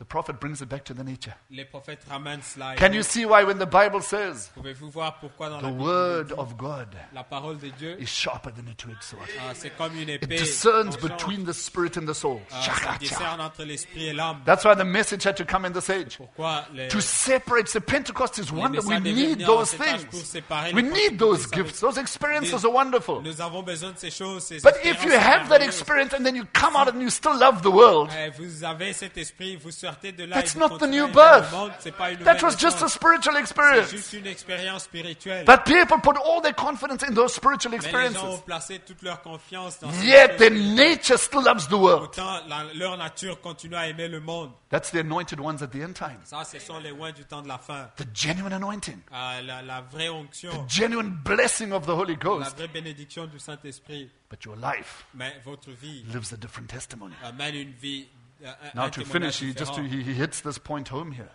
The prophet brings it back to the nature. Les prophètes ramènent cela. Can you see why when the Bible says Pouvez-vous voir pourquoi dans the la Bible, word of God la parole de Dieu, is sharper than a two-edged sword? ah, c'est comme une It épée discerns tranchante. between the spirit and the soul. Ah, ça discerne entre l'esprit et l'âme. That's why the message had to come in this age. Pourquoi les, To separate. The Pentecost is les wonderful. We messages devaient need venir en those cet âge pour things. séparer We les need prophètes those des gifts. Those experiences are wonderful. Nous avons besoin de ces choses, ces But if you expériences have that merveilleuses. experience and then you come out and you still love the world, Eh, vous avez cet esprit, vous sortez de là that's et vous not the continuez new à aimer le birth. monde, c'est pas une That nouvelle was just a naissance. spiritual C'est experience. juste une expérience spirituelle. But people put all their confidence in those spiritual Mais les gens ont experiences. placé toute leur confiance dans ces Yet choses. their nature still loves the world. Pourtant, la- leur nature continue à aimer le monde. That's the anointed ones at the end times. Ça, ce sont les oins du temps de la fin. The genuine anointing. Ah, la, la vraie onction, Genuine blessing of the Holy la Ghost. vraie bénédiction du Saint-Esprit. But your life Mais votre vie lives a different testimony. amène une vie, euh, un, Now un to témoignage finish, he just différent. he, he hits this point home here.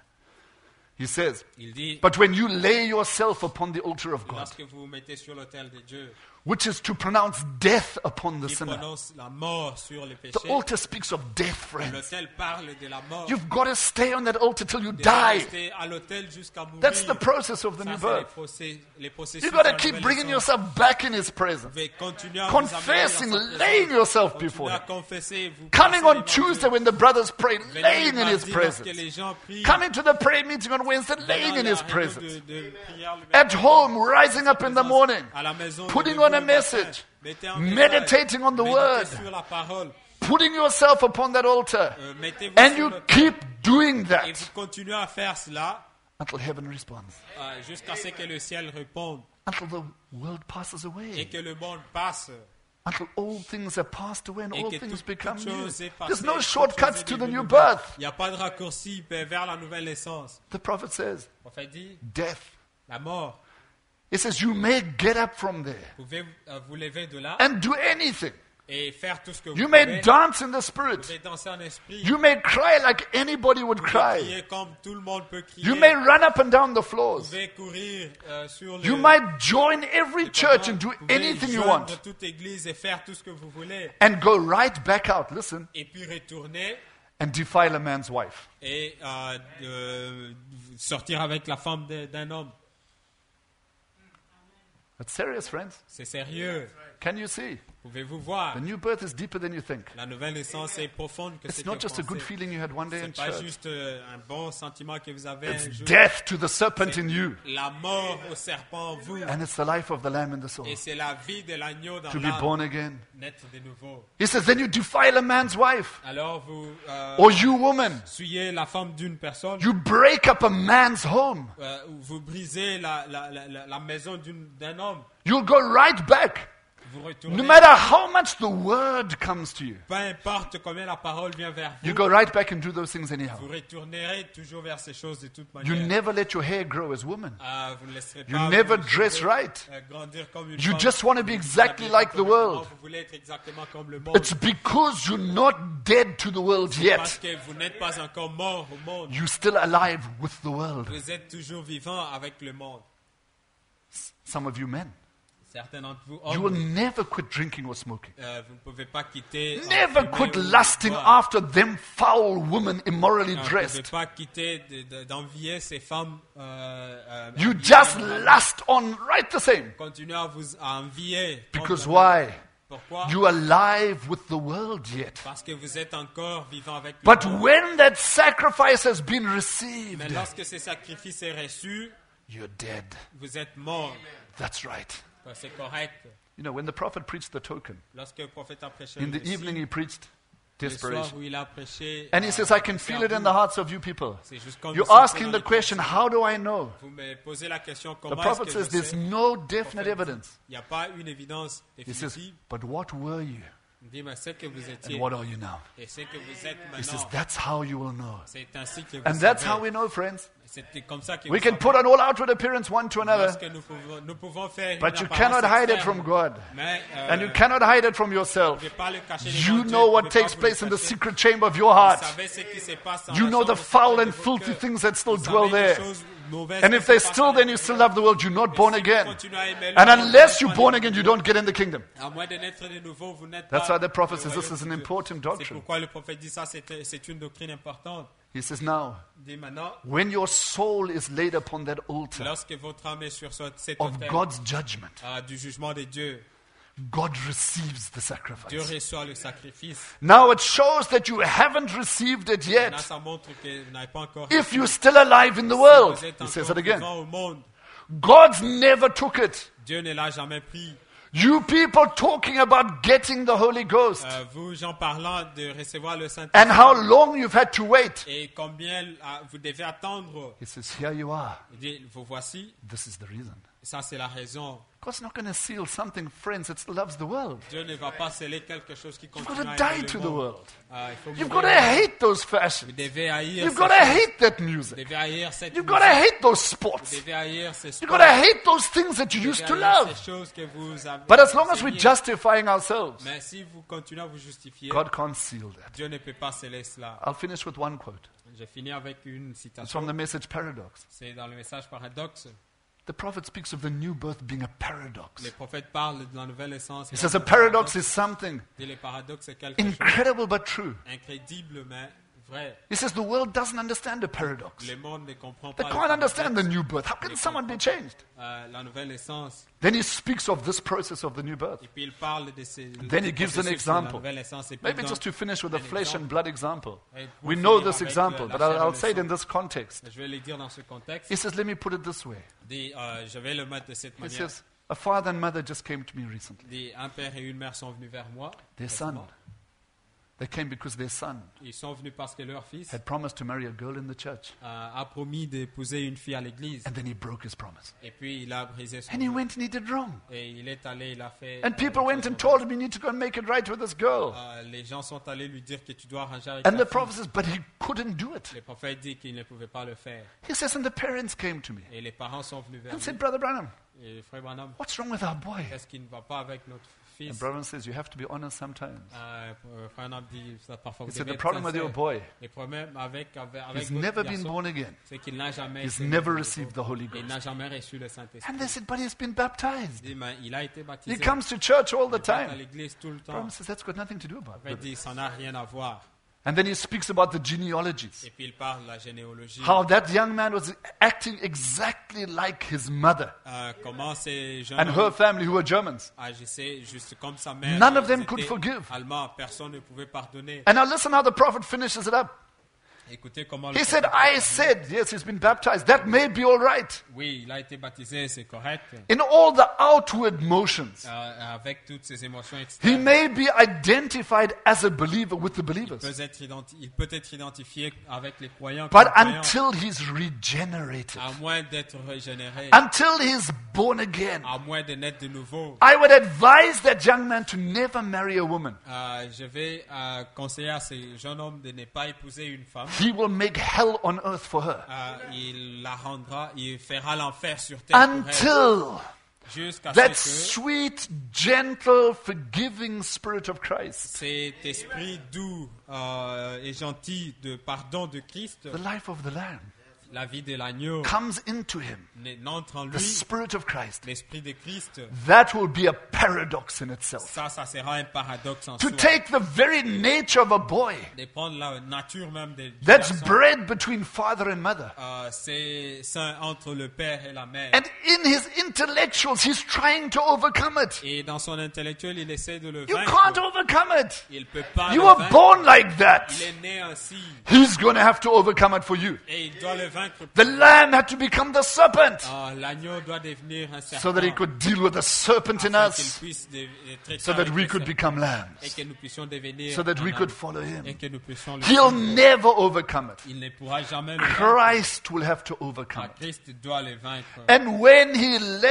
He says, Il dit, but when you lay yourself upon the altar of God, lorsque vous vous mettez sur l'autel de Dieu, which is to pronounce death upon the qui sinner. prononce la mort sur les The péchés, altar speaks of death, friends. l'autel parle de la mort. You've got to stay on that altar till you De die. rester à l'autel jusqu'à mourir. That's the process of the Ça, new c'est les birth. procé- les processus You've got de to la keep nouvelle bringing naissance. yourself back in His Vous presence. devez continuer à Confessing, vous amener dans sa laying présence. yourself Continuez before à Him. confesser, vous Coming passez on devant Tuesday Dieu. when the brothers pray, Venez laying le in His mardi lorsque presence. les gens prient. Coming to the prayer meeting on Wednesday, Venez laying à in la His réunion presence. de- de prière le At mercredi. home, rising up in the morning, À la maison, putting levez-vous on a le matin. message, Mettez un meditating message. on the Méditez word. sur la parole. putting yourself upon that altar. Euh, mettez-vous And sur you l'autel. keep doing Et that vous continuez à faire cela until heaven responds, euh, jusqu'à ce que le ciel réponde until the world passes et away, que le monde passe. until all things are passed away and Et all que things toute, become toute new. chose est passée, There's no toute shortcuts chose est to the devenue new nouvelle. birth. Il n'y a pas de raccourci vers la nouvelle naissance. The prophet says, On fait dit, death. la mort. He says, you may get up from there Vous pouvez euh, vous lever de là and do anything. et faire tout ce que vous You pouvez. may dance in the Vous spirit. pouvez danser en esprit. You may cry like anybody would Vous pouvez cry. crier comme tout le monde peut crier. You may run up and down the Vous floors. pouvez courir euh, sur le... You might join every church and do Vous pouvez anything you joindre want toute église et faire tout ce que vous voulez. and go right back out, listen, Et puis retourner and defile a man's wife. et euh, de- sortir avec la femme de- d'un homme. That's serious, friends. C'est sérieux. Can you see? Pouvez-vous voir? The new birth is deeper than you think. La nouvelle naissance est profonde que ce It's que not vous just a good pensez. feeling you had one day in C'est pas church. juste euh, un bon sentiment que vous avez un It's jour. death to the serpent in you, La mort au serpent en vous. and it's the life of the lamb in the soul. Et c'est la vie de l'agneau dans To be l'âme. born again. Naître de nouveau. He says, then you defile a man's wife, Alors vous euh, or you woman, souillez la femme d'une personne. you break up a man's home. Euh, vous brisez la, la, la, la- la maison d'une- d'un homme. You'll go right back. Vous retournez. No matter how much the word comes to you, Peu importe combien la parole vient vers vous. you go right back and do those things anyhow. Vous retournerez toujours vers ces choses de toute You manière. never let your hair grow as women. Ah, vous ne laisserez You pas never vos dress cheveux, right. euh, grandir comme une You femme. just want to be Vous exactly habillez like comme the une world. femme, Vous voulez être exactement comme le monde. It's because you're not dead to the world Parce yet. que vous n'êtes pas encore mort au monde. You're still alive with the world. Vous êtes toujours vivant avec le monde. Some of you men, Certains d'entre vous, you will hommes, never quit drinking or smoking. euh, vous ne pouvez pas quitter. euh, Never fumer quit ou lusting boire. after them foul women immorally Euh, Vous ne pouvez dressed. pas quitter de- de- d'envier ces femmes. Euh, euh, You habillées just immoralement. lust on right the same. Continuez à vous à envier. Because Comme- why? Pourquoi? You are alive with the world yet. Parce que vous êtes encore vivant avec le But monde. when that sacrifice has been Mais received, lorsque ce sacrifice est reçu, you're dead. vous êtes mort. That's right. Ben, c'est correct. You know, when the prophet preached the token, Lorsque le prophète a prêché in le the récit, evening he preached le soir desperation. où il a prêché, And he euh, says, I can feel it in the hearts of you people. c'est juste comme You're vous sentez asking dans the les question, pensées. how do I know? Vous me posez la question The comment est-ce prophet que says je there's sais? no Le definite prophète dit, evidence. il n'y a pas une évidence He says, définitive. but what were you? Il dit, mais c'est que vous étiez And what are you now? et c'est que vous êtes He says, maintenant. that's how you will know. C'est ainsi que vous And that's savez. how we know, friends. C'est comme ça que We vous can savez. put on all outward appearance one to another, Lorsque nous pouvons, nous pouvons faire but une you apparence cannot hide it externe, from God. mais, euh, And you cannot hide it from vous yourself. ne pouvez pas le cacher You devant Dieu, know vous what ne pouvez takes pas vous le place in the cacher. secret chamber of your Vous heart. savez ce qui se passe dans You la know the chambre foul secrète and de votre filthy cœur. things that still Vous dwell savez les there. choses mauvaises. And ne if sont they pas still, then you still love the world. You're not born Si vous again. continuez à aimer le And monde, unless vous you're n'êtes born pas again, né you de nouveau. don't get in the kingdom. À moins de naître de nouveau, vous n'êtes That's pas why the prophet le says this royaume is an de Dieu. important C'est doctrine. pourquoi le prophète dit ça, c'est c'est une doctrine importante. He says, now, Il dit maintenant, when your soul is laid upon that altar lorsque votre âme est sur ce- cet of autel God's judgment, ah, du jugement de Dieu, God receives the Dieu sacrifice. reçoit le sacrifice. Now it shows that you haven't received it Là, yet. ça montre que vous n'avez pas encore If reçu. you're still alive in the Si world, vous êtes he says encore it again. vivant au monde, God's never took it. Dieu ne l'a jamais pris. You people talking about getting the Holy Ghost Euh, vous, gens parlant de recevoir le and Saint-Esprit, how long you've had to wait. et combien ah, vous devez attendre. He says, here you are. Il dit, vous voici, This is the reason. ça c'est la raison. God's not going to seal something, friends, that loves the world. Dieu ne va pas sceller quelque chose qui You've continue got à to aimer die le to the monde. world. Ah, il faut You've mourir. got to hate those Vous fashions. devez haïr You've ces got to choses. hate that Vous music. devez haïr cette You've got to musique. hate those Vous sports. devez haïr ces You've sports. got to hate those things that you Vous used devez to haïr love. ces choses que vous avez But as long as we're enseignées. justifying ourselves, Mais si vous continuez à vous justifier, God can't seal that. Dieu ne peut pas sceller cela. I'll finish with one quote. Je finis avec une It's citation. from the message Paradox. C'est dans le message paradoxe. The prophet speaks of the new birth being a paradox. Les prophètes parlent de la nouvelle essence. He says a paradox is something Et le paradoxe, c'est quelque chose incredible but true. incrédible, mais vrai. He says the world doesn't understand the paradox. Le monde ne comprend They pas le can't understand the paradoxe. new birth. How can someone be changed? Euh, la nouvelle essence. Then he speaks of this process of the new birth. Et puis il parle de ces. Then he du gives an processus de example. La nouvelle essence. Et puis Maybe dans- just to finish with a un flesh and exemple. blood example. Et pour We know finir this avec example, la but chair I'll, et I'll le say it sang. in this context. Je vais le dire dans ce contexte. He says, let me put it this way. Dit, euh, je vais le mettre de cette He manière. says, a father and mother just came to me recently. Dit, un père et une mère sont venus vers moi. Their son. récemment. They came because their son Ils sont venus parce que leur fils had promised to marry a girl in the church. euh, a promis d'épouser une fille à l'église. And then he broke his promise. Et puis il a brisé son And he vœu. went and he did wrong. Et il est allé, il a fait. And euh, people une went chose and mauvaise. told him, you need to go and make it right with this girl. Euh, les gens sont allés lui dire que tu dois arranger avec And la the fille. prophet says, but he couldn't do it. Le prophète dit qu'il ne pouvait pas le faire. He says, and the parents came to me Et les parents sont venus vers and said, lui. Brother Branham, Et frère Branham, what's wrong with our boy? qu'est-ce qui ne va pas avec notre And fils? Branham says, you have to be honest sometimes. Euh, frère Branham dit, ça, parfois He vous said, devez the être problem with your sincère. boy, Le problème avec, avec, avec he's votre never been garçon, born again. c'est qu'il n'a jamais, He's été never né de received nouveau. the Holy Il Ghost. n'a jamais reçu le Saint-Esprit. And they said, but he's been baptized. Il dit, mais il a été baptisé. He comes to church all the Il va à time. l'église tout le temps. Branham says, that's got nothing to do about Il it. dit, ça n'a rien à voir. And then he speaks about the genealogies. Et puis il parle de la généalogie. How that young man was acting exactly like his mother Euh, comment ces jeunes and her hommes family who were Germans. agissaient juste comme sa mère. None of Ils them étaient could forgive. Allemands, personne ne pouvait pardonner. And now listen how the prophet finishes it up. Écoutez comment le He said, prophète I a dit, said, yes, he's been baptized. That may be all right. oui, il a été baptisé, c'est correct. In all the outward motions, Euh, avec toutes ces émotions he externes, may be identified as a believer with the il, believers. peut être identi- il peut être identifié avec les croyants. But comme croyants, until he's regenerated, à moins d'être régénéré, until he's born again, à moins de naître de nouveau, I would advise that young man to never marry a woman. euh, je vais euh, conseiller à ces jeunes hommes de ne pas épouser une femme. He will make hell on earth for her. Euh, il la rendra, il fera l'enfer sur terre pour elle, Until jusqu'à that ce que sweet, gentle, forgiving spirit of Christ, cet esprit doux euh, et gentil de pardon de Christ, the life of the Lamb, la vie de l'agneau, comes into him, n'entre en the lui, spirit of Christ, l'esprit de Christ. that will be a paradox in itself. Ça, ça sera un paradoxe en To soi. take the very nature of a boy De prendre la nature même de du that's garçon. bred between father and mother, Euh, c'est saint entre le père et la mère. and in his intellectuals, he's trying to overcome it. Et dans son intellectuel, il essaie de le You vaincre. can't overcome it. Il peut pas You le were vaincre. born like that. Il est né ainsi. He's going to have to overcome it for you. Et il doit le vaincre. The lamb had to become the serpent Ah, l'agneau doit devenir un serpent. so that he could deal with the serpent in afin qu'il us, puisse de- traiter so that avec we le could serpent. become Et lambs, que nous puissions devenir so that un we âme. could follow Et him. que nous puissions le He'll suivre. never overcome it. Il ne pourra jamais le vaincre. Christ will have to Ah, overcome it. Christ doit le vaincre. And when he lets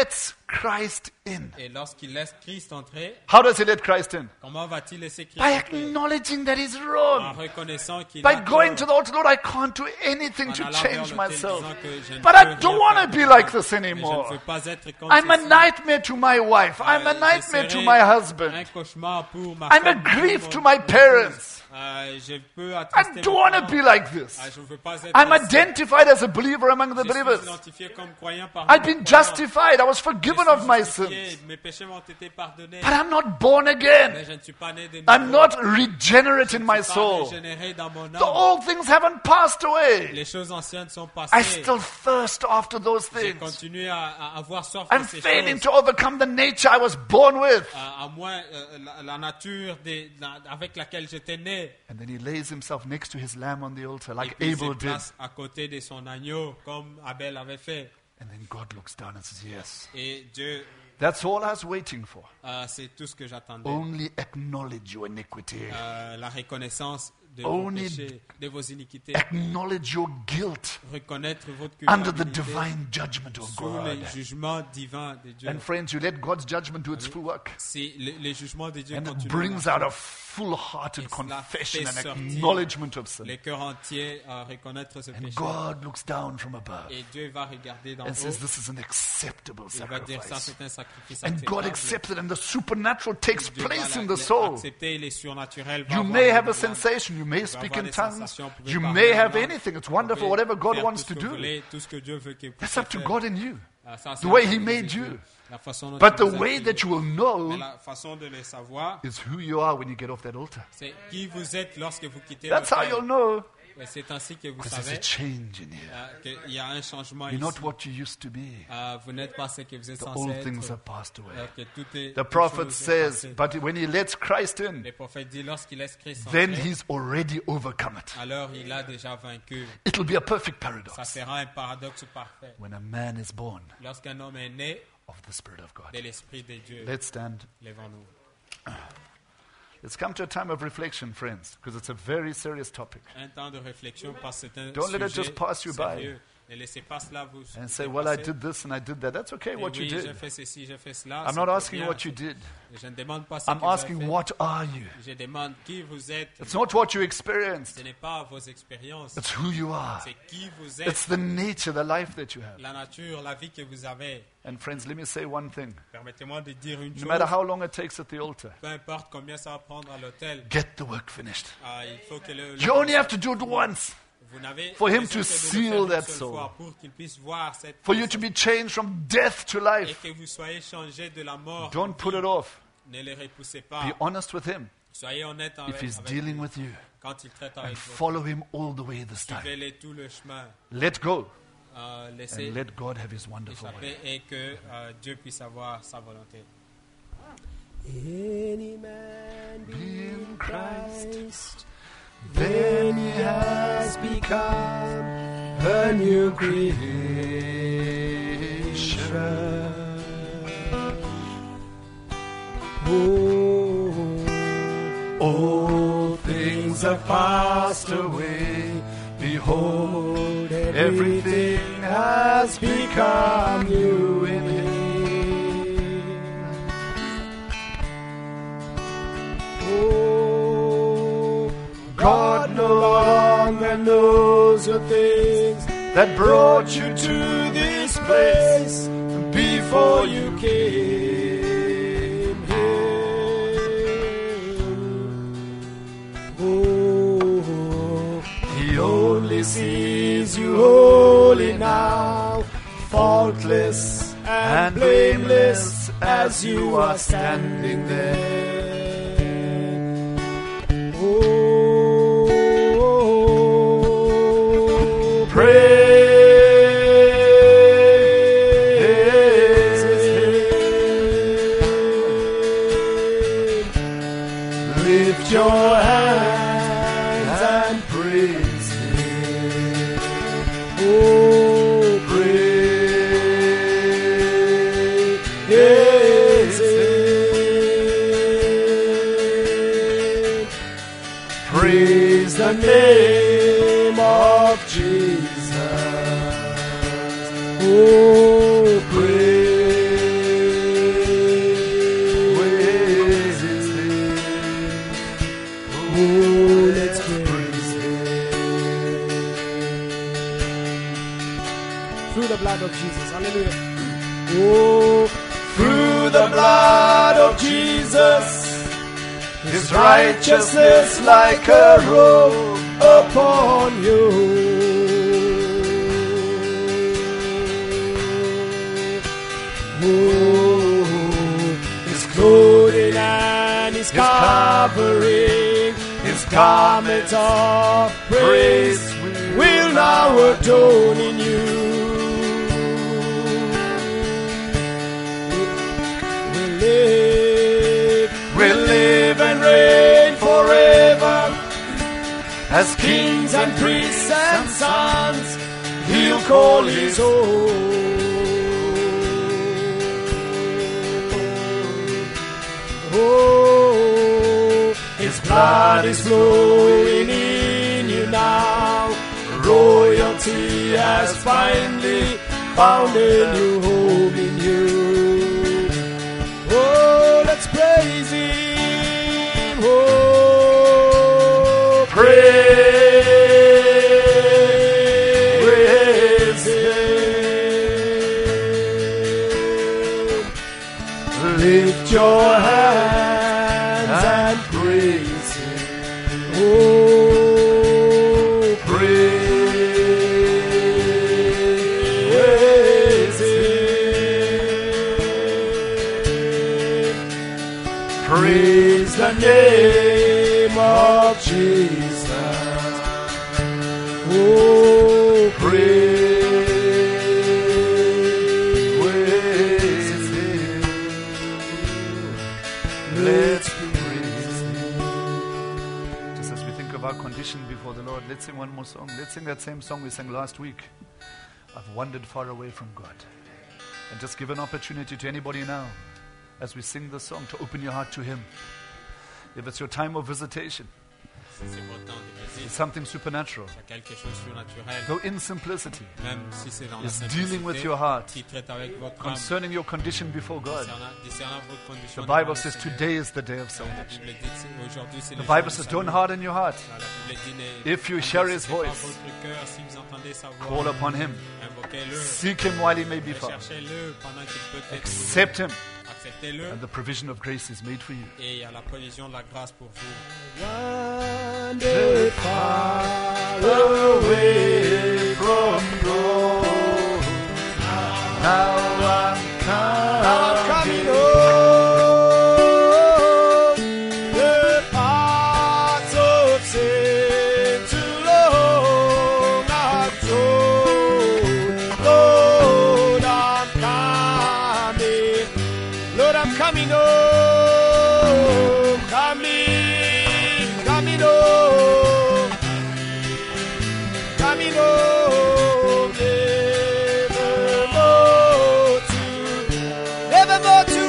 Christ in. Et lorsqu'il laisse Christ entrer, How does he let Christ in? comment va-t-il laisser Christ By entrer? acknowledging that he's En wrong. reconnaissant qu'il By a going to tort, the altar, Lord, I can't do anything en to allant vers change l'autel myself. disant que je ne But peux I rien don't want to faire be pour like moi. this Mais je ne anymore. veux pas être comme I'm a ceci. nightmare to my wife. I'm a Euh, nightmare je to serai my un husband. cauchemar pour ma I'm a femme, pour grief mon to my épouse. parents. Euh, je peux I attrister don't mes want to parents. be like this. Ah, je ne veux pas être I'm ainsi. identified as a believer among the Je suis believers. identifié comme croyant parmi I've les been croyants. justified. I was Je forgiven suis of my justifié. sins. Mes péchés m'ont été pardonnés. But I'm not born Mais again. je ne suis pas né de nouveau. I'm not regenerate in my Je ne suis pas soul. régénéré dans mon The âme. old things haven't passed away. Les choses anciennes sont I passées. still thirst after those J'ai things. continué à, à avoir soif I'm de ces failing choses. to overcome the nature I was born with. À, à moins euh, la, la nature des- la- avec laquelle j'étais né. And then he lays himself next to his lamb on the altar, Et like puis il se Abel did. place à côté de son agneau, comme Abel avait fait. And then God looks down and says, Yes, Et Dieu, that's all I was waiting for. euh, c'est tout ce que j'attendais. Only acknowledge your iniquity, Euh, la reconnaissance de Only- vos péchés, de vos iniquités. acknowledge your guilt Reconnaître votre under the culpabilité divine judgment of sous les God. jugements divins de Dieu. And friends, you let God's judgment do its full work. Si les, les jugements de Dieu And it continuent, brings à out a full-hearted Et cela confession fait and sortir acknowledgement of sin. les cœurs entiers à reconnaître ce And péché. God looks down from above Et Dieu va regarder d'en and says, haut. This is an acceptable Il va dire ça, sacrifice. c'est un sacrifice And God acceptable. accepts it, and the supernatural takes Dieu va place la- in the la- soul. accepter les surnaturels. va You avoir may une have a gloire. sensation, you may Vous speak avoir in des tongues, sensations, vous pouvez you parler may en have langue, anything. It's vous wonderful, pouvez whatever God faire wants tout ce to que vous do. voulez, tout ce que Dieu veut que vous That's up to puissiez God faire. and you. Ah, ça, c'est The way la He façon made de Dieu. you. La façon dont But il the vous a way créé. that you will Mais know la façon de le savoir, is who you are when you get off that altar. c'est qui vous êtes lorsque vous quittez That's how l'autel. you'll know. Et c'est ainsi que vous Because there's savez a change in here. euh, qu'il y a un changement You're ici. not what you used to be. Euh, vous n'êtes pas ce que vous êtes The censé old être. things have passed away. euh, que tout est, The toute prophet chose est says, passée. but when he lets Christ in, Le prophète dit lorsqu'il laisse Christ then entrer, he's already overcome it. alors il a déjà vaincu. It'll be a perfect Ça paradox sera un paradoxe parfait. when a man is born Lorsqu'un homme est né of the Spirit of God. de l'Esprit de Dieu, Let's stand. lèvons-nous. Let's come to a time of reflection, friends, because it's a very serious topic. Un temps de réflexion parce que c'est un Don't let it sujet just pass you by. sérieux. Ne laissez pas cela vous And say, dépasser. well, I did this and I did that. That's okay, Et what you oui, j'ai did. fait ceci, j'ai fait cela. I'm c'est not très asking bien. what you did. Je ne demande pas ce I'm que vous avez asking, fait. what are you? Je demande qui vous êtes. It's not what you experienced. Ce n'est pas vos expériences. It's who you are. C'est qui vous êtes. It's the nature, the life that you have. La nature, la vie que vous avez. And friends, let me say one thing. Permettez-moi de dire une No chose. matter how long it takes at the altar, Peu importe combien ça va prendre à l'hôtel, get the work finished. ah, il faut que le, le- You only have to do it once vous n'avez for him besoin to que de le seal faire une that seule soul. fois pour qu'il puisse voir cette for you to be changed from death to et life. que vous soyez changé de la mort. Don't put it off. Ne les repoussez pas. Be honest with him Soyez honnête avec, if he's avec dealing lui. with you. Quand il traite And avec vous. follow him all the way this time. Suivez-les tout le chemin. Let go Euh, laissez and let God have his wonderful way. échapper et que euh, Dieu puisse avoir sa volonté. Any man be in Christ, Then he has become a new creation. Oh, all things have passed away. Behold, everything has become new in him. oh, God no longer knows the things That brought you to this place before you came here. Oh, He only sees you holy now, faultless and blameless as you are standing there. Oh, praise His name. Lift your hands and praise Him. Oh, praise Him. Praise the name of Jesus. Oh, praise Jesus. Hallelujah. Oh, through the blood of Jesus, His righteousness like a robe upon you. Oh, His clothing and His covering, His garment of praise will now adorn in you. We'll live, we'll live and reign forever as kings and priests and sons. He'll call His own. Oh, His blood is flowing in you now. Royalty has finally found a new home in you. Oh, let's praise Him. Oh, praise Him. Lift your hands and praise Him. Oh, praise Him. Praise the name of Jesus. Oh, praise Him. Let's praise Him. Just as we think of our condition before the Lord, let's sing one more song. Let's sing that same song we sang last week. I've wandered far away from God. And just give an opportunity to anybody now, as we sing this song, to open your heart to Him. If it's your time of visitation, Si c'est votre temps de it's visite, something supernatural. il y a quelque chose de surnaturel, Though in simplicity, même si c'est dans la is dealing with simplicité, your heart qui traite avec votre âme, concerning your condition before God. discernant, discernant votre condition. The devant Bible le says Seigneur. today is the day of La salvation. Bible dit, c'est- aujourd'hui, c'est The le Bible jour says du don't salut. harden your heart. La Bible dit, ne- If you hear His n'endurcissez pas voice, votre cœur, si vous entendez sa voix, call upon Him. invoquez-le, Seek Him while He may be found. cherchez-le pendant qu'il peut être Accept Him, acceptez-le, and the provision of grace is made for you. et il y a la provision de la grâce pour vous. Wandered far away from God. Now I'm I'm coming coming. home. The paths of sin too long I've trod. Lord, I'm coming. Lord, I'm coming home. Coming, coming home. Coming home. Nevermore to, nevermore to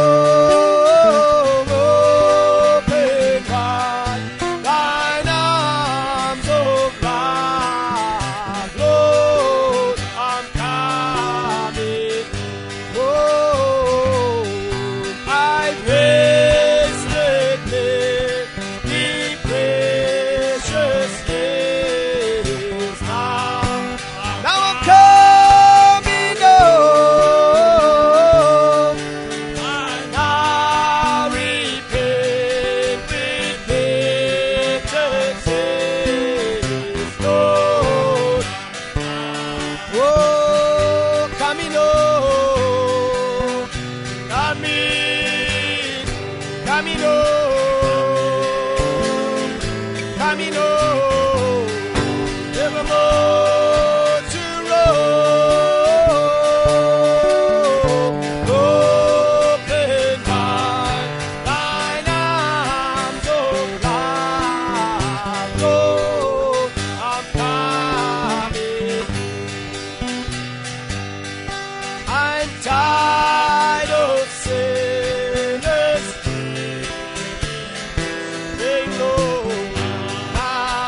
roam. Open wide thine arms of love. Lord, I'm coming home. I've wasted many precious days now. Now I'm coming home. I now repent with bitter tears, Lord. Oh, coming home, coming, coming home, coming home, nevermore to roam. Open wide thine arms of love, Lord, I'm coming. I'm tired of sinners. They know my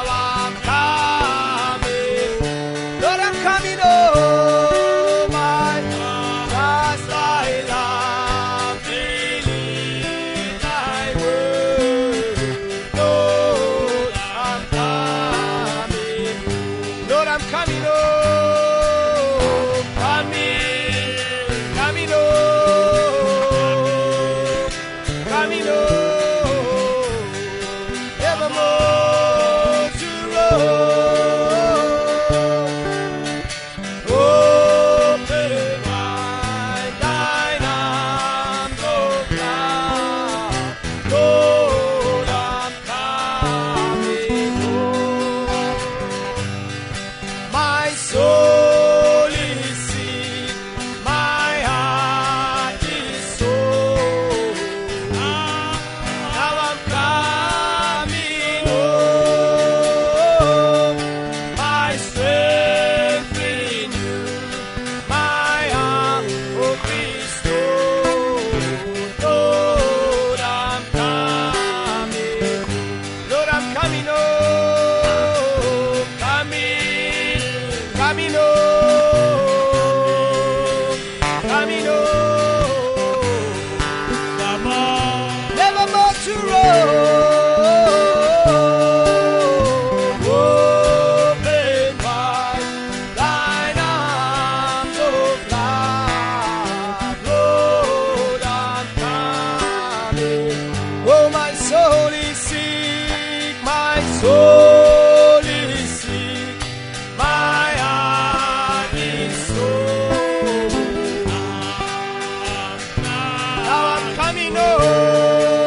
I'm coming home.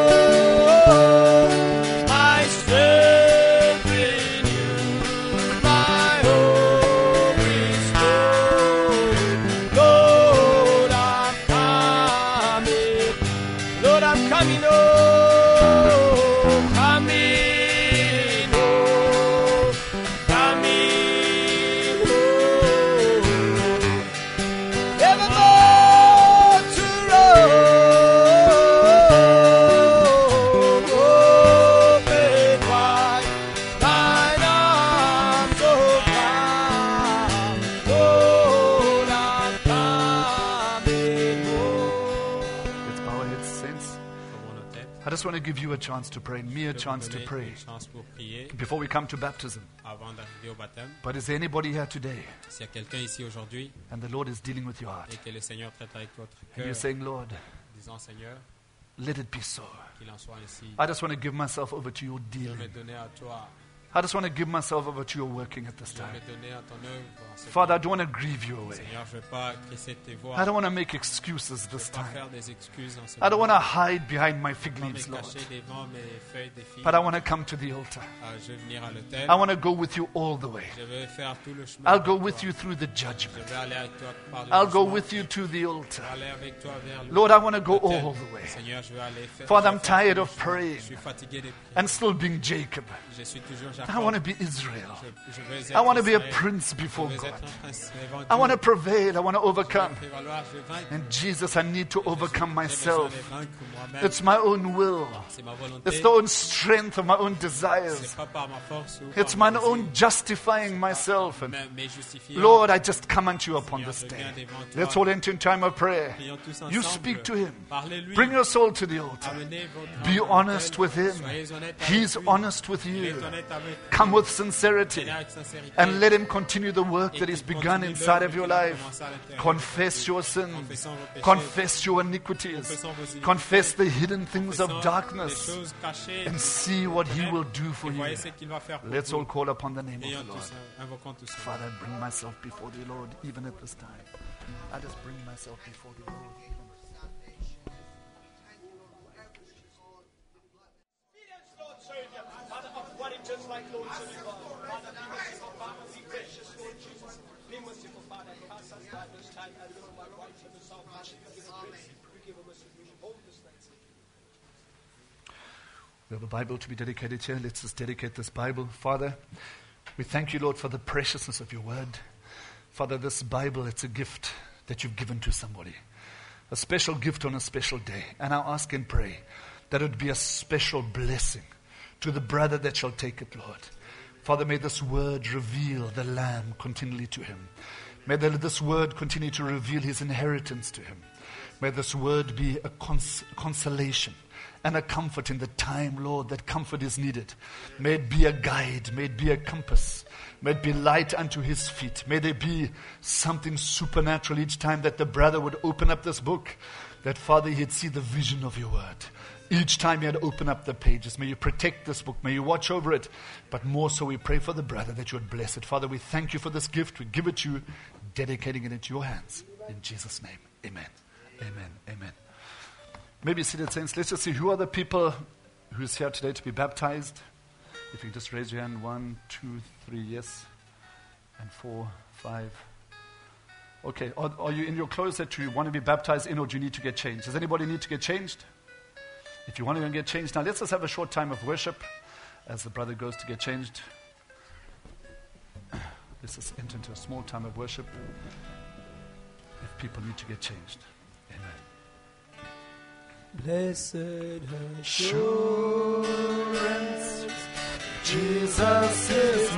My strength renewed, my hope restored. Lord, I'm coming. Lord, I'm coming home. Coming home. Coming home. Evermore to Rome. Open wide thine arms, oh come. Lord, I'm coming home. Let's bow our heads, saints. Levons nos têtes. I just want to give you a chance to pray, me a Je vais chance vous to donner pray une chance pour prier before we come to baptism. avant d'arriver au baptême. But is there anybody here today S'il y a quelqu'un ici aujourd'hui and the Lord is dealing with your heart? et que le Seigneur traite avec votre And cœur, you're saying, Lord, disant Seigneur, let it be so. qu'il en soit ainsi. I just want to give myself over to your Je vais me dealing. donner à toi. I just want to give myself over to your working at this Je vais time. me donner à ton œuvre. en ce Father, I temps. don't want to grieve you away. Seigneur, je ne veux pas crisser tes voix. I don't want to make excuses Je ne this veux pas time. faire des excuses en ce I don't want to moment. hide behind my fig Je ne veux leaves, pas me Lord. cacher devant mes feuilles de filles. But I want to come to the altar. Euh, je vais venir à l'autel. I want to go with you all the way. Je vais faire tout le chemin. I'll avec go toi. with you through the Je judgment. vais aller avec toi par le I'll go jugement. with you to the Je vais altar. aller avec toi vers le Lord, I want to go l'autel. all the way. Seigneur, je vais aller faire. Father, je vais I'm faire tired tout le of chemin. praying Je suis fatigué de prier. and still being Jacob. Je suis toujours I Jacob. want to be Israel. Je, je veux être I want to be a Israël. prince before Je veux God. être un prince devant I want to Dieu. prevail. I want to Je veux overcome. prévaloir, je veux vaincre. And Jesus, I need to Jésus, overcome j'ai besoin myself. de vaincre moi-même. It's my own will. C'est ma volonté. It's the own strength of my own C'est desires. pas par ma force ou It's par my mon own désir. justifying myself. And Mais- mais justifiant. Lord, I just come unto you upon Seigneur, this je day. viens devant toi. Let's all enter in time of prayer. Prions tous You ensemble. speak to him. Parlez-lui. Bring your soul to the altar. Amenez votre Be âme à honest l'autel. with him. Soyez honnête avec He's lui. honest with Il you. est honnête avec Come vous. with sincerity Venez avec sincérité. and let him continue the work Et that qu'il he's begun continue inside of l'œuvre your qu'il a life. commencé à l'intérieur. Confess your sins. Confessons vos péchés. Confess your iniquities. Confessons vos iniquités. Confess the hidden things of Confessons darkness des choses cachées. and see what he will do for Et you. voyez ce qu'il va faire pour Let's vous. all call upon the name of Ayons the Lord. tous, invoquons tous. Father, I bring myself before the Lord even at this time. I just bring myself before the Lord. Lord Savior, Father, of what it is like, Lord Savior. Father, be merciful, Father, be gracious, Lord Jesus. Be merciful, Father, cast us by this time and look my right to the south. We give a grace, we give a mercy, we hold this night. We have a Bible to be dedicated here. Let's just dedicate this Bible. Father, we thank you, Lord, for the preciousness of your word. Father, this Bible, it's a gift that you've given to somebody. A special gift on a special day. And I ask and pray that it would be a special blessing to the brother that shall take it, Lord. Father, may this word reveal the Lamb continually to him. May the, this word continue to reveal his inheritance to him. May this word be a cons- consolation and a comfort in the time, Lord, that comfort is needed. May it be a guide. May it be a compass. May it be light unto his feet. May there be something supernatural each time that the brother would open up this book, that, Father, he'd see the vision of your word. Each time he had to open up the pages. May you protect this book. May you watch over it. But more so, we pray for the brother that you would bless it. Father, we thank you for this gift. We give it to you, dedicating it into your hands. In Jesus' name, amen. Amen. Amen. Maybe seated saints, let's just see who are the people who's here today to be baptized. If you just raise your hand, one, two, three, yes, and four, five. Okay, are, are you in your clothes that you want to be baptized in, or do you need to get changed? Does anybody need to get changed? If you want to go and get changed, now let's just have a short time of worship as the brother goes to get changed. Let's just enter into a small time of worship if people need to get changed. Amen. Blessed Assurance, Jesus is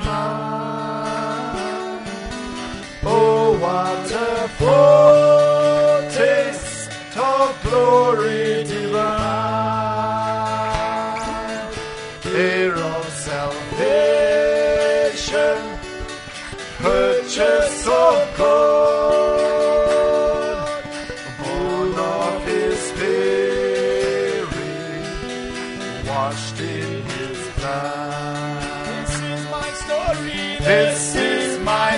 mine. Oh, what a foretaste of glory divine, heir of salvation, purchase of God, born of His Spirit, washed in His blood. This is my story. This is my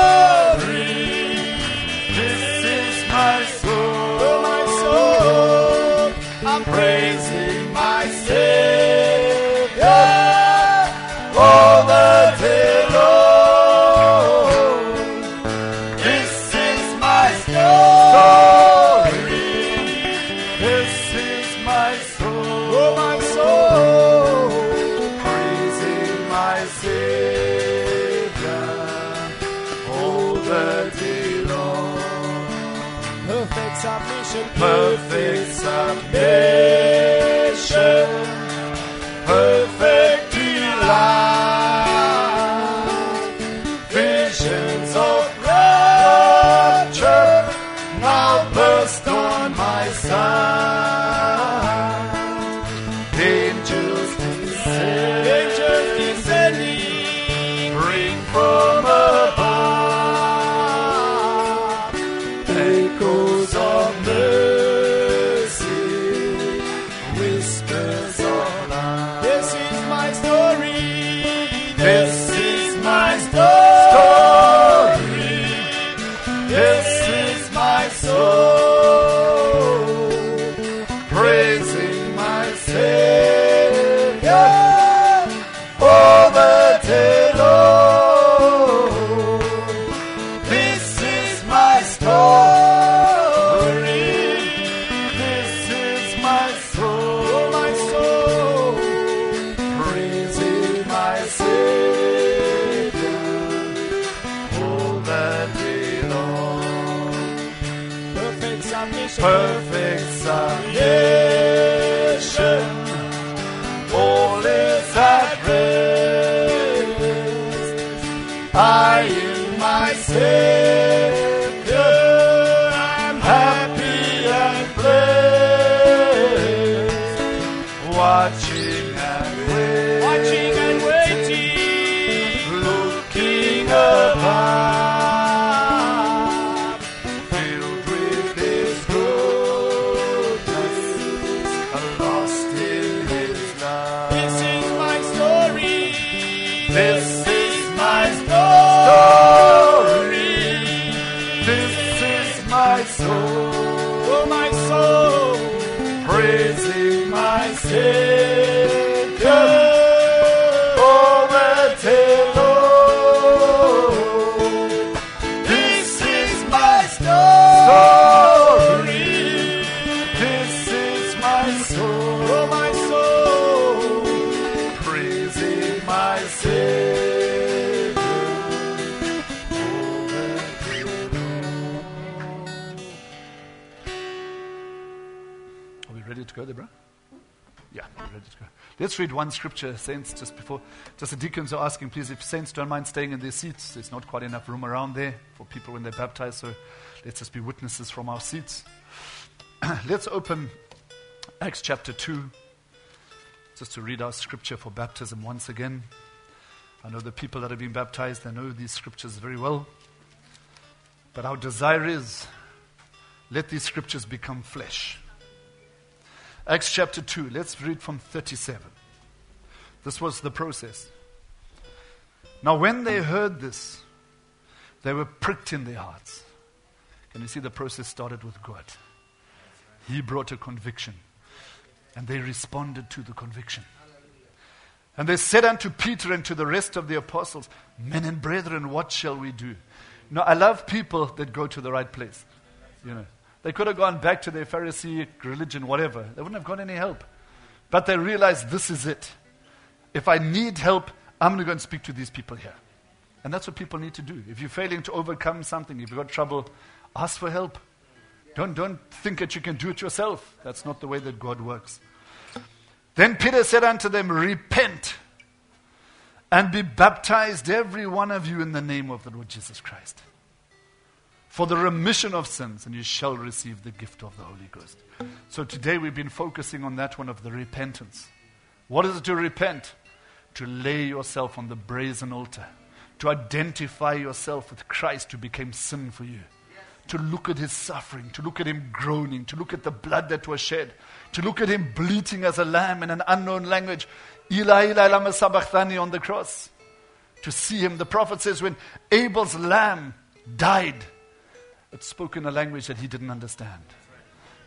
story. This is my soul. my soul. praising my Savior all the day long. This is my story. This is my soul, oh my soul, praising my Savior all the day long. Perfect submission, perfect submission, perfect delight. Visions of rapture now burst on my sight. Angels descend, angels descending, bring from above echoes of mercy, whispers of love. This is my story. This is my story. This is my soul, praising my Savior all the day long. This is my story. This is my soul, my soul, praising my Savior all the day long. Perfect submission, perfect submission, all is at rest. I in my Savior am happy and blessed, watching and waiting, watching and waiting, looking above, filled with His goodness, lost in His love. This is my story. This is my story. This is my soul, oh my soul, praising my Savior all the day long. This is my story. This is my soul, oh my soul, praising my Savior all the day long. Are we ready to go there, bro? Yeah, we're ready to go. Let's read one scripture, saints, just before. Just the deacons are asking, please, if saints don't mind staying in their seats. There's not quite enough room around there for people when they're baptized, so let's just be witnesses from our seats. Let's open Acts chapter two, just to read our scripture for baptism once again. I know the people that have been baptized, they know these scriptures very well. But our desire is, let these scriptures become flesh. Acts chapter two, let's read from thirty-seven. This was the process. Now when they heard this, they were pricked in their hearts. Can you see the process started with God? He brought a conviction, and they responded to the conviction. And they said unto Peter and to the rest of the apostles, men and brethren, what shall we do? Now I love people that go to the right place. You know, they could have gone back to their Pharisee religion, whatever. They wouldn't have got any help. But they realized this is it. If I need help, I'm going to go and speak to these people here. And that's what people need to do. If you're failing to overcome something, if you've got trouble, ask for help. Don't, don't think that you can do it yourself. That's not the way that God works. Then Peter said unto them, repent and be baptized, every one of you, in the name of the Lord Jesus Christ, for the remission of sins, and you shall receive the gift of the Holy Ghost. So today we've been focusing on that one of the repentance. What is it to repent? To lay yourself on the brazen altar, to identify yourself with Christ who became sin for you, to look at His suffering, to look at Him groaning, to look at the blood that was shed, to look at Him bleating as a lamb in an unknown language, Eli, Eli, lama sabachthani, on the cross. To see Him, the prophet says, when Abel's lamb died, it spoke in a language that he didn't understand.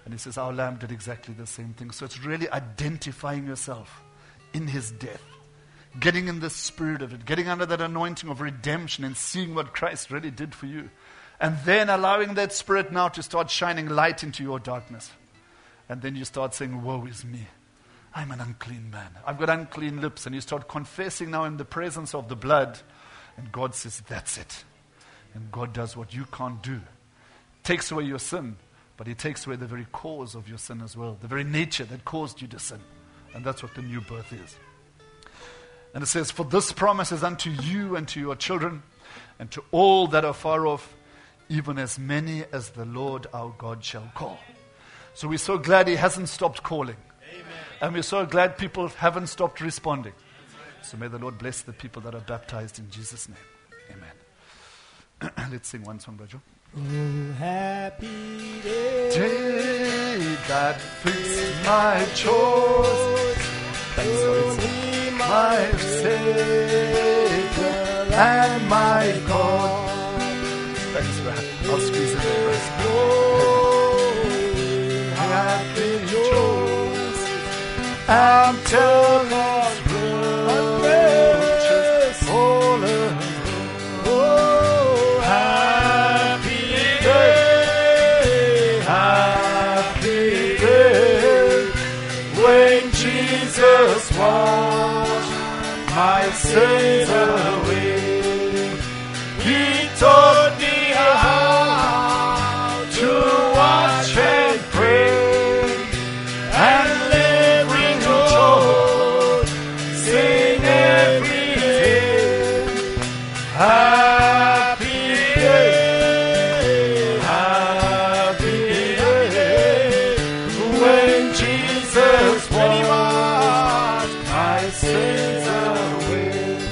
And he says, our Lamb did exactly the same thing. So it's really identifying yourself in his death. Getting in the spirit of it. Getting under that anointing of redemption and seeing what Christ really did for you. And then allowing that spirit now to start shining light into your darkness. And then you start saying, woe is me. I'm an unclean man. I've got unclean lips. And you start confessing now in the presence of the blood. And God says, that's it. And God does what you can't do. Takes away your sin, but he takes away the very cause of your sin as well. The very nature that caused you to sin. And that's what the new birth is. And it says, for this promise is unto you and to your children and to all that are far off, even as many as the Lord our God shall call. So we're so glad he hasn't stopped calling. Amen. And we're so glad people haven't stopped responding. So may the Lord bless the people that are baptized in Jesus' name. Amen. Let's sing one song, Raju. Oh, happy day, Day that fixed my choice. Thanks, Lord. My Savior and my God. Thanks, Brad. I'll squeeze it in, Brad. Happy choice until God's riches all around. Oh, happy day, happy day, when Jesus washed my sins away. He taught me how to watch and pray and live in joy, sing every day. Happy day, happy day, when Jesus washed my sins away.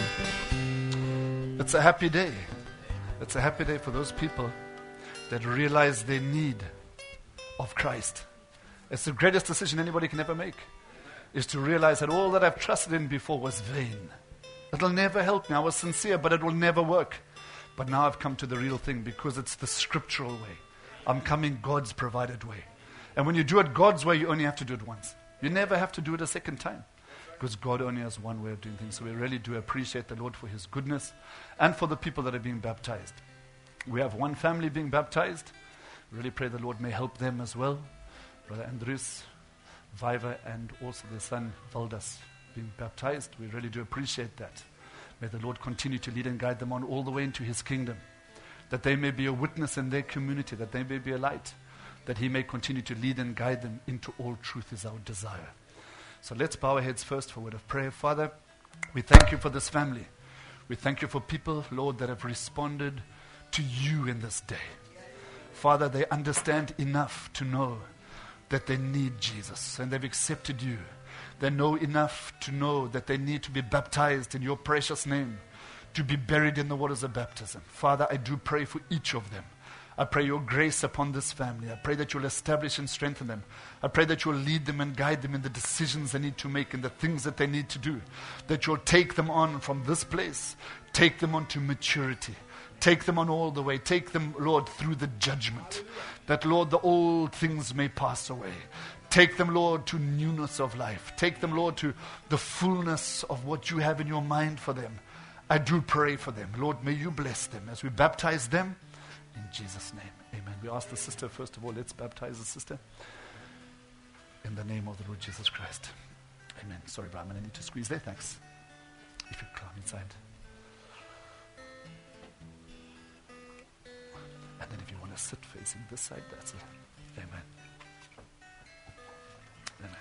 It's a happy day. It's a happy day for those people that realize their need of Christ. It's the greatest decision anybody can ever make, is to realize that all that I've trusted in before was vain. It'll never help me. I was sincere, but it will never work. But now I've come to the real thing because it's the scriptural way. I'm coming God's provided way. And when you do it God's way, you only have to do it once. You never have to do it a second time, because God only has one way of doing things. So we really do appreciate the Lord for his goodness and for the people that are being baptized. We have one family being baptized. We really pray the Lord may help them as well. Brother Andrus, Viva, and also their son Valdas being baptized. We really do appreciate that. May the Lord continue to lead and guide them on all the way into his kingdom, that they may be a witness in their community, that they may be a light, that he may continue to lead and guide them into all truth is our desire. So let's bow our heads first for a word of prayer. Father, we thank you for this family. We thank you for people, Lord, that have responded to you in this day. Father, they understand enough to know that they need Jesus, and they've accepted you. They know enough to know that they need to be baptized in your precious name, to be buried in the waters of baptism. Father, I do pray for each of them. I pray your grace upon this family. I pray that you'll establish and strengthen them. I pray that you'll lead them and guide them in the decisions they need to make and the things that they need to do. That you'll take them on from this place, take them on to maturity. Take them on all the way. Take them, Lord, through the judgment. That, Lord, the old things may pass away. Take them, Lord, to newness of life. Take them, Lord, to the fullness of what you have in your mind for them. I do pray for them. Lord, may you bless them as we baptize them. In Jesus' name, amen. We ask the sister, first of all, let's baptize the sister. In the name of the Lord Jesus Christ. Amen. Sorry, Brian, I need to squeeze there. Thanks. If you climb inside. And then if you want to sit facing this side, that's it. Amen. Amen.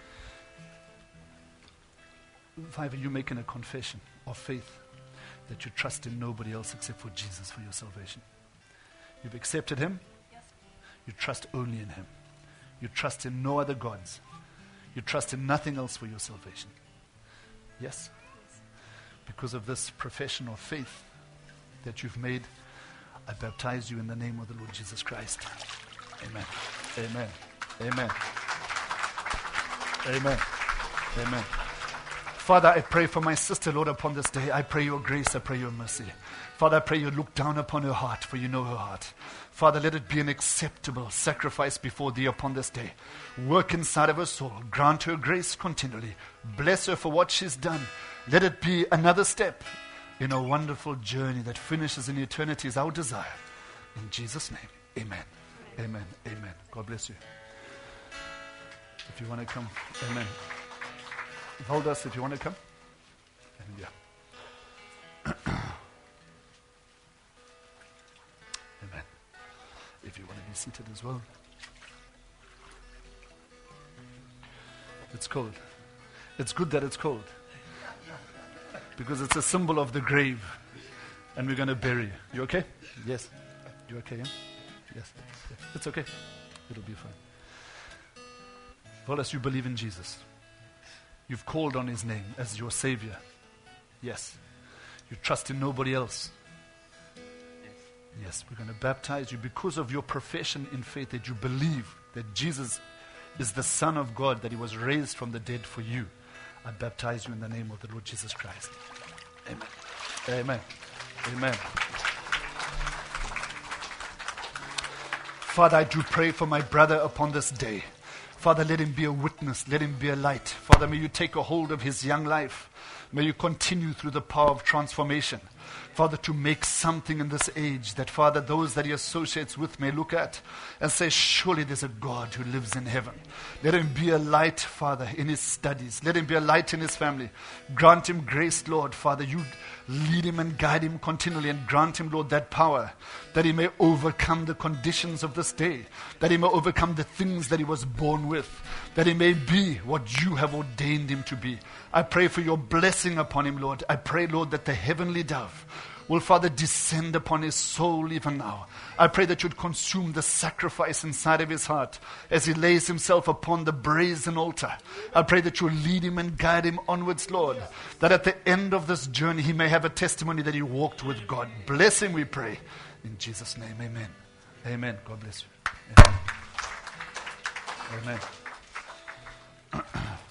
Five, are you making a confession of faith that you trust in nobody else except for Jesus for your salvation? You've accepted him. You trust only in him. You trust in no other gods. You trust in nothing else for your salvation. Yes? Because of this profession of faith that you've made, I baptize you in the name of the Lord Jesus Christ. Amen. Amen. Amen. Amen. Amen. Father, I pray for my sister, Lord, upon this day. I pray your grace. I pray your mercy. Father, I pray you look down upon her heart, for you know her heart. Father, let it be an acceptable sacrifice before thee upon this day. Work inside of her soul. Grant her grace continually. Bless her for what she's done. Let it be another step in a wonderful journey that finishes in eternity is our desire. In Jesus' name, amen. Amen. Amen. God bless you. If you want to come, amen. Hold us if you want to come. And yeah. Amen. If you want to be seated as well. It's cold. It's good that it's cold. Because it's a symbol of the grave. And we're going to bury you. You okay? Yes. You okay, yeah? Yes. It's okay. It'll be fine. Wallace, you believe in Jesus. You've called on his name as your Savior. Yes. You trust in nobody else. Yes, we're going to baptize you because of your profession in faith that you believe that Jesus is the Son of God, that he was raised from the dead for you. I baptize you in the name of the Lord Jesus Christ. Amen. Amen. Amen. Father, I do pray for my brother upon this day. Father, let him be a witness. Let him be a light. Father, may you take a hold of his young life. May you continue through the power of transformation. Father, to make something in this age that, Father, those that he associates with may look at and say, surely there's a God who lives in heaven. Let him be a light, Father, in his studies. Let him be a light in his family. Grant him grace, Lord. Father, you lead him and guide him continually and grant him, Lord, that power that he may overcome the conditions of this day, that he may overcome the things that he was born with, that he may be what you have ordained him to be. I pray for your blessing upon him, Lord. I pray, Lord, that the heavenly dove will, Father, descend upon his soul even now. I pray that you'd consume the sacrifice inside of his heart as he lays himself upon the brazen altar. I pray that you'll lead him and guide him onwards, Lord, that at the end of this journey he may have a testimony that he walked with God. Bless him, we pray. In Jesus' name, amen. Amen. God bless you. Amen. Amen.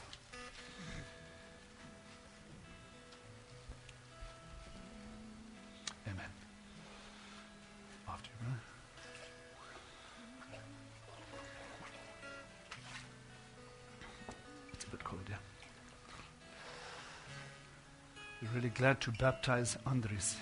We're really glad to baptize Andres.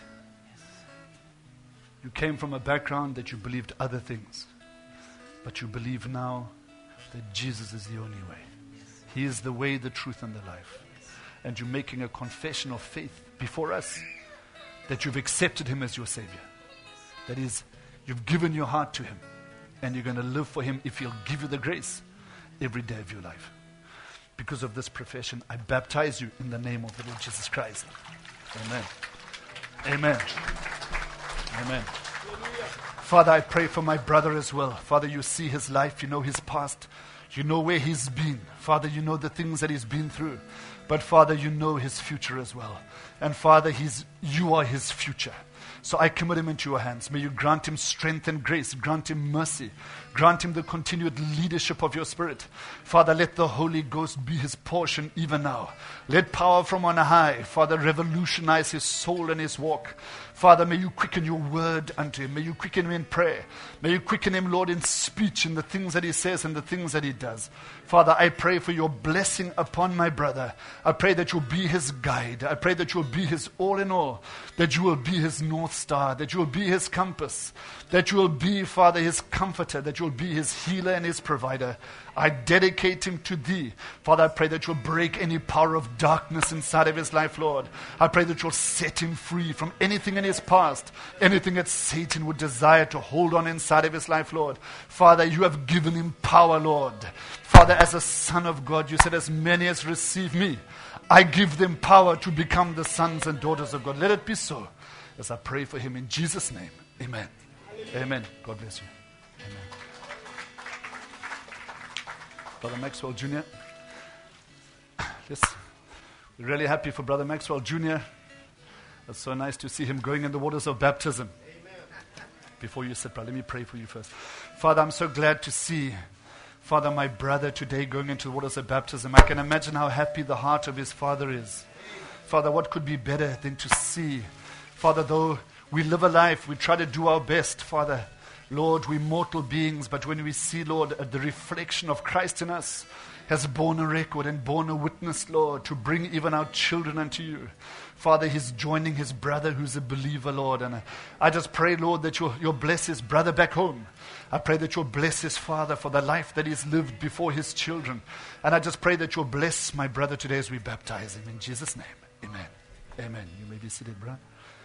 You came from a background that you believed other things, but you believe now that Jesus is the only way. He is the way, the truth, and the life. And you're making a confession of faith before us that you've accepted him as your Savior. That is, you've given your heart to him, and you're going to live for him if he'll give you the grace every day of your life. Because of this profession, I baptize you in the name of the Lord Jesus Christ. Amen. Amen. Amen. Father, I pray for my brother as well. Father, you see his life. You know his past. You know where he's been. Father, you know the things that he's been through. But Father, you know his future as well. And Father, he's, you are his future. So I commit him into your hands. May you grant him strength and grace. Grant him mercy. Grant him the continued leadership of your Spirit. Father, let the Holy Ghost be his portion even now. Let power from on high, Father, revolutionize his soul and his walk. Father, may you quicken your word unto him. May you quicken him in prayer. May you quicken him, Lord, in speech, in the things that he says and the things that he does. Father, I pray for your blessing upon my brother. I pray that you'll be his guide. I pray that you'll be his all in all. That you will be his north star. That you will be his compass. That you will be, Father, his comforter. That you will be his healer and his provider. I dedicate him to thee. Father, I pray that you'll break any power of darkness inside of his life, Lord. I pray that you'll set him free from anything in his past, anything that Satan would desire to hold on inside of his life, Lord. Father, you have given him power, Lord. Father, as a son of God, you said, as many as receive me, I give them power to become the sons and daughters of God. Let it be so as I pray for him in Jesus' name. Amen. Amen. God bless you. Amen. Brother Maxwell Junior Yes, we're really happy for Brother Maxwell Junior It's so nice to see him going in the waters of baptism. Amen. Before you sit, brother, let me pray for you first. Father, I'm so glad to see, Father, my brother today going into the waters of baptism. I can imagine how happy the heart of his father is. Father, what could be better than to see, Father, though We live a life, we try to do our best, Father. Lord, we're mortal beings, but when we see, Lord, uh, the reflection of Christ in us has borne a record and borne a witness, Lord, to bring even our children unto you. Father, he's joining his brother who's a believer, Lord. And uh, I just pray, Lord, that you'll, you'll bless his brother back home. I pray that you'll bless his father for the life that he's lived before his children. And I just pray that you'll bless my brother today as we baptize him. In Jesus' name, amen. Amen. You may be seated, brother.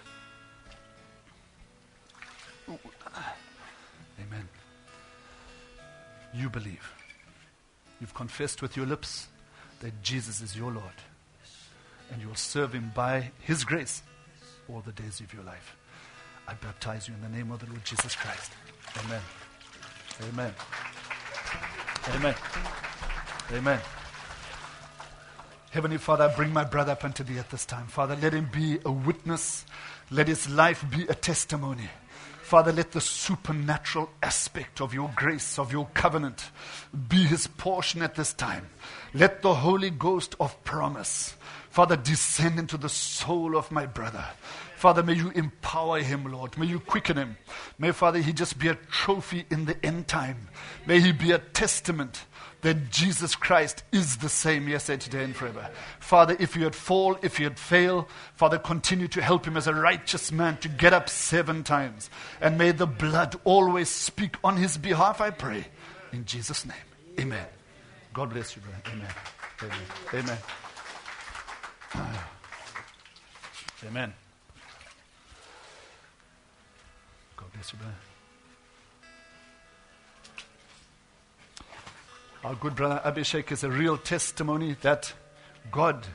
Amen. You believe. You've confessed with your lips that Jesus is your Lord. And you will serve him by his grace all the days of your life. I baptize you in the name of the Lord Jesus Christ. Amen. Amen. Amen. Amen. Heavenly Father, I bring my brother up unto thee at this time. Father, let him be a witness. Let his life be a testimony. Father, let the supernatural aspect of your grace, of your covenant, be his portion at this time. Let the Holy Ghost of promise, Father, descend into the soul of my brother. Father, may you empower him, Lord. May you quicken him. May, Father, he just be a trophy in the end time. May he be a testament that Jesus Christ is the same yesterday, today, and forever. Father, if he had fall, if he had fail, Father, continue to help him as a righteous man to get up seven times. And may the blood always speak on his behalf, I pray. In Jesus' name, amen. God bless you, brother. Amen. Amen. Amen. Amen. God bless you, brother. Our good brother Abhishek is a real testimony that God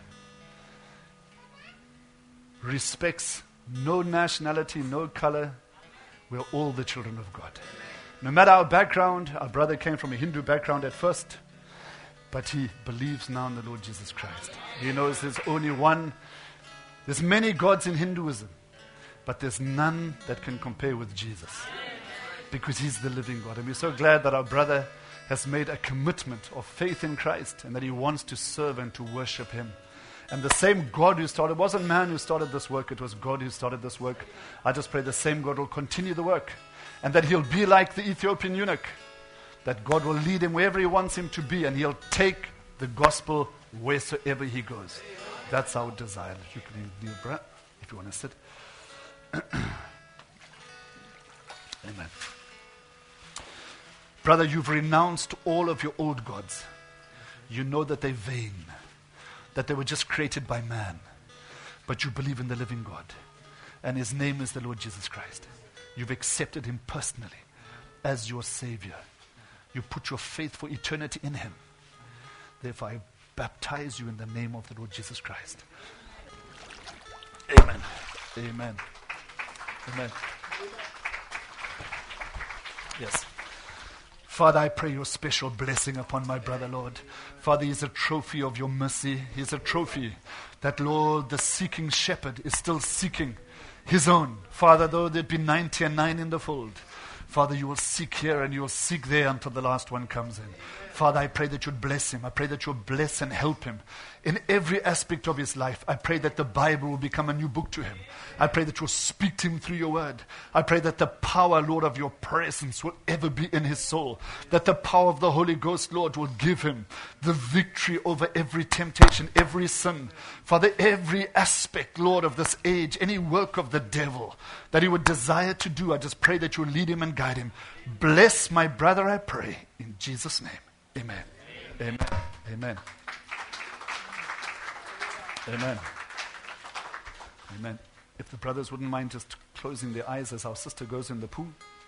respects no nationality, no color. We're all the children of God. No matter our background, our brother came from a Hindu background at first, but he believes now in the Lord Jesus Christ. He knows there's only one. There's many gods in Hinduism, but there's none that can compare with Jesus, because he's the living God. And we're so glad that our brother has made a commitment of faith in Christ and that he wants to serve and to worship him. And the same God who started, it wasn't man who started this work, it was God who started this work. I just pray the same God will continue the work, and that he'll be like the Ethiopian eunuch, that God will lead him wherever he wants him to be, and he'll take the gospel wheresoever he goes. That's our desire. You can kneel, brother, if you want to sit. Amen. Brother, you've renounced all of your old gods. You know that they're vain, that they were just created by man. But you believe in the living God, and his name is the Lord Jesus Christ. You've accepted him personally as your Savior. You put your faith for eternity in him. Therefore, I baptize you in the name of the Lord Jesus Christ. Amen. Amen. Amen. Yes. Father, I pray your special blessing upon my brother, Lord. Father, he's a trophy of your mercy. He's a trophy that, Lord, the seeking shepherd is still seeking his own. Father, though there be ninety and nine in the fold, Father, you will seek here and you will seek there until the last one comes in. Father, I pray that you'd bless him. I pray that you'll bless and help him in every aspect of his life. I pray that the Bible will become a new book to him. I pray that you'll speak to him through your word. I pray that the power, Lord, of your presence will ever be in his soul. That the power of the Holy Ghost, Lord, will give him the victory over every temptation, every sin. Father, every aspect, Lord, of this age, any work of the devil that he would desire to do, I just pray that you'll lead him and guide him. Bless my brother, I pray, in Jesus' name. Amen. Amen. Amen. Amen. Amen. If the brothers wouldn't mind just closing their eyes as our sister goes in the pool.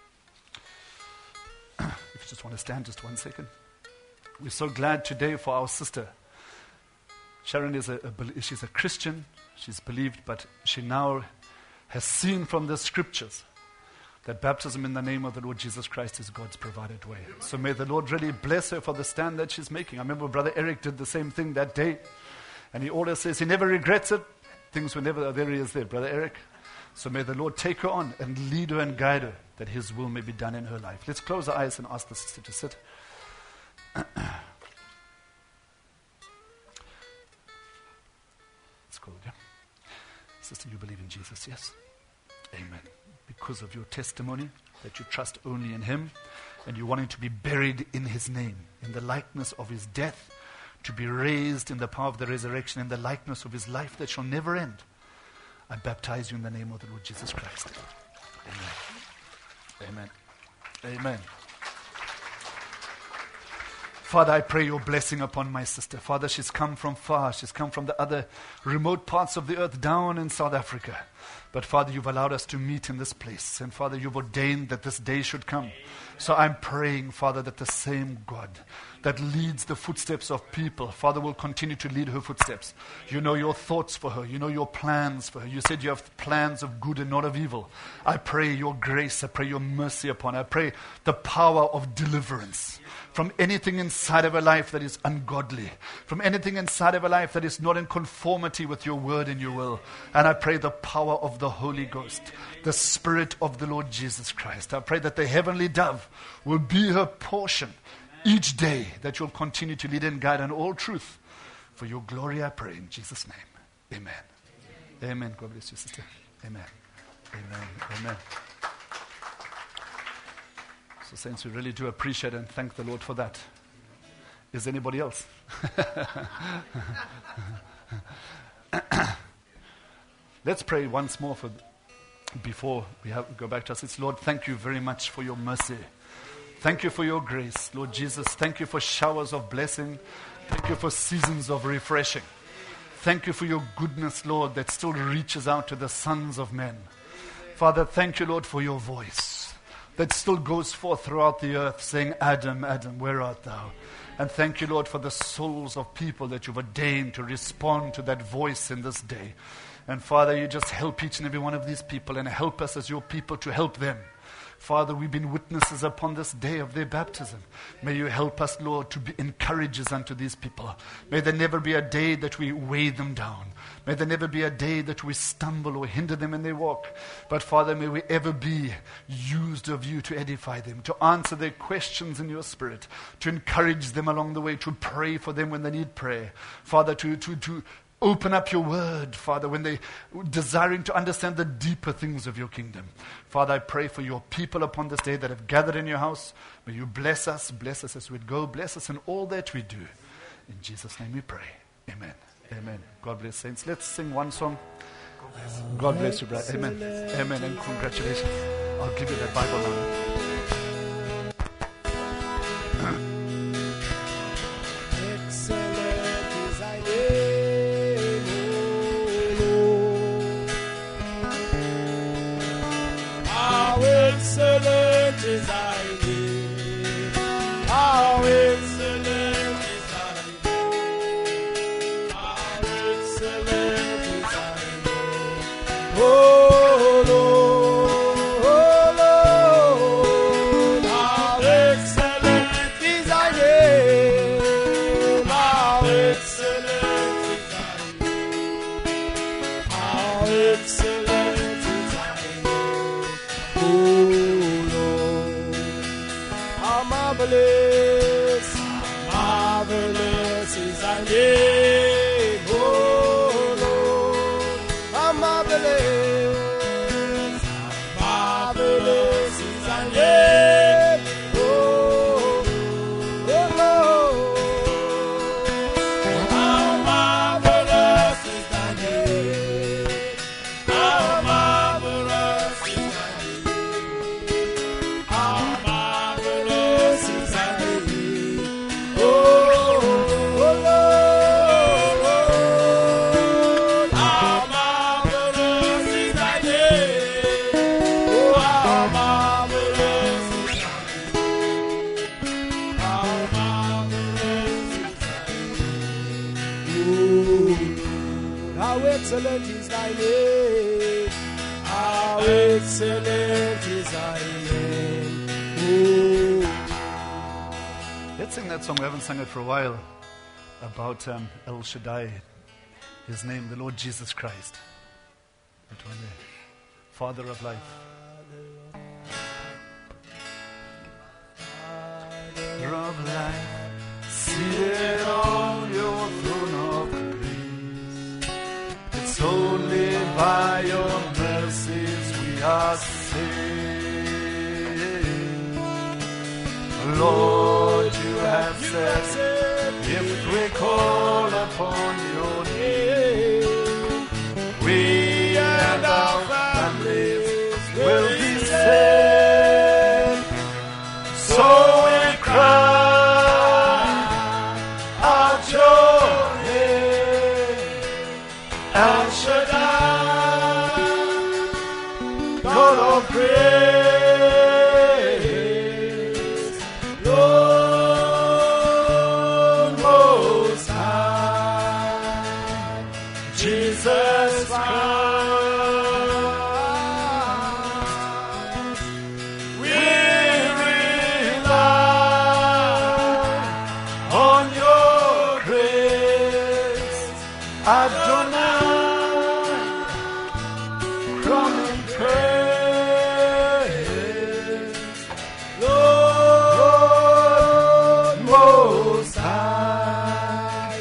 If you just want to stand just one second. We're so glad today for our sister. Sharon is a, a she's a Christian. She's believed, but she now has seen from the scriptures that baptism in the name of the Lord Jesus Christ is God's provided way. So may the Lord really bless her for the stand that she's making. I remember Brother Eric did the same thing that day. And he always says he never regrets it. Things were never, there he is there, Brother Eric. So may the Lord take her on and lead her and guide her, that his will may be done in her life. Let's close our eyes and ask the sister to sit. It's cool, yeah? Sister, you believe in Jesus, yes? Amen. because of your testimony, that you trust only in him, and you want him to be buried in his name, in the likeness of his death, to be raised in the power of the resurrection, in the likeness of his life that shall never end. I baptize you in the name of the Lord Jesus Christ. Amen. Amen. Amen. Father, I pray your blessing upon my sister. Father, she's come from far. She's come from the other remote parts of the earth down in South Africa. But Father, you've allowed us to meet in this place. And Father, you've ordained that this day should come. So I'm praying, Father, that the same God that leads the footsteps of people, Father, will continue to lead her footsteps. You know your thoughts for her. You know your plans for her. You said you have plans of good and not of evil. I pray your grace. I pray your mercy upon her. I pray the power of deliverance from anything inside of her life that is ungodly, from anything inside of her life that is not in conformity with your word and your will. And I pray the power of the Holy Ghost, the Spirit of the Lord Jesus Christ. I pray that the heavenly dove will be her portion each day, that you'll continue to lead and guide in all truth. For your glory, I pray in Jesus' name. Amen. Amen. Amen. God bless you, sister. Amen. Amen. Amen. So, saints, we really do appreciate and thank the Lord for that. Is anybody else? Let's pray once more for before we have, go back to us. It's Lord, thank you very much for your mercy. Thank you for your grace, Lord Jesus. Thank you for showers of blessing. Thank you for seasons of refreshing. Thank you for your goodness, Lord, that still reaches out to the sons of men. Father, thank you, Lord, for your voice that still goes forth throughout the earth saying, Adam, Adam, where art thou? And thank you, Lord, for the souls of people that you've ordained to respond to that voice in this day. And Father, you just help each and every one of these people and help us as your people to help them. Father, we've been witnesses upon this day of their baptism. May you help us, Lord, to be encouragers unto these people. May there never be a day that we weigh them down. May there never be a day that we stumble or hinder them in their walk. But Father, may we ever be used of you to edify them, to answer their questions in your spirit, to encourage them along the way, to pray for them when they need prayer. Father, to, to, to open up your word, Father, when they desiring to understand the deeper things of your kingdom. Father, I pray for your people upon this day that have gathered in your house. May you bless us, bless us as we go, bless us in all that we do. In Jesus' name we pray. Amen. Amen. God bless, saints. Let's sing one song. God bless you, brother. Amen. Amen. And congratulations. I'll give you that Bible now. Excellent is thy name. How excellent is thy name. How excellent is thy name. Oh Lord, oh Lord, how excellent is thy name. How excellent is thy name. How excellent is thy name. Oh Lord, how marvelous, marvelous is thy name. Oh Lord, how marvelous, marvelous is thy name. Oh, oh Lord, how marvelous is thy name. How marvelous is thy name. How marvelous is thy name. Oh, oh Lord, how marvelous is thy name. Oh, how marvelous is thy name. How marvelous is thy name. Oh, how excellent is thy name. How excellent is thy name. Oh. Let's sing that song. We haven't sung it for a while. About um, El Shaddai. His name, the Lord Jesus Christ. That one there. Father of life. Father of life, seated on your throne of grace. It's only by your mercies we are saved. Lord, you have said, if we call upon your name, we and our families will be saved. So we cry out your name, El Shaddai, God of grace, Lord Most High, Jesus Christ, we rely on your grace, Adonai, come and praise, Lord Most High,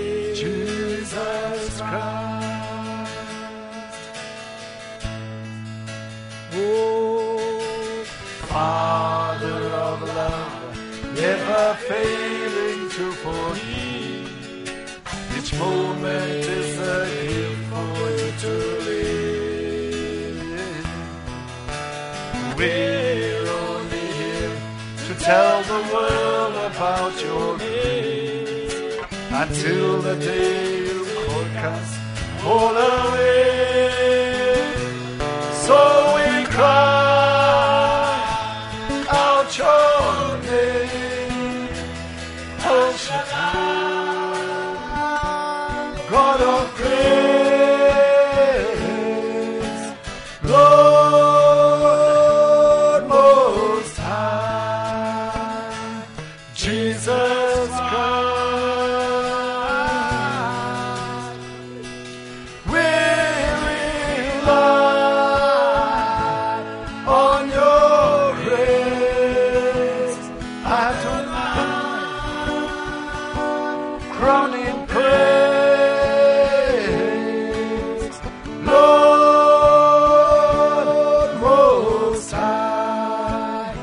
Jesus Christ. Oh, Father of love, never failing to forgive. Each moment is a gift for you to live. We're only here to tell the world about your grace until the day you call us all away. So we cry out your name, El Shaddai, God of grace, Lord Most High, Jesus Christ, we rely on your grace, Adonai, crowning praise, Lord Most High,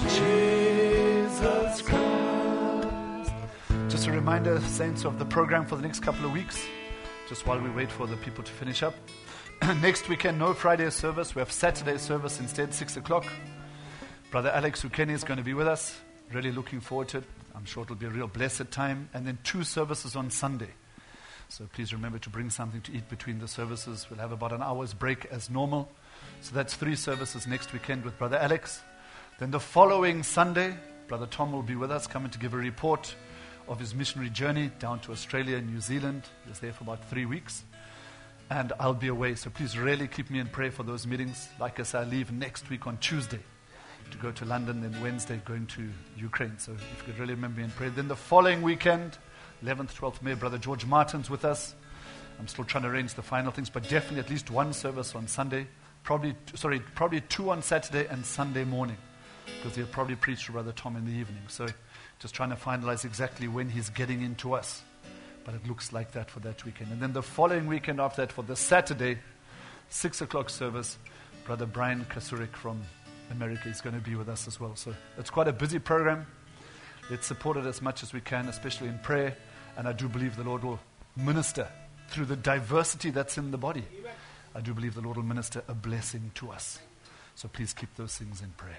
Jesus Christ. Just a reminder, saints, of the program for the next couple of weeks, just while we wait for the people to finish up. Next weekend, no Friday service. We have Saturday service instead, six o'clock. Brother Alex Ukeni is going to be with us. Really looking forward to it. I'm sure it'll be a real blessed time. And then two services on Sunday. So please remember to bring something to eat between the services. We'll have about an hour's break as normal. So that's three services next weekend with Brother Alex. Then the following Sunday, Brother Tom will be with us, coming to give a report of his missionary journey down to Australia and New Zealand. He was there for about three weeks. And I'll be away, so please really keep me in prayer for those meetings. Like I said, I leave next week on Tuesday to go to London, then Wednesday going to Ukraine. So if you could really remember me in prayer. Then the following weekend, eleventh, twelfth May, Brother George Martin's with us. I'm still trying to arrange the final things, but definitely at least one service on Sunday. Probably, sorry, probably two on Saturday and Sunday morning, because he'll probably preach to Brother Tom in the evening. So just trying to finalize exactly when he's getting into us. But it looks like that for that weekend. And then the following weekend after that, for the Saturday, six o'clock service, Brother Brian Kasurik from America is going to be with us as well. So it's quite a busy program. Let's support it as much as we can, especially in prayer. And I do believe the Lord will minister through the diversity that's in the body. I do believe the Lord will minister a blessing to us. So please keep those things in prayer.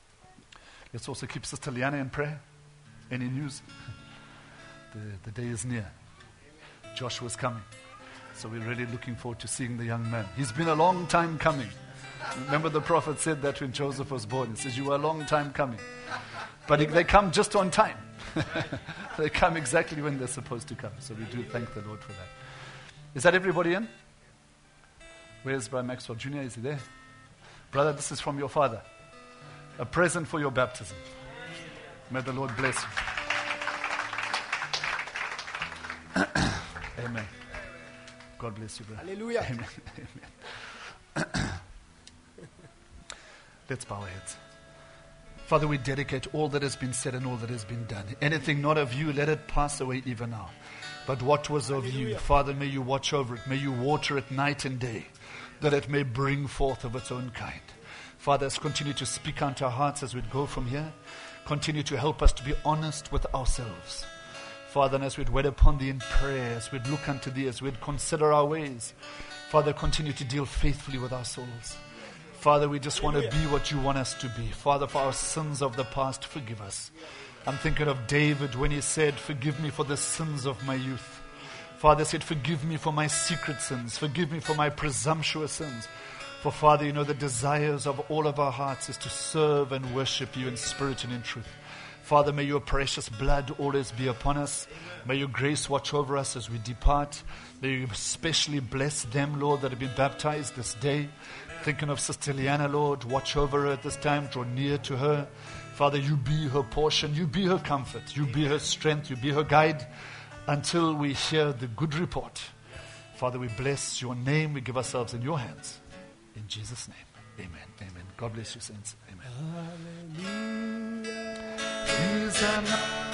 Let's also keep Sister Liana in prayer. Any news? the, the day is near. Joshua's coming. So we're really looking forward to seeing the young man. He's been a long time coming. Remember the prophet said that when Joseph was born. He says, you were a long time coming. But they come just on time. They come exactly when they're supposed to come. So we do thank the Lord for that. Is that everybody in? Where's Brother Maxwell Junior? Is he there? Brother, this is from your father. A present for your baptism. May the Lord bless you. Amen. God bless you, brother. Hallelujah. Amen. Amen. Let's bow our heads. Father, we dedicate all that has been said and all that has been done. Anything not of you, let it pass away even now. But what was of you, Father, may you watch over it. May you water it night and day, that it may bring forth of its own kind. Father, let's continue to speak unto our hearts as we go from here. Continue to help us to be honest with ourselves. Father, and as we'd wait upon Thee in prayer, as we'd look unto Thee, as we'd consider our ways, Father, continue to deal faithfully with our souls. Father, we just want to be what You want us to be. Father, for our sins of the past, forgive us. I'm thinking of David when he said, forgive me for the sins of my youth. Father said, forgive me for my secret sins. Forgive me for my presumptuous sins. For Father, You know the desires of all of our hearts is to serve and worship You in spirit and in truth. Father, may Your precious blood always be upon us. May Your grace watch over us as we depart. May You especially bless them, Lord, that have been baptized this day. Thinking of Sister Liana, Lord, watch over her at this time. Draw near to her. Father, You be her portion. You be her comfort. You be her strength. You be her guide until we hear the good report. Father, we bless Your name. We give ourselves in Your hands. In Jesus' name, amen. Amen. God bless you, saints. Amen. Hallelujah. He's an